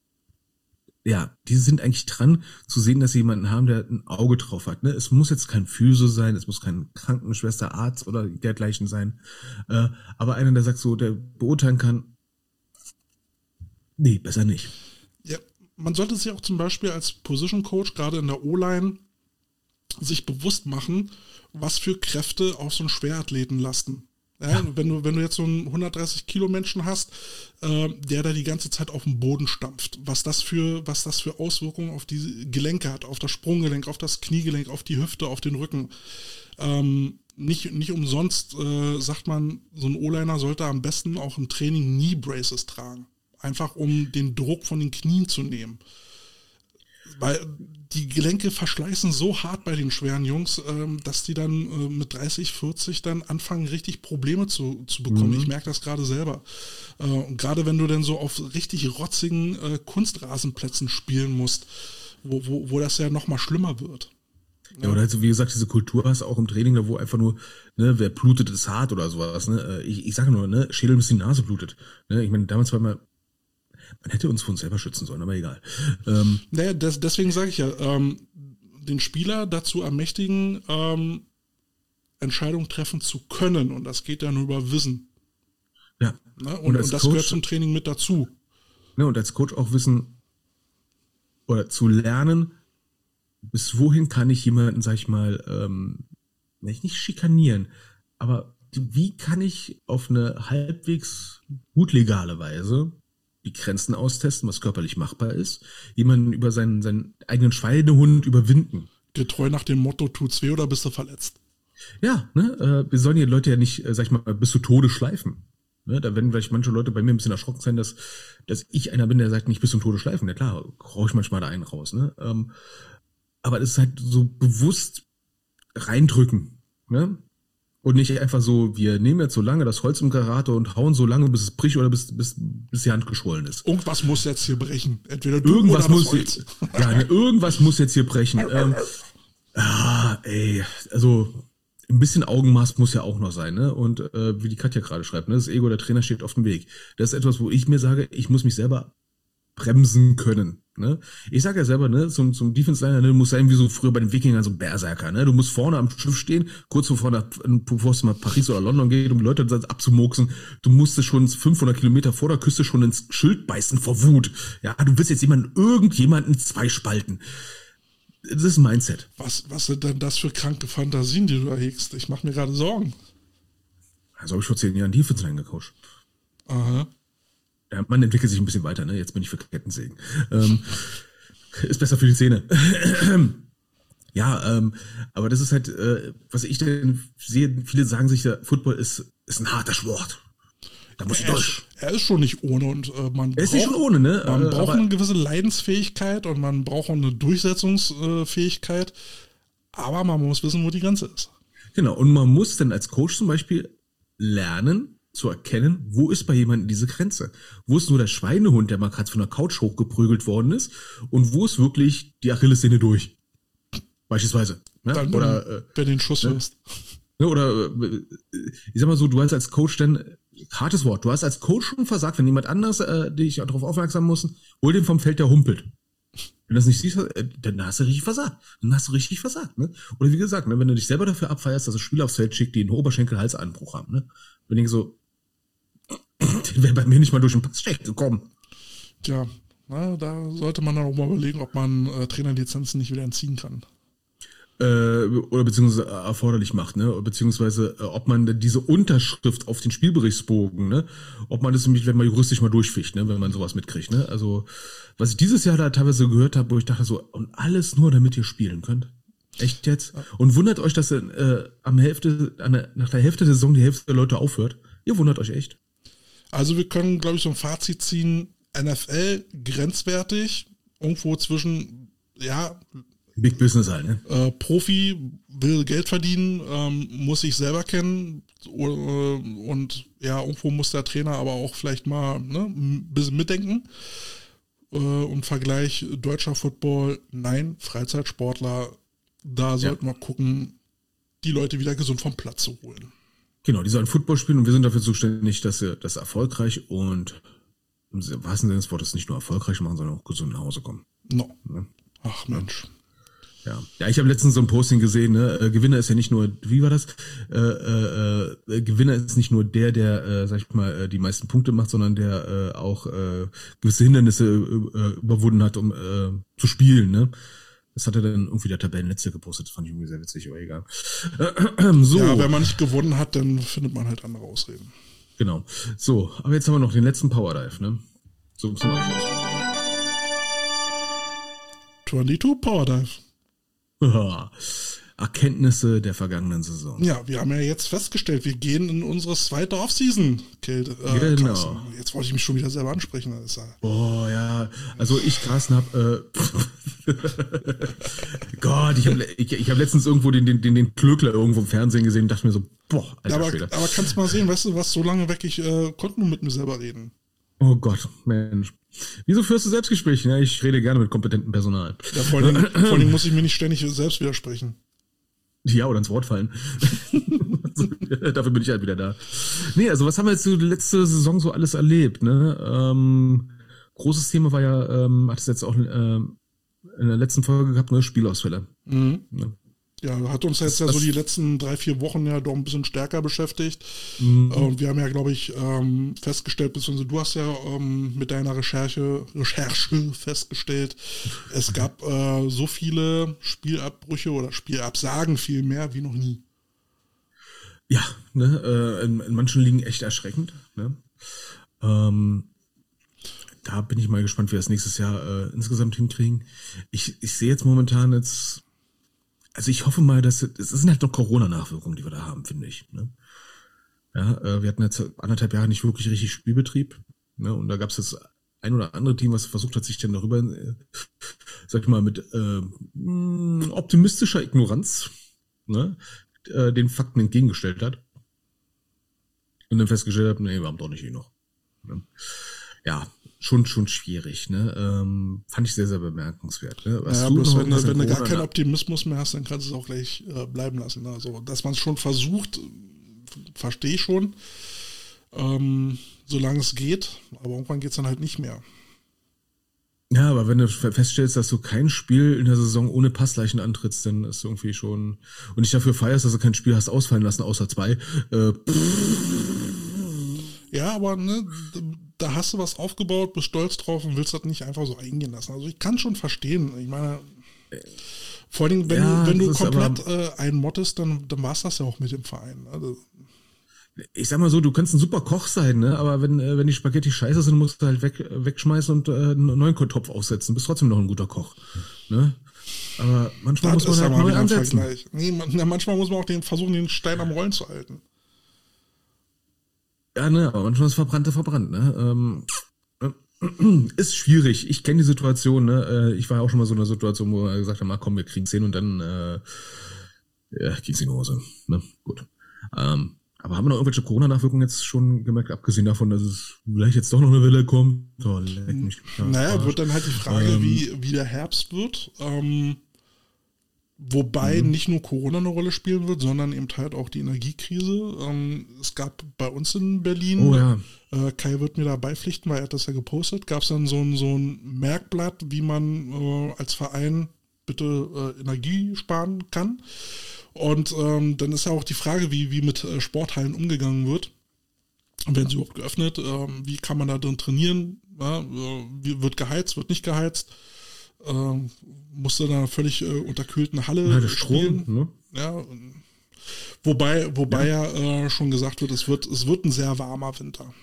ja, die sind eigentlich dran zu sehen, dass sie jemanden haben, der ein Auge drauf hat. Ne? Es muss jetzt kein Physio sein, es muss kein Krankenschwester, Arzt oder dergleichen sein. Aber einer, der sagt so, der beurteilen kann, nee, besser nicht. Ja, man sollte sich auch zum Beispiel als Position Coach, gerade in der O-Line, sich bewusst machen, was für Kräfte auf so einen Schwerathleten lasten. Ja, wenn du jetzt so einen 130-Kilo-Menschen hast, der da die ganze Zeit auf dem Boden stampft, was das für Auswirkungen auf die Gelenke hat, auf das Sprunggelenk, auf das Kniegelenk, auf die Hüfte, auf den Rücken. Nicht umsonst sagt man, so ein O-Liner sollte am besten auch im Training Knee Braces tragen. Einfach um den Druck von den Knien zu nehmen. Weil die Gelenke verschleißen so hart bei den schweren Jungs, dass die dann mit 30, 40 dann anfangen, richtig Probleme zu bekommen. Ich merke das gerade selber. Und gerade wenn du dann so auf richtig rotzigen Kunstrasenplätzen spielen musst, wo das ja noch mal schlimmer wird. Ja, oder also, wie gesagt, diese Kultur hast du auch im Training, da wo einfach nur, ne, wer blutet, ist hart oder sowas. Ne? Ich sage nur, ne, Schädel bis die Nase blutet. Ne? Ich meine, damals war man hätte uns vor uns selber schützen sollen, aber egal. Naja, deswegen sage ich ja, den Spieler dazu ermächtigen, Entscheidungen treffen zu können. Und das geht ja nur über Wissen. Ja. Ne? Und das Coach, gehört zum Training mit dazu. Ne, und als Coach auch wissen oder zu lernen, bis wohin kann ich jemanden, sag ich mal, nicht schikanieren, aber wie kann ich auf eine halbwegs gut legale Weise die Grenzen austesten, was körperlich machbar ist, jemanden über seinen eigenen Schweinehund überwinden? Getreu nach dem Motto, tut's weh oder bist du verletzt? Ja, ne, wir sollen die Leute ja nicht, sag ich mal, bis zu Tode schleifen. Ne, da werden vielleicht manche Leute bei mir ein bisschen erschrocken sein, dass ich einer bin, der sagt, nicht bis zum Tode schleifen. Ja klar, rauche ich manchmal da einen raus. Ne? Aber das ist halt so bewusst reindrücken. Ne? Und nicht einfach so, wir nehmen jetzt so lange das Holz im Karate und hauen so lange, bis es bricht oder bis die Hand geschwollen ist. Irgendwas muss jetzt hier brechen. Entweder du irgendwas oder muss das Holz. Irgendwas muss jetzt hier brechen. Also ein bisschen Augenmaß muss ja auch noch sein, ne? Und wie die Katja gerade schreibt, ne, das Ego der Trainer steht auf dem Weg. Das ist etwas, wo ich mir sage, ich muss mich selber bremsen können. Ne? Ich sage ja selber, ne, zum Defense-Liner, ne, du musst sein wie so früher bei den Wikingern, so ein Berserker. Ne? Du musst vorne am Schiff stehen, kurz bevor es nach Paris oder London geht, um die Leute abzumurksen. Du musstest schon 500 Kilometer vor der Küste schon ins Schild beißen vor Wut. Ja, du willst jetzt irgendjemanden zweispalten. Das ist ein Mindset. Was sind denn das für kranke Fantasien, die du erhegst? Ich mache mir gerade Sorgen. Also habe ich vor 10 Jahren Defense-Line gecoacht. Aha. Ja, man entwickelt sich ein bisschen weiter, ne? Jetzt bin ich für Kettensägen. Ist besser für die Zähne. Ja, aber das ist halt, was ich denn sehe, viele sagen sich ja, Football ist ein harter Sport. Da muss ich durch. Er ist schon nicht ohne und man ist nicht schon ohne, ne? Man braucht eine gewisse Leidensfähigkeit und man braucht auch eine Durchsetzungsfähigkeit, aber man muss wissen, wo die Grenze ist. Genau, und man muss dann als Coach zum Beispiel lernen, zu erkennen, wo ist bei jemandem diese Grenze? Wo ist nur der Schweinehund, der mal gerade von der Couch hochgeprügelt worden ist und wo ist wirklich die Achillessehne durch? Beispielsweise. Ne? Dann, oder wenn du den Schuss hörst. Ne? Oder ich sag mal so, du hast als Coach dann, hartes Wort, du hast als Coach schon versagt, wenn jemand anders dich darauf aufmerksam muss, hol den vom Feld, der humpelt. Wenn du das nicht siehst, dann hast du richtig versagt. Ne? Oder wie gesagt, ne, wenn du dich selber dafür abfeierst, dass du Spieler aufs Feld schickt, die einen Oberschenkel-Halsanbruch haben. Ne? Wenn ich so, die wäre bei mir nicht mal durch den Passcheck gekommen. Tja, da sollte man dann auch mal überlegen, ob man Trainerlizenzen nicht wieder entziehen kann. Oder beziehungsweise erforderlich macht, ne? Beziehungsweise ob man diese Unterschrift auf den Spielberichtsbogen, ne? Ob man das nämlich, wenn man juristisch mal durchficht, ne? Wenn man sowas mitkriegt, ne? Also, was ich dieses Jahr da teilweise gehört habe, wo ich dachte so, und alles nur, damit ihr spielen könnt. Echt jetzt? Und wundert euch, dass nach der Hälfte der Saison die Hälfte der Leute aufhört? Ihr wundert euch echt? Also wir können, glaube ich, so ein Fazit ziehen, NFL grenzwertig, irgendwo zwischen, ja, Big Business halt, ne? Profi will Geld verdienen, muss sich selber kennen und ja, irgendwo muss der Trainer aber auch vielleicht mal ein bisschen mitdenken. Und Vergleich deutscher Football, nein, Freizeitsportler, da sollten wir gucken, die Leute wieder gesund vom Platz zu holen. Genau, die sollen Football spielen und wir sind dafür zuständig, dass sie das erfolgreich und im wahrsten Sinne des Wortes nicht nur erfolgreich machen, sondern auch gesund nach Hause kommen. No. Ja. Ach Mensch. Ja, ich habe letztens so ein Posting gesehen, ne? Gewinner ist ja nicht nur, wie war das? Gewinner ist nicht nur der, sag ich mal, die meisten Punkte macht, sondern der auch gewisse Hindernisse überwunden hat, um zu spielen, ne? Das hat er dann irgendwie der Tabellenletzte gepostet, das fand ich irgendwie sehr witzig, aber egal. So. Ja, wenn man nicht gewonnen hat, dann findet man halt andere Ausreden. Genau. So, aber jetzt haben wir noch den letzten Power Dive, ne? So zum Abschluss. 22 Power Dive. Erkenntnisse der vergangenen Saison. Ja, wir haben ja jetzt festgestellt, wir gehen in unsere zweite Offseason. Genau. Jetzt wollte ich mich schon wieder selber ansprechen. Oh ja, also ich, Carsten, hab Gott, ich hab letztens irgendwo den Klöckler irgendwo im Fernsehen gesehen und dachte mir so, boah, Alter Schwede. Aber kannst mal sehen, weißt du, was so lange weg, ich konnte nur mit mir selber reden. Oh Gott, Mensch. Wieso führst du Selbstgespräche? Ja, ich rede gerne mit kompetentem Personal. Ja, vor allem muss ich mir nicht ständig selbst widersprechen. Ja, oder ins Wort fallen. Dafür bin ich halt wieder da. Nee, also was haben wir jetzt so die letzte Saison so alles erlebt, ne? Großes Thema war ja, hat es jetzt auch in der letzten Folge gehabt, ne? Spielausfälle. Mhm. Ne? Ja, hat uns jetzt ja so die letzten 3-4 Wochen ja doch ein bisschen stärker beschäftigt. Und wir haben ja, glaube ich, festgestellt, beziehungsweise du hast ja mit deiner Recherche festgestellt, es gab so viele Spielabbrüche oder Spielabsagen vielmehr wie noch nie. Ja, ne, in manchen Ligen echt erschreckend. Ne? Da bin ich mal gespannt, wie wir das nächstes Jahr insgesamt hinkriegen. Ich sehe jetzt momentan also ich hoffe mal, es sind halt noch Corona-Nachwirkungen, die wir da haben, finde ich. Ne? Ja, wir hatten jetzt 1,5 Jahre nicht wirklich richtig Spielbetrieb. Ne? Und da gab es jetzt ein oder andere Team, was versucht hat, sich dann darüber, sag ich mal, mit optimistischer Ignoranz, ne, den Fakten entgegengestellt hat. Und dann festgestellt hat, nee, wir haben doch nicht genug. Ne? Ja, schon schwierig, ne? Fand ich sehr, sehr bemerkenswert. Ne? Ja, bloß wenn du gar keinen Optimismus mehr hast, dann kannst du es auch gleich bleiben lassen. Also, dass man es schon versucht, verstehe ich schon, solange es geht, aber irgendwann geht es dann halt nicht mehr. Ja, aber wenn du feststellst, dass du kein Spiel in der Saison ohne Passleichen antrittst, dann ist irgendwie schon, und dich dafür feierst, dass du kein Spiel hast ausfallen lassen, außer 2, Ja, aber ne, da hast du was aufgebaut, bist stolz drauf und willst das nicht einfach so eingehen lassen. Also ich kann schon verstehen. Ich meine, vor allem, wenn du komplett einmottest, dann war es das ja auch mit dem Verein. Also, ich sag mal so, du kannst ein super Koch sein, ne? Aber wenn die Spaghetti scheiße sind, musst du halt wegschmeißen und einen neuen Topf aufsetzen. Bist trotzdem noch ein guter Koch. Ne? Aber manchmal muss man halt neu ansetzen. Nee, manchmal muss man auch versuchen, den Stein am Rollen zu halten. Ja, ne, aber manchmal ist verbrannt, ne? Ist schwierig. Ich kenne die Situation, ne? Ich war ja auch schon mal so in einer Situation, wo wir gesagt haben, ah, komm, wir kriegen's hin und dann ging's in die Hose. Ne? Gut. Aber haben wir noch irgendwelche Corona-Nachwirkungen jetzt schon gemerkt, abgesehen davon, dass es vielleicht jetzt doch noch eine Welle kommt? Oh, leck mich. Naja, wird dann halt die Frage, wie der Herbst wird. Wobei nicht nur Corona eine Rolle spielen wird, sondern eben halt auch die Energiekrise. Es gab bei uns in Berlin, Kai wird mir da beipflichten, weil er hat das ja gepostet, gab es dann so ein Merkblatt, wie man als Verein bitte Energie sparen kann. Und dann ist ja auch die Frage, wie mit Sporthallen umgegangen wird. Werden sie überhaupt geöffnet? Wie kann man da drin trainieren? Ja, wie wird geheizt, wird nicht geheizt? Musste in einer völlig unterkühlten Halle spielen. Strom, ne? Ja, wobei ja schon gesagt wird, es wird ein sehr warmer Winter.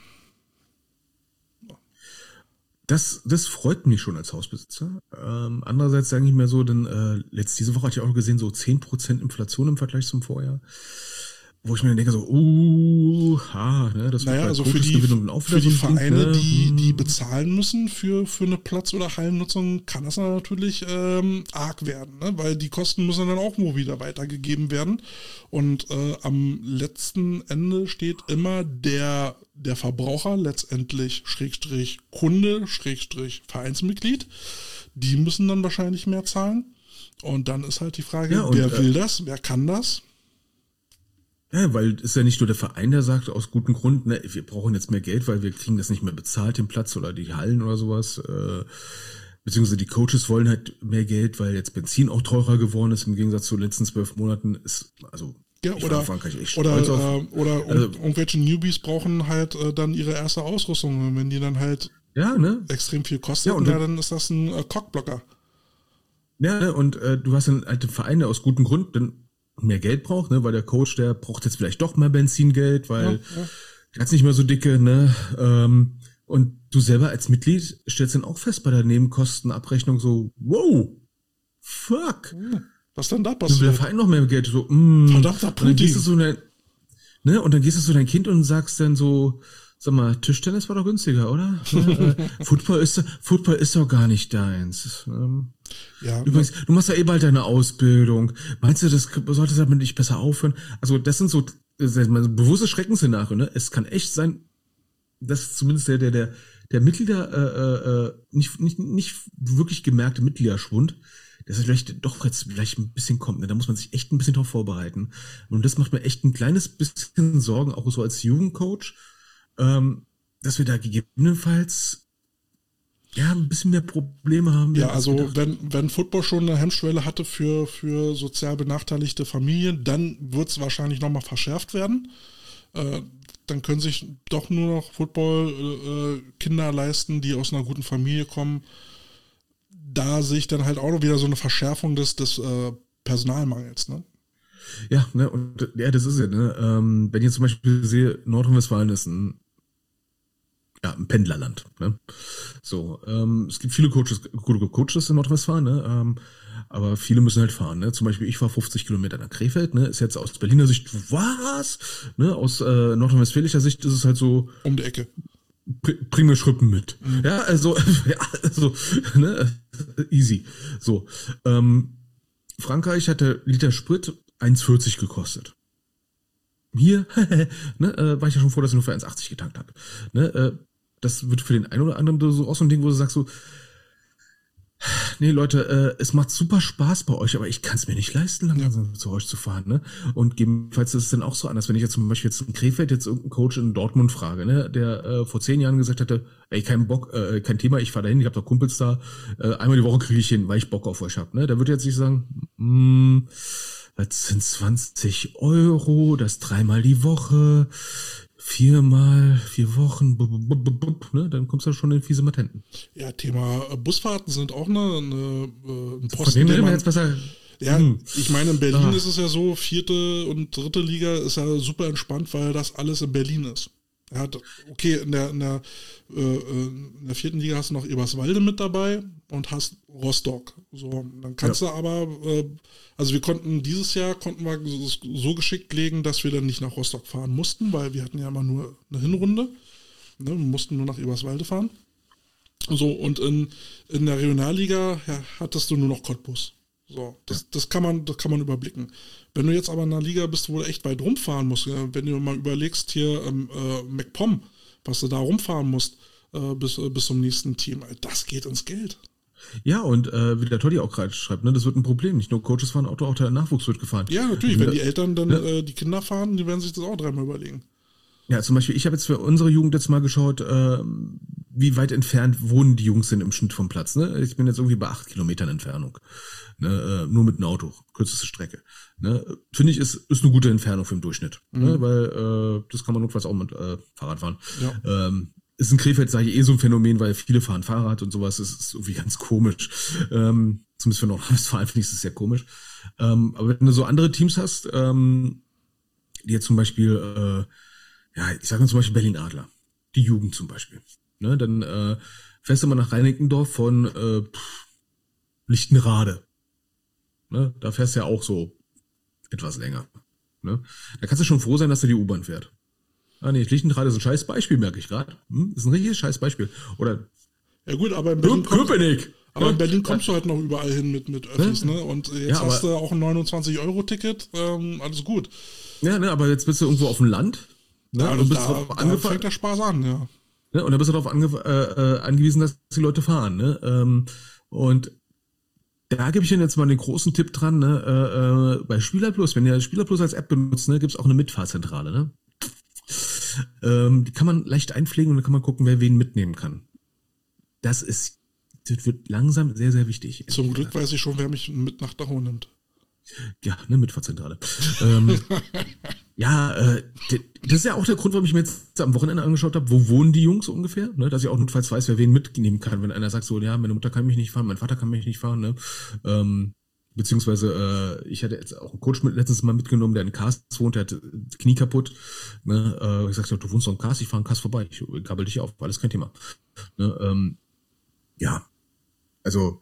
Das freut mich schon als Hausbesitzer. Andererseits sage ich mir so, denn diese Woche hatte ich auch gesehen, so 10% Inflation im Vergleich zum Vorjahr. Wo ich mir dann denke, so, ne, das naja, also für die Vereine, die bezahlen müssen für eine Platz- oder Hallennutzung, kann das natürlich arg werden, ne? Weil die Kosten müssen dann auch nur wieder weitergegeben werden. Und am letzten Ende steht immer der Verbraucher, letztendlich Schrägstrich Kunde, Schrägstrich Vereinsmitglied. Die müssen dann wahrscheinlich mehr zahlen. Und dann ist halt die Frage, wer will das, wer kann das? Ja, weil es ist ja nicht nur der Verein, der sagt, aus gutem Grund, ne, wir brauchen jetzt mehr Geld, weil wir kriegen das nicht mehr bezahlt, den Platz oder die Hallen oder sowas. Beziehungsweise die Coaches wollen halt mehr Geld, weil jetzt Benzin auch teurer geworden ist, im Gegensatz zu den letzten 12 Monaten. Irgendwelche Newbies brauchen halt dann ihre erste Ausrüstung. Und wenn die dann halt extrem viel kosten, dann ist das ein Cockblocker. Ja, ne, und du hast dann halt den Verein, der aus gutem Grund dann mehr Geld braucht, ne, weil der Coach, der braucht jetzt vielleicht doch mehr Benzingeld, weil der hat's nicht mehr so dicke, ne, und du selber als Mitglied stellst dann auch fest bei der Nebenkostenabrechnung so, wow, fuck. Was denn da passiert? Der Verein noch mehr Geld, so, verdammter Putin. Und dann gehst du so, und dann gehst du zu dein Kind und sagst dann so, sag mal, Tischtennis war doch günstiger, oder? Football ist doch gar nicht deins. Übrigens, du machst ja eh bald deine Ausbildung. Meinst du, das sollte damit nicht besser aufhören? Also, das sind so bewusstes Schreckensszenario, ne? Es kann echt sein, dass zumindest der Mitglieder, nicht wirklich gemerkte Mitgliederschwund, dass er vielleicht ein bisschen kommt, ne? Da muss man sich echt ein bisschen drauf vorbereiten. Und das macht mir echt ein kleines bisschen Sorgen, auch so als Jugendcoach, dass wir da gegebenenfalls ja, ein bisschen mehr Probleme haben. Ja, also wenn Football schon eine Hemmschwelle hatte für sozial benachteiligte Familien, dann wird es wahrscheinlich nochmal verschärft werden. Dann können sich doch nur noch Football Kinder leisten, die aus einer guten Familie kommen. Da sehe ich dann halt auch noch wieder so eine Verschärfung des Personalmangels, ne? Ja, ne, und ja, das ist ja, ne, wenn ich jetzt zum Beispiel sehe, Nordrhein-Westfalen ist ein Pendlerland, ne? So, es gibt viele gute Coaches in Nordrhein-Westfalen, ne? Aber viele müssen halt fahren, ne? Zum Beispiel, ich fahre 50 Kilometer nach Krefeld, ne? Ist jetzt aus Berliner Sicht, was? Ne? Aus nordrhein-westfälischer Sicht ist es halt so. Um die Ecke. Bring mir Schrippen mit. Mhm. Ja, also, ne? Easy. So. Frankreich hat der Liter Sprit 1,40 gekostet. Hier, ne, war ich ja schon froh, dass ich nur für 1,80 getankt habe. Ne, das wird für den einen oder anderen so auch so ein Ding, wo du sagst so, nee Leute, es macht super Spaß bei euch, aber ich kann es mir nicht leisten, langsam zu euch zu fahren. Ne? Und gegebenenfalls ist es dann auch so anders, wenn ich jetzt zum Beispiel jetzt in Krefeld jetzt irgendeinen Coach in Dortmund frage, ne, der vor 10 Jahren gesagt hatte, ey, kein Bock, kein Thema, ich fahre dahin, ich habe doch Kumpels da, einmal die Woche kriege ich hin, weil ich Bock auf euch habe. Ne? Da würde jetzt nicht sagen, das sind 20 €, das 3-mal die Woche, 4 Wochen, ne? Dann kommst du schon in fiese Matenten. Ja, Thema Busfahrten sind auch ein Posten, den man jetzt besser. Ja, ich meine, in Berlin ist es ja so, 4. und 3. Liga ist ja super entspannt, weil das alles in Berlin ist. Ja, okay, in der 4. Liga hast du noch Eberswalde mit dabei und hast Rostock. So, dann kannst du aber, also dieses Jahr konnten wir so geschickt legen, dass wir dann nicht nach Rostock fahren mussten, weil wir hatten ja immer nur eine Hinrunde. Ne, wir mussten nur nach Eberswalde fahren. So, und in der Regionalliga hattest du nur noch Cottbus. So, das kann man überblicken. Wenn du jetzt aber in einer Liga bist, wo du echt weit rumfahren musst, wenn du mal überlegst, hier MacPom, was du da rumfahren musst, bis zum nächsten Team, das geht ins Geld. Ja, und wie der Toddy auch gerade schreibt, ne, das wird ein Problem. Nicht nur Coaches fahren Auto, auch der Nachwuchs wird gefahren. Ja, natürlich, wenn die Eltern dann die Kinder fahren, die werden sich das auch dreimal überlegen. Ja, zum Beispiel, ich habe jetzt für unsere Jugend jetzt mal geschaut, wie weit entfernt wohnen die Jungs denn im Schnitt vom Platz. Ne? Ich bin jetzt irgendwie bei 8 Kilometern Entfernung. Ne? Nur mit einem Auto, kürzeste Strecke. Ne? Finde ich, ist eine gute Entfernung für den Durchschnitt. Ne? Weil das kann man notfalls auch mit Fahrrad fahren. Ja. Ist in Krefeld, sage ich, so ein Phänomen, weil viele fahren Fahrrad und sowas. Das ist irgendwie ganz komisch. Zumindest für Nordrhein-Westfalen finde ich es sehr komisch. Aber wenn du so andere Teams hast, die jetzt zum Beispiel ich sage mal zum Beispiel Berlin Adler, die Jugend zum Beispiel. Ne, dann fährst du mal nach Reinickendorf von Lichtenrade. Ne, da fährst du ja auch so etwas länger. Ne? Da kannst du schon froh sein, dass da die U-Bahn fährt. Lichtenrade ist ein scheiß Beispiel, merke ich gerade. Ist ein richtiges scheiß Beispiel. Oder ja gut, aber in Berlin Köpenick. Aber in Berlin kommst du halt noch überall hin mit Öffis, ne? Und jetzt hast du auch ein 29-Euro-Ticket, alles gut. Ja, ne, aber jetzt bist du irgendwo auf dem Land. Ne? Ja, und da fängt der Spaß an, ja. Ne? Und da bist du darauf angewiesen, dass die Leute fahren. Ne? Und da gebe ich Ihnen jetzt mal den großen Tipp dran, ne? Bei SpielerPlus, wenn ihr SpielerPlus als App benutzt, ne, gibt es auch eine Mitfahrzentrale. Ne? Die kann man leicht einpflegen und dann kann man gucken, wer wen mitnehmen kann. Das wird langsam sehr, sehr wichtig. Zum Glück weiß ich schon, wer mich mit nach Dachau nimmt. Ja, eine Mitfahrzentrale. Das ist ja auch der Grund, warum ich mir jetzt am Wochenende angeschaut habe, wo wohnen die Jungs ungefähr, ne? Dass ich auch notfalls weiß, wer wen mitnehmen kann. Wenn einer sagt so, ja, meine Mutter kann mich nicht fahren, mein Vater kann mich nicht fahren, ne? Beziehungsweise ich hatte jetzt auch einen Coach letztens mal mitgenommen, der in Kars wohnt, der hat Knie kaputt. Ne? Ich sagte, du wohnst doch in Kars, ich fahre in Kars vorbei, ich gabel dich auf, alles kein Thema. Ne? Also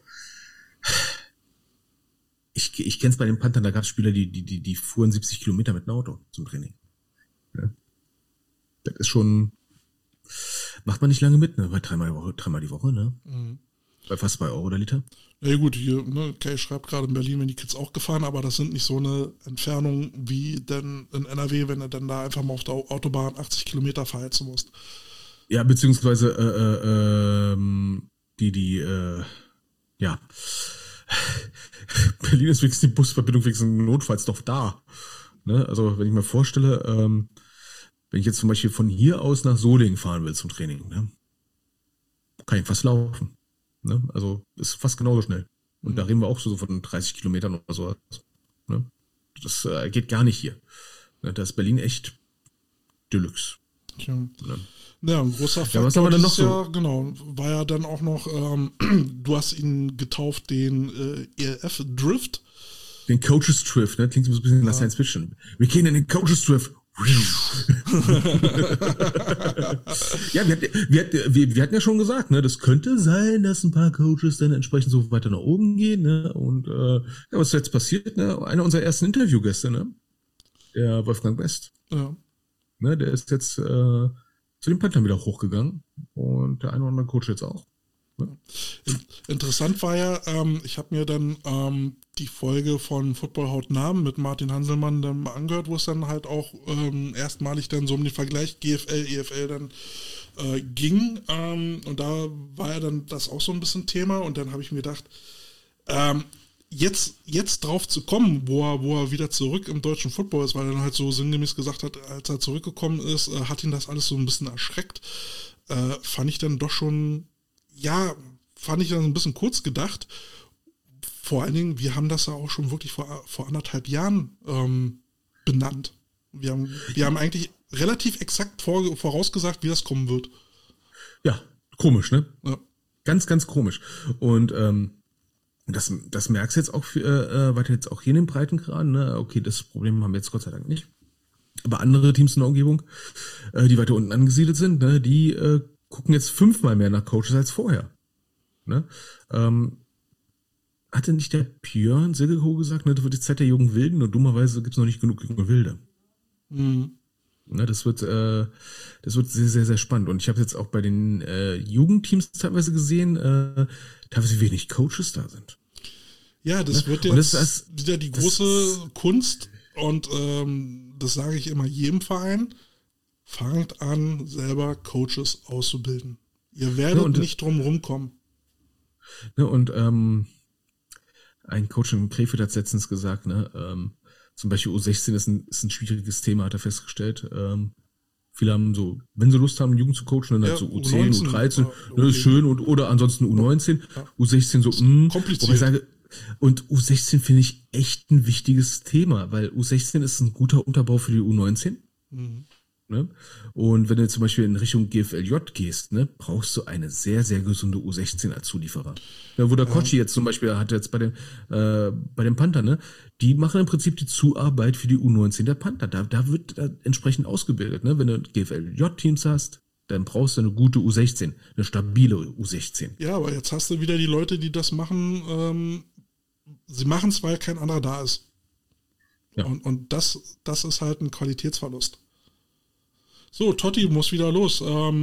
ich kenne es bei den Panthern, da gab es Spieler, die fuhren 70 Kilometer mit einem Auto zum Training. Ja. Das ist schon, macht man nicht lange mit, ne? Bei 3-mal die Woche, ne? Mhm. Bei fast 2 € der Liter. Ja gut, hier, ne, Kay schreibt gerade in Berlin, wenn die Kids auch gefahren, aber das sind nicht so eine Entfernung wie denn in NRW, wenn du dann da einfach mal auf der Autobahn 80 Kilometer verheizen musst. Ja, beziehungsweise Berlin ist wenigstens die Busverbindung wenigstens notfalls doch da. Ne? Also wenn ich mir vorstelle, wenn ich jetzt zum Beispiel von hier aus nach Solingen fahren will zum Training, ne? Kann ich fast laufen. Ne? Also ist fast genauso schnell. Und da reden wir auch so von 30 Kilometern oder so. Ne? Das geht gar nicht hier. Ne? Da ist Berlin echt Deluxe. Tja. Ne? Ja, ein großer Faktor. Ja, was haben wir denn noch so? Jahr, genau, war ja dann auch noch, du hast ihn getauft, den ELF Drift. Den Coaches Drift, ne? Klingt so ein bisschen nach Science Fiction. Wir gehen in den Coaches Drift. Ja, wir hatten ja schon gesagt, ne, das könnte sein, dass ein paar Coaches dann entsprechend so weiter nach oben gehen, ne? Und ja, was ist jetzt passiert, ne? Einer unserer ersten Interviewgäste, ne? Der Wolfgang West. Ja. Ne, der ist jetzt zu den Panthern wieder hochgegangen und der eine oder andere Coach jetzt auch. Ne? Interessant war ja, ich habe mir dann die Folge von Football hautnah mit Martin Hanselmann dann mal angehört, wo es dann halt auch erstmalig dann so um den Vergleich GFL, EFL dann ging. Und da war ja dann das auch so ein bisschen Thema und dann habe ich mir gedacht, jetzt drauf zu kommen, wo er wieder zurück im deutschen Football ist, weil er dann halt so sinngemäß gesagt hat, als er zurückgekommen ist, hat ihn das alles so ein bisschen erschreckt. Fand ich dann doch schon, fand ich dann ein bisschen kurz gedacht. Vor allen Dingen, wir haben das ja auch schon wirklich vor 1,5 Jahren benannt. Wir haben eigentlich relativ exakt vorausgesagt, wie das kommen wird. Ja, komisch, ne? Ja. Ganz, ganz komisch. Und das merkst du jetzt auch weiter jetzt auch hier in den Breitengraden, ne? Okay, das Problem haben wir jetzt Gott sei Dank nicht. Aber andere Teams in der Umgebung, die weiter unten angesiedelt sind, ne, die gucken jetzt 5-mal mehr nach Coaches als vorher. Ne? Hatte nicht der Björn Silgeho gesagt, ne, das wird die Zeit der jungen Wilden und dummerweise gibt es noch nicht genug junge Wilde. Mhm. Ne, das wird sehr, sehr, sehr spannend. Und ich habe jetzt auch bei den Jugendteams teilweise gesehen, teilweise wenig Coaches da sind. Ja, das wird jetzt wieder die große Kunst und das sage ich immer jedem Verein, fangt an, selber Coaches auszubilden. Ihr werdet nicht drum rumkommen. Ne, und ein Coach in Krefeld hat letztens gesagt, ne, zum Beispiel U16 ist ein schwieriges Thema, hat er festgestellt. Viele haben so, wenn sie Lust haben, Jugend zu coachen, dann halt so U10, U13, ne, ist schön, oder ansonsten U19, U16 so, kompliziert. Wobei ich sage, und U16 finde ich echt ein wichtiges Thema, weil U16 ist ein guter Unterbau für die U19. Mhm. Ne? Und wenn du zum Beispiel in Richtung GFLJ gehst, ne, brauchst du eine sehr, sehr gesunde U16 als Zulieferer. Ja, wo der Kotschi jetzt zum Beispiel hat jetzt bei dem Panther, ne, die machen im Prinzip die Zuarbeit für die U19 der Panther. Da wird entsprechend ausgebildet. Ne? Wenn du GFLJ-Teams hast, dann brauchst du eine gute U16, eine stabile U16. Ja, aber jetzt hast du wieder die Leute, die das machen, sie machen es, weil kein anderer da ist. Ja. Und das ist halt ein Qualitätsverlust. So, Totti muss wieder los.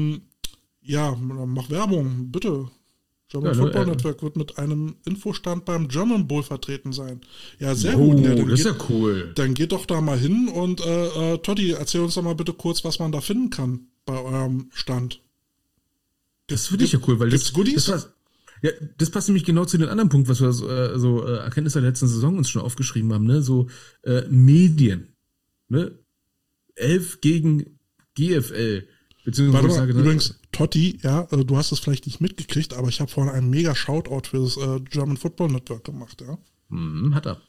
Mach Werbung, bitte. German Football Network wird mit einem Infostand beim German Bowl vertreten sein. Ja, sehr gut. Ja, das ist ja cool. Dann geht doch da mal hin und Totti, erzähl uns doch mal bitte kurz, was man da finden kann bei eurem Stand. Das finde ich ja cool, weil gibt's Goodies? Das passt nämlich genau zu den anderen Punkten, was wir Erkenntnisse der letzten Saison uns schon aufgeschrieben haben, ne? So Medien, ne? 11 gegen GFL, beziehungsweise Warte mal, übrigens, Totti, du hast es vielleicht nicht mitgekriegt, aber ich habe vorhin einen mega Shoutout für das German Football Network gemacht, ja. Hat er.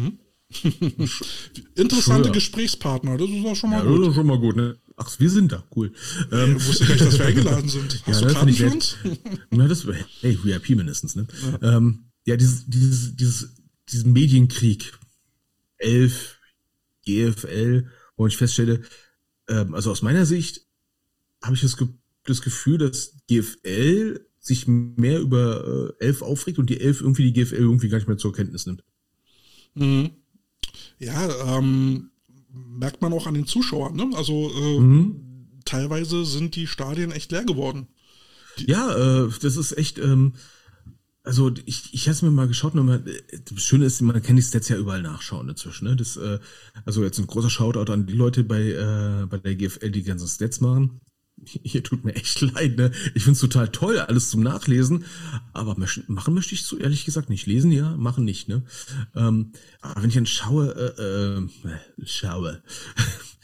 Interessante Gesprächspartner, das ist auch schon mal gut. Das ist schon mal gut, ne? Ach, wir sind da, cool. Ich wusste gar nicht, dass wir eingeladen sind. Hast du Karten für uns? Na, VIP mindestens, ne? Ja, diesen Medienkrieg, 11, GFL, wo ich feststelle, also aus meiner Sicht habe ich das Gefühl, dass GFL sich mehr über 11 aufregt und die 11 irgendwie die GFL irgendwie gar nicht mehr zur Kenntnis nimmt. Mhm. Ja, merkt man auch an den Zuschauern, ne? Also teilweise sind die Stadien echt leer geworden. Das ist echt, also ich habe es mir mal geschaut, das Schöne ist, man kann die Stats ja überall nachschauen inzwischen. Ne? Das, also jetzt ein großer Shoutout an die Leute bei der GFL, die ganzen Stats machen. Hier tut mir echt leid, ne? Ich find's total toll, alles zum Nachlesen, aber machen möchte ich so ehrlich gesagt nicht. Lesen ja, machen nicht, ne? Aber wenn ich dann schaue,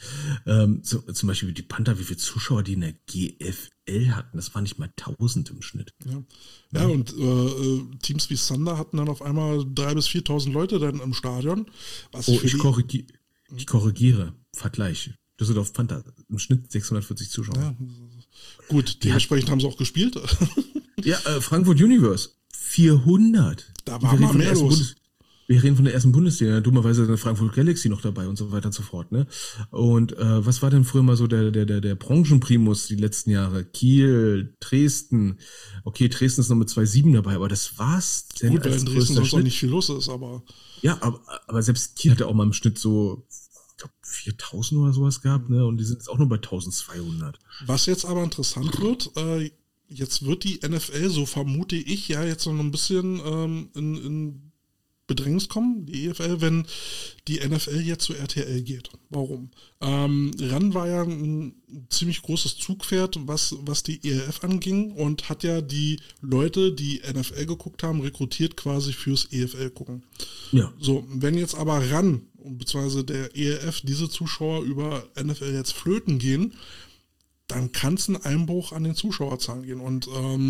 Zum Beispiel die Panther, wie viele Zuschauer die in der GFL hatten, das war nicht mal 1000 im Schnitt. Ja, und Teams wie Thunder hatten dann auf einmal 3.000 bis 4.000 Leute dann im Stadion. Was ich korrigiere, Vergleich. Düsseldorf Panther, im Schnitt 640 Zuschauer. Ja, gut, dementsprechend haben sie auch gespielt. Ja, Frankfurt Universe, 400. Da war mal mehr los. Wir reden von der ersten Bundesliga, dummerweise eine Frankfurt Galaxy noch dabei und so weiter und so fort, ne? Und was war denn früher mal so der Branchenprimus die letzten Jahre? Kiel, Dresden. Okay, Dresden ist noch mit 2,7 dabei, aber das war's. Gut, weil in Dresden sonst auch nicht viel los ist, aber... Ja, aber selbst Kiel hat ja auch mal im Schnitt so, ich glaube, 4.000 oder sowas gehabt, ne? Und die sind jetzt auch nur bei 1.200. Was jetzt aber interessant wird, jetzt wird die NFL, so vermute ich, ja jetzt noch ein bisschen in Bedrängnis kommen, die EFL, wenn die NFL jetzt zu RTL geht. Warum? RAN war ja ein ziemlich großes Zugpferd, was die ELF anging und hat ja die Leute, die NFL geguckt haben, rekrutiert quasi fürs EFL gucken. Ja. So, wenn jetzt aber RAN bzw. der ELF diese Zuschauer über NFL jetzt flöten gehen, dann kann es einen Einbruch an den Zuschauerzahlen gehen und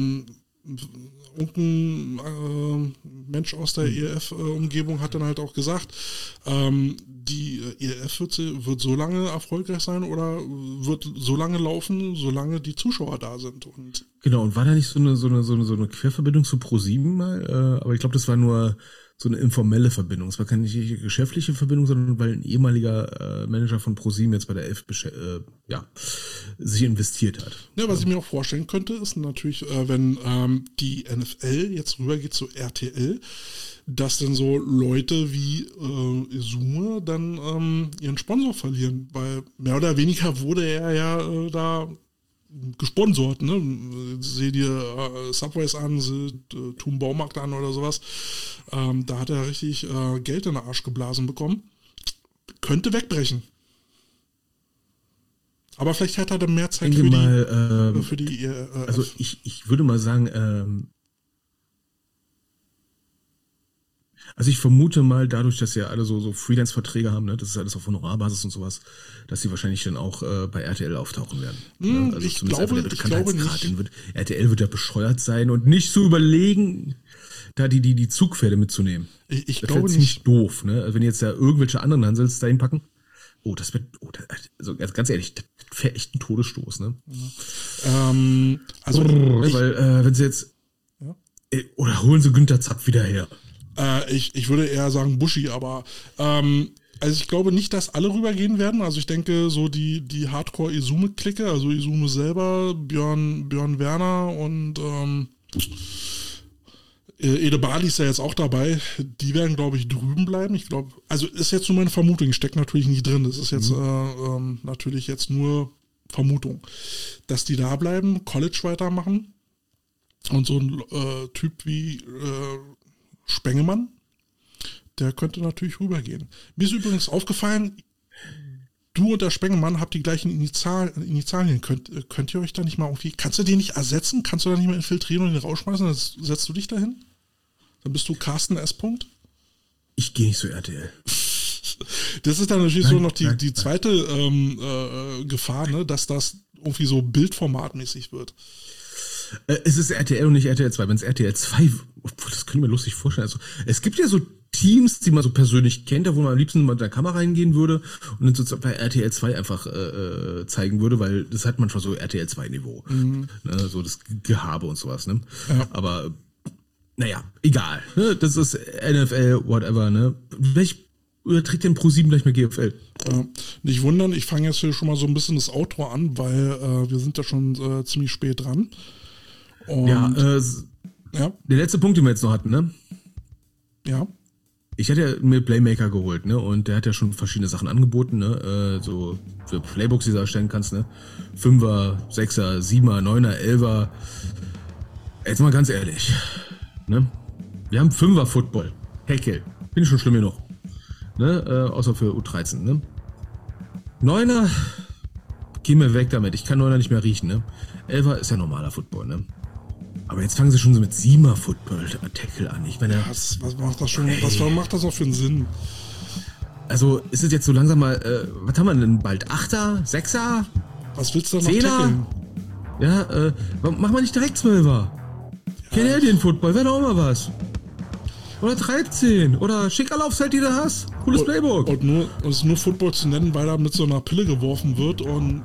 irgendein Mensch aus der ELF-Umgebung hat dann halt auch gesagt, die ELF wird so lange erfolgreich sein oder wird so lange laufen, solange die Zuschauer da sind. Und genau, und war da nicht so eine Querverbindung zu ProSieben mal? Aber ich glaube, das war nur so eine informelle Verbindung. Es war keine geschäftliche Verbindung, sondern weil ein ehemaliger Manager von ProSieben jetzt bei der ELF sich investiert hat. Ja, was ich mir auch vorstellen könnte, ist natürlich, wenn die NFL jetzt rübergeht zu RTL, dass dann so Leute wie Izume dann ihren Sponsor verlieren, weil mehr oder weniger wurde er ja da gesponsort, ne? Seh dir Subways an, tun Baumarkt an oder sowas. Da hat er richtig Geld in den Arsch geblasen bekommen. Könnte wegbrechen. Aber vielleicht hat er dann mehr Zeit für die also ich würde mal sagen, also ich vermute mal, dadurch, dass ja alle so Freelance-Verträge haben, ne, das ist alles auf Honorarbasis und sowas, dass sie wahrscheinlich dann auch bei RTL auftauchen werden. Also ich glaube nicht. RTL wird ja bescheuert sein und nicht so überlegen, da die Zugpferde mitzunehmen. Ich das glaube nicht. Nicht doof, ne? Also wenn jetzt ja irgendwelche anderen Hansels dahin packen, also ganz ehrlich, das wäre echt ein Todesstoß, ne? Weil wenn sie jetzt oder holen sie Günther Zapp wieder her. Ich würde eher sagen Buschi, aber also ich glaube nicht, dass alle rübergehen werden. Also ich denke, so die Hardcore-Izume-Clique, also Izume selber, Björn Werner und Ede Bali ist ja jetzt auch dabei. Die werden, glaube ich, drüben bleiben. Ich glaube, also ist jetzt nur meine Vermutung. Ich stecke natürlich nicht drin. Das ist jetzt natürlich jetzt nur Vermutung. Dass die da bleiben, College weitermachen und so ein Typ wie Spengemann, der könnte natürlich rübergehen. Mir ist übrigens aufgefallen, du und der Spengemann habt die gleichen Initialien. Könnt ihr euch da nicht mal irgendwie, kannst du den nicht ersetzen? Kannst du da nicht mal infiltrieren und den rausschmeißen? Dann setzt du dich dahin? Dann bist du Carsten S. Ich gehe nicht zu RTL. Das ist dann natürlich so noch die zweite Gefahr, ne, dass das irgendwie so bildformatmäßig wird. Es ist RTL und nicht RTL 2. Wenn es RTL 2, das können wir lustig vorstellen. Also, es gibt ja so Teams, die man so persönlich kennt, da wo man am liebsten mit der Kamera reingehen würde und dann sozusagen bei RTL 2 einfach zeigen würde, weil das hat manchmal so RTL 2 Niveau. Ne, so das Gehabe und sowas. Ne? Ja. Aber naja, egal. Ne? Das ist NFL, whatever. Ne? Vielleicht überträgt den ProSieben gleich mit GFL. Nicht wundern, ich fange jetzt hier schon mal so ein bisschen das Outro an, weil wir sind ja schon ziemlich spät dran. Und der letzte Punkt, den wir jetzt noch hatten, ne? Ja. Ich hatte ja mir Playmaker geholt, ne? Und der hat ja schon verschiedene Sachen angeboten, ne? So für Playbooks, die du erstellen kannst, ne? 5er, 6er, 7er, 9er, 11er. Jetzt mal ganz ehrlich, ne? Wir haben 5er Football. Heckel. Bin ich schon schlimm genug. Ne? Außer für U13, ne? 9er, geh mir weg damit. Ich kann 9er nicht mehr riechen, ne? 11er ist ja normaler Football, ne? Aber jetzt fangen sie schon so mit 7er Football Tackle an. Ich meine, was macht das schon? Was macht das auch für einen Sinn? Also ist es jetzt so langsam mal, was haben wir denn bald? Achter? Sechser? Was willst du noch Zehner? tackeln? Ja, mach mal nicht direkt Zwölfer. Canadian Football, wäre doch auch mal was. Oder 13. Oder schick alle aufs Feld, die du hast. Cooles Playbook. Und es ist nur Football zu nennen, weil da mit so einer Pille geworfen wird und...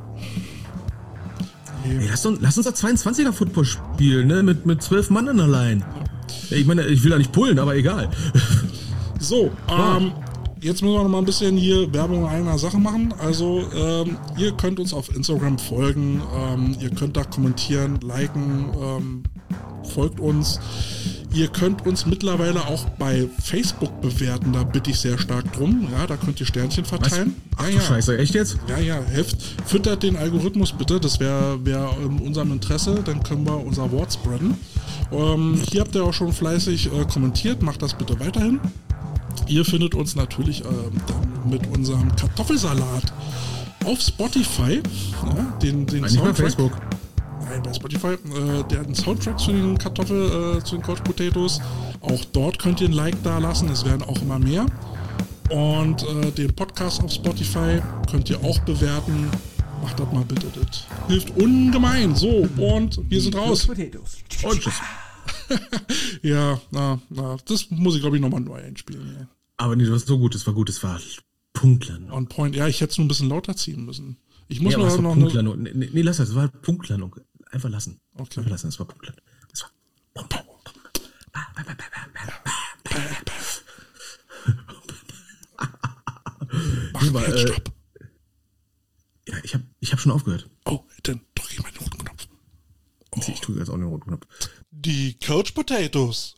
Ey, lass uns da 22er Football spielen, ne? Mit 12 Mann allein. Ich meine, ich will da nicht pullen, aber egal. So, jetzt müssen wir noch mal ein bisschen hier Werbung einer Sache machen. Also, ihr könnt uns auf Instagram folgen, ihr könnt da kommentieren, liken, folgt uns. Ihr könnt uns mittlerweile auch bei Facebook bewerten, da bitte ich sehr stark drum. Ja, da könnt ihr Sternchen verteilen. Ach du Scheiße, echt jetzt? Ja, helft. Füttert den Algorithmus bitte, das wäre in unserem Interesse, dann können wir unser Wort spreaden. Hier habt ihr auch schon fleißig kommentiert, macht das bitte weiterhin. Ihr findet uns natürlich dann mit unserem Kartoffelsalat auf Spotify, ja, den Eigentlich Soundtrack. bei Facebook. Nein, bei Spotify, der hat einen Soundtrack zu den zu den Couch Potatoes. Auch dort könnt ihr ein Like da lassen, es werden auch immer mehr. Und den Podcast auf Spotify könnt ihr auch bewerten. Macht das mal bitte, das hilft ungemein. So, und wir sind raus. Und tschüss. Ja, das muss ich glaube ich nochmal neu einspielen. Ja. Aber nee, das war so gut, das war gut, das war Punktlandung. On point. Ja, ich hätte es nur ein bisschen lauter ziehen müssen. Ich muss Ja, aber nur es war noch Punktlandung. Nee, lass das, das war Punktlandung. Einfach lassen. Okay. Einfach lassen, das war Punktlandung. Das war... Mach Nee, aber, jetzt Stopp. Ja, ich hab schon aufgehört. Oh, dann drücke ich meinen roten Knopf. Ich drücke jetzt auch den roten Knopf. Die Couch Potatoes.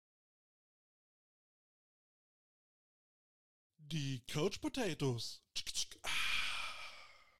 Die Couch Potatoes.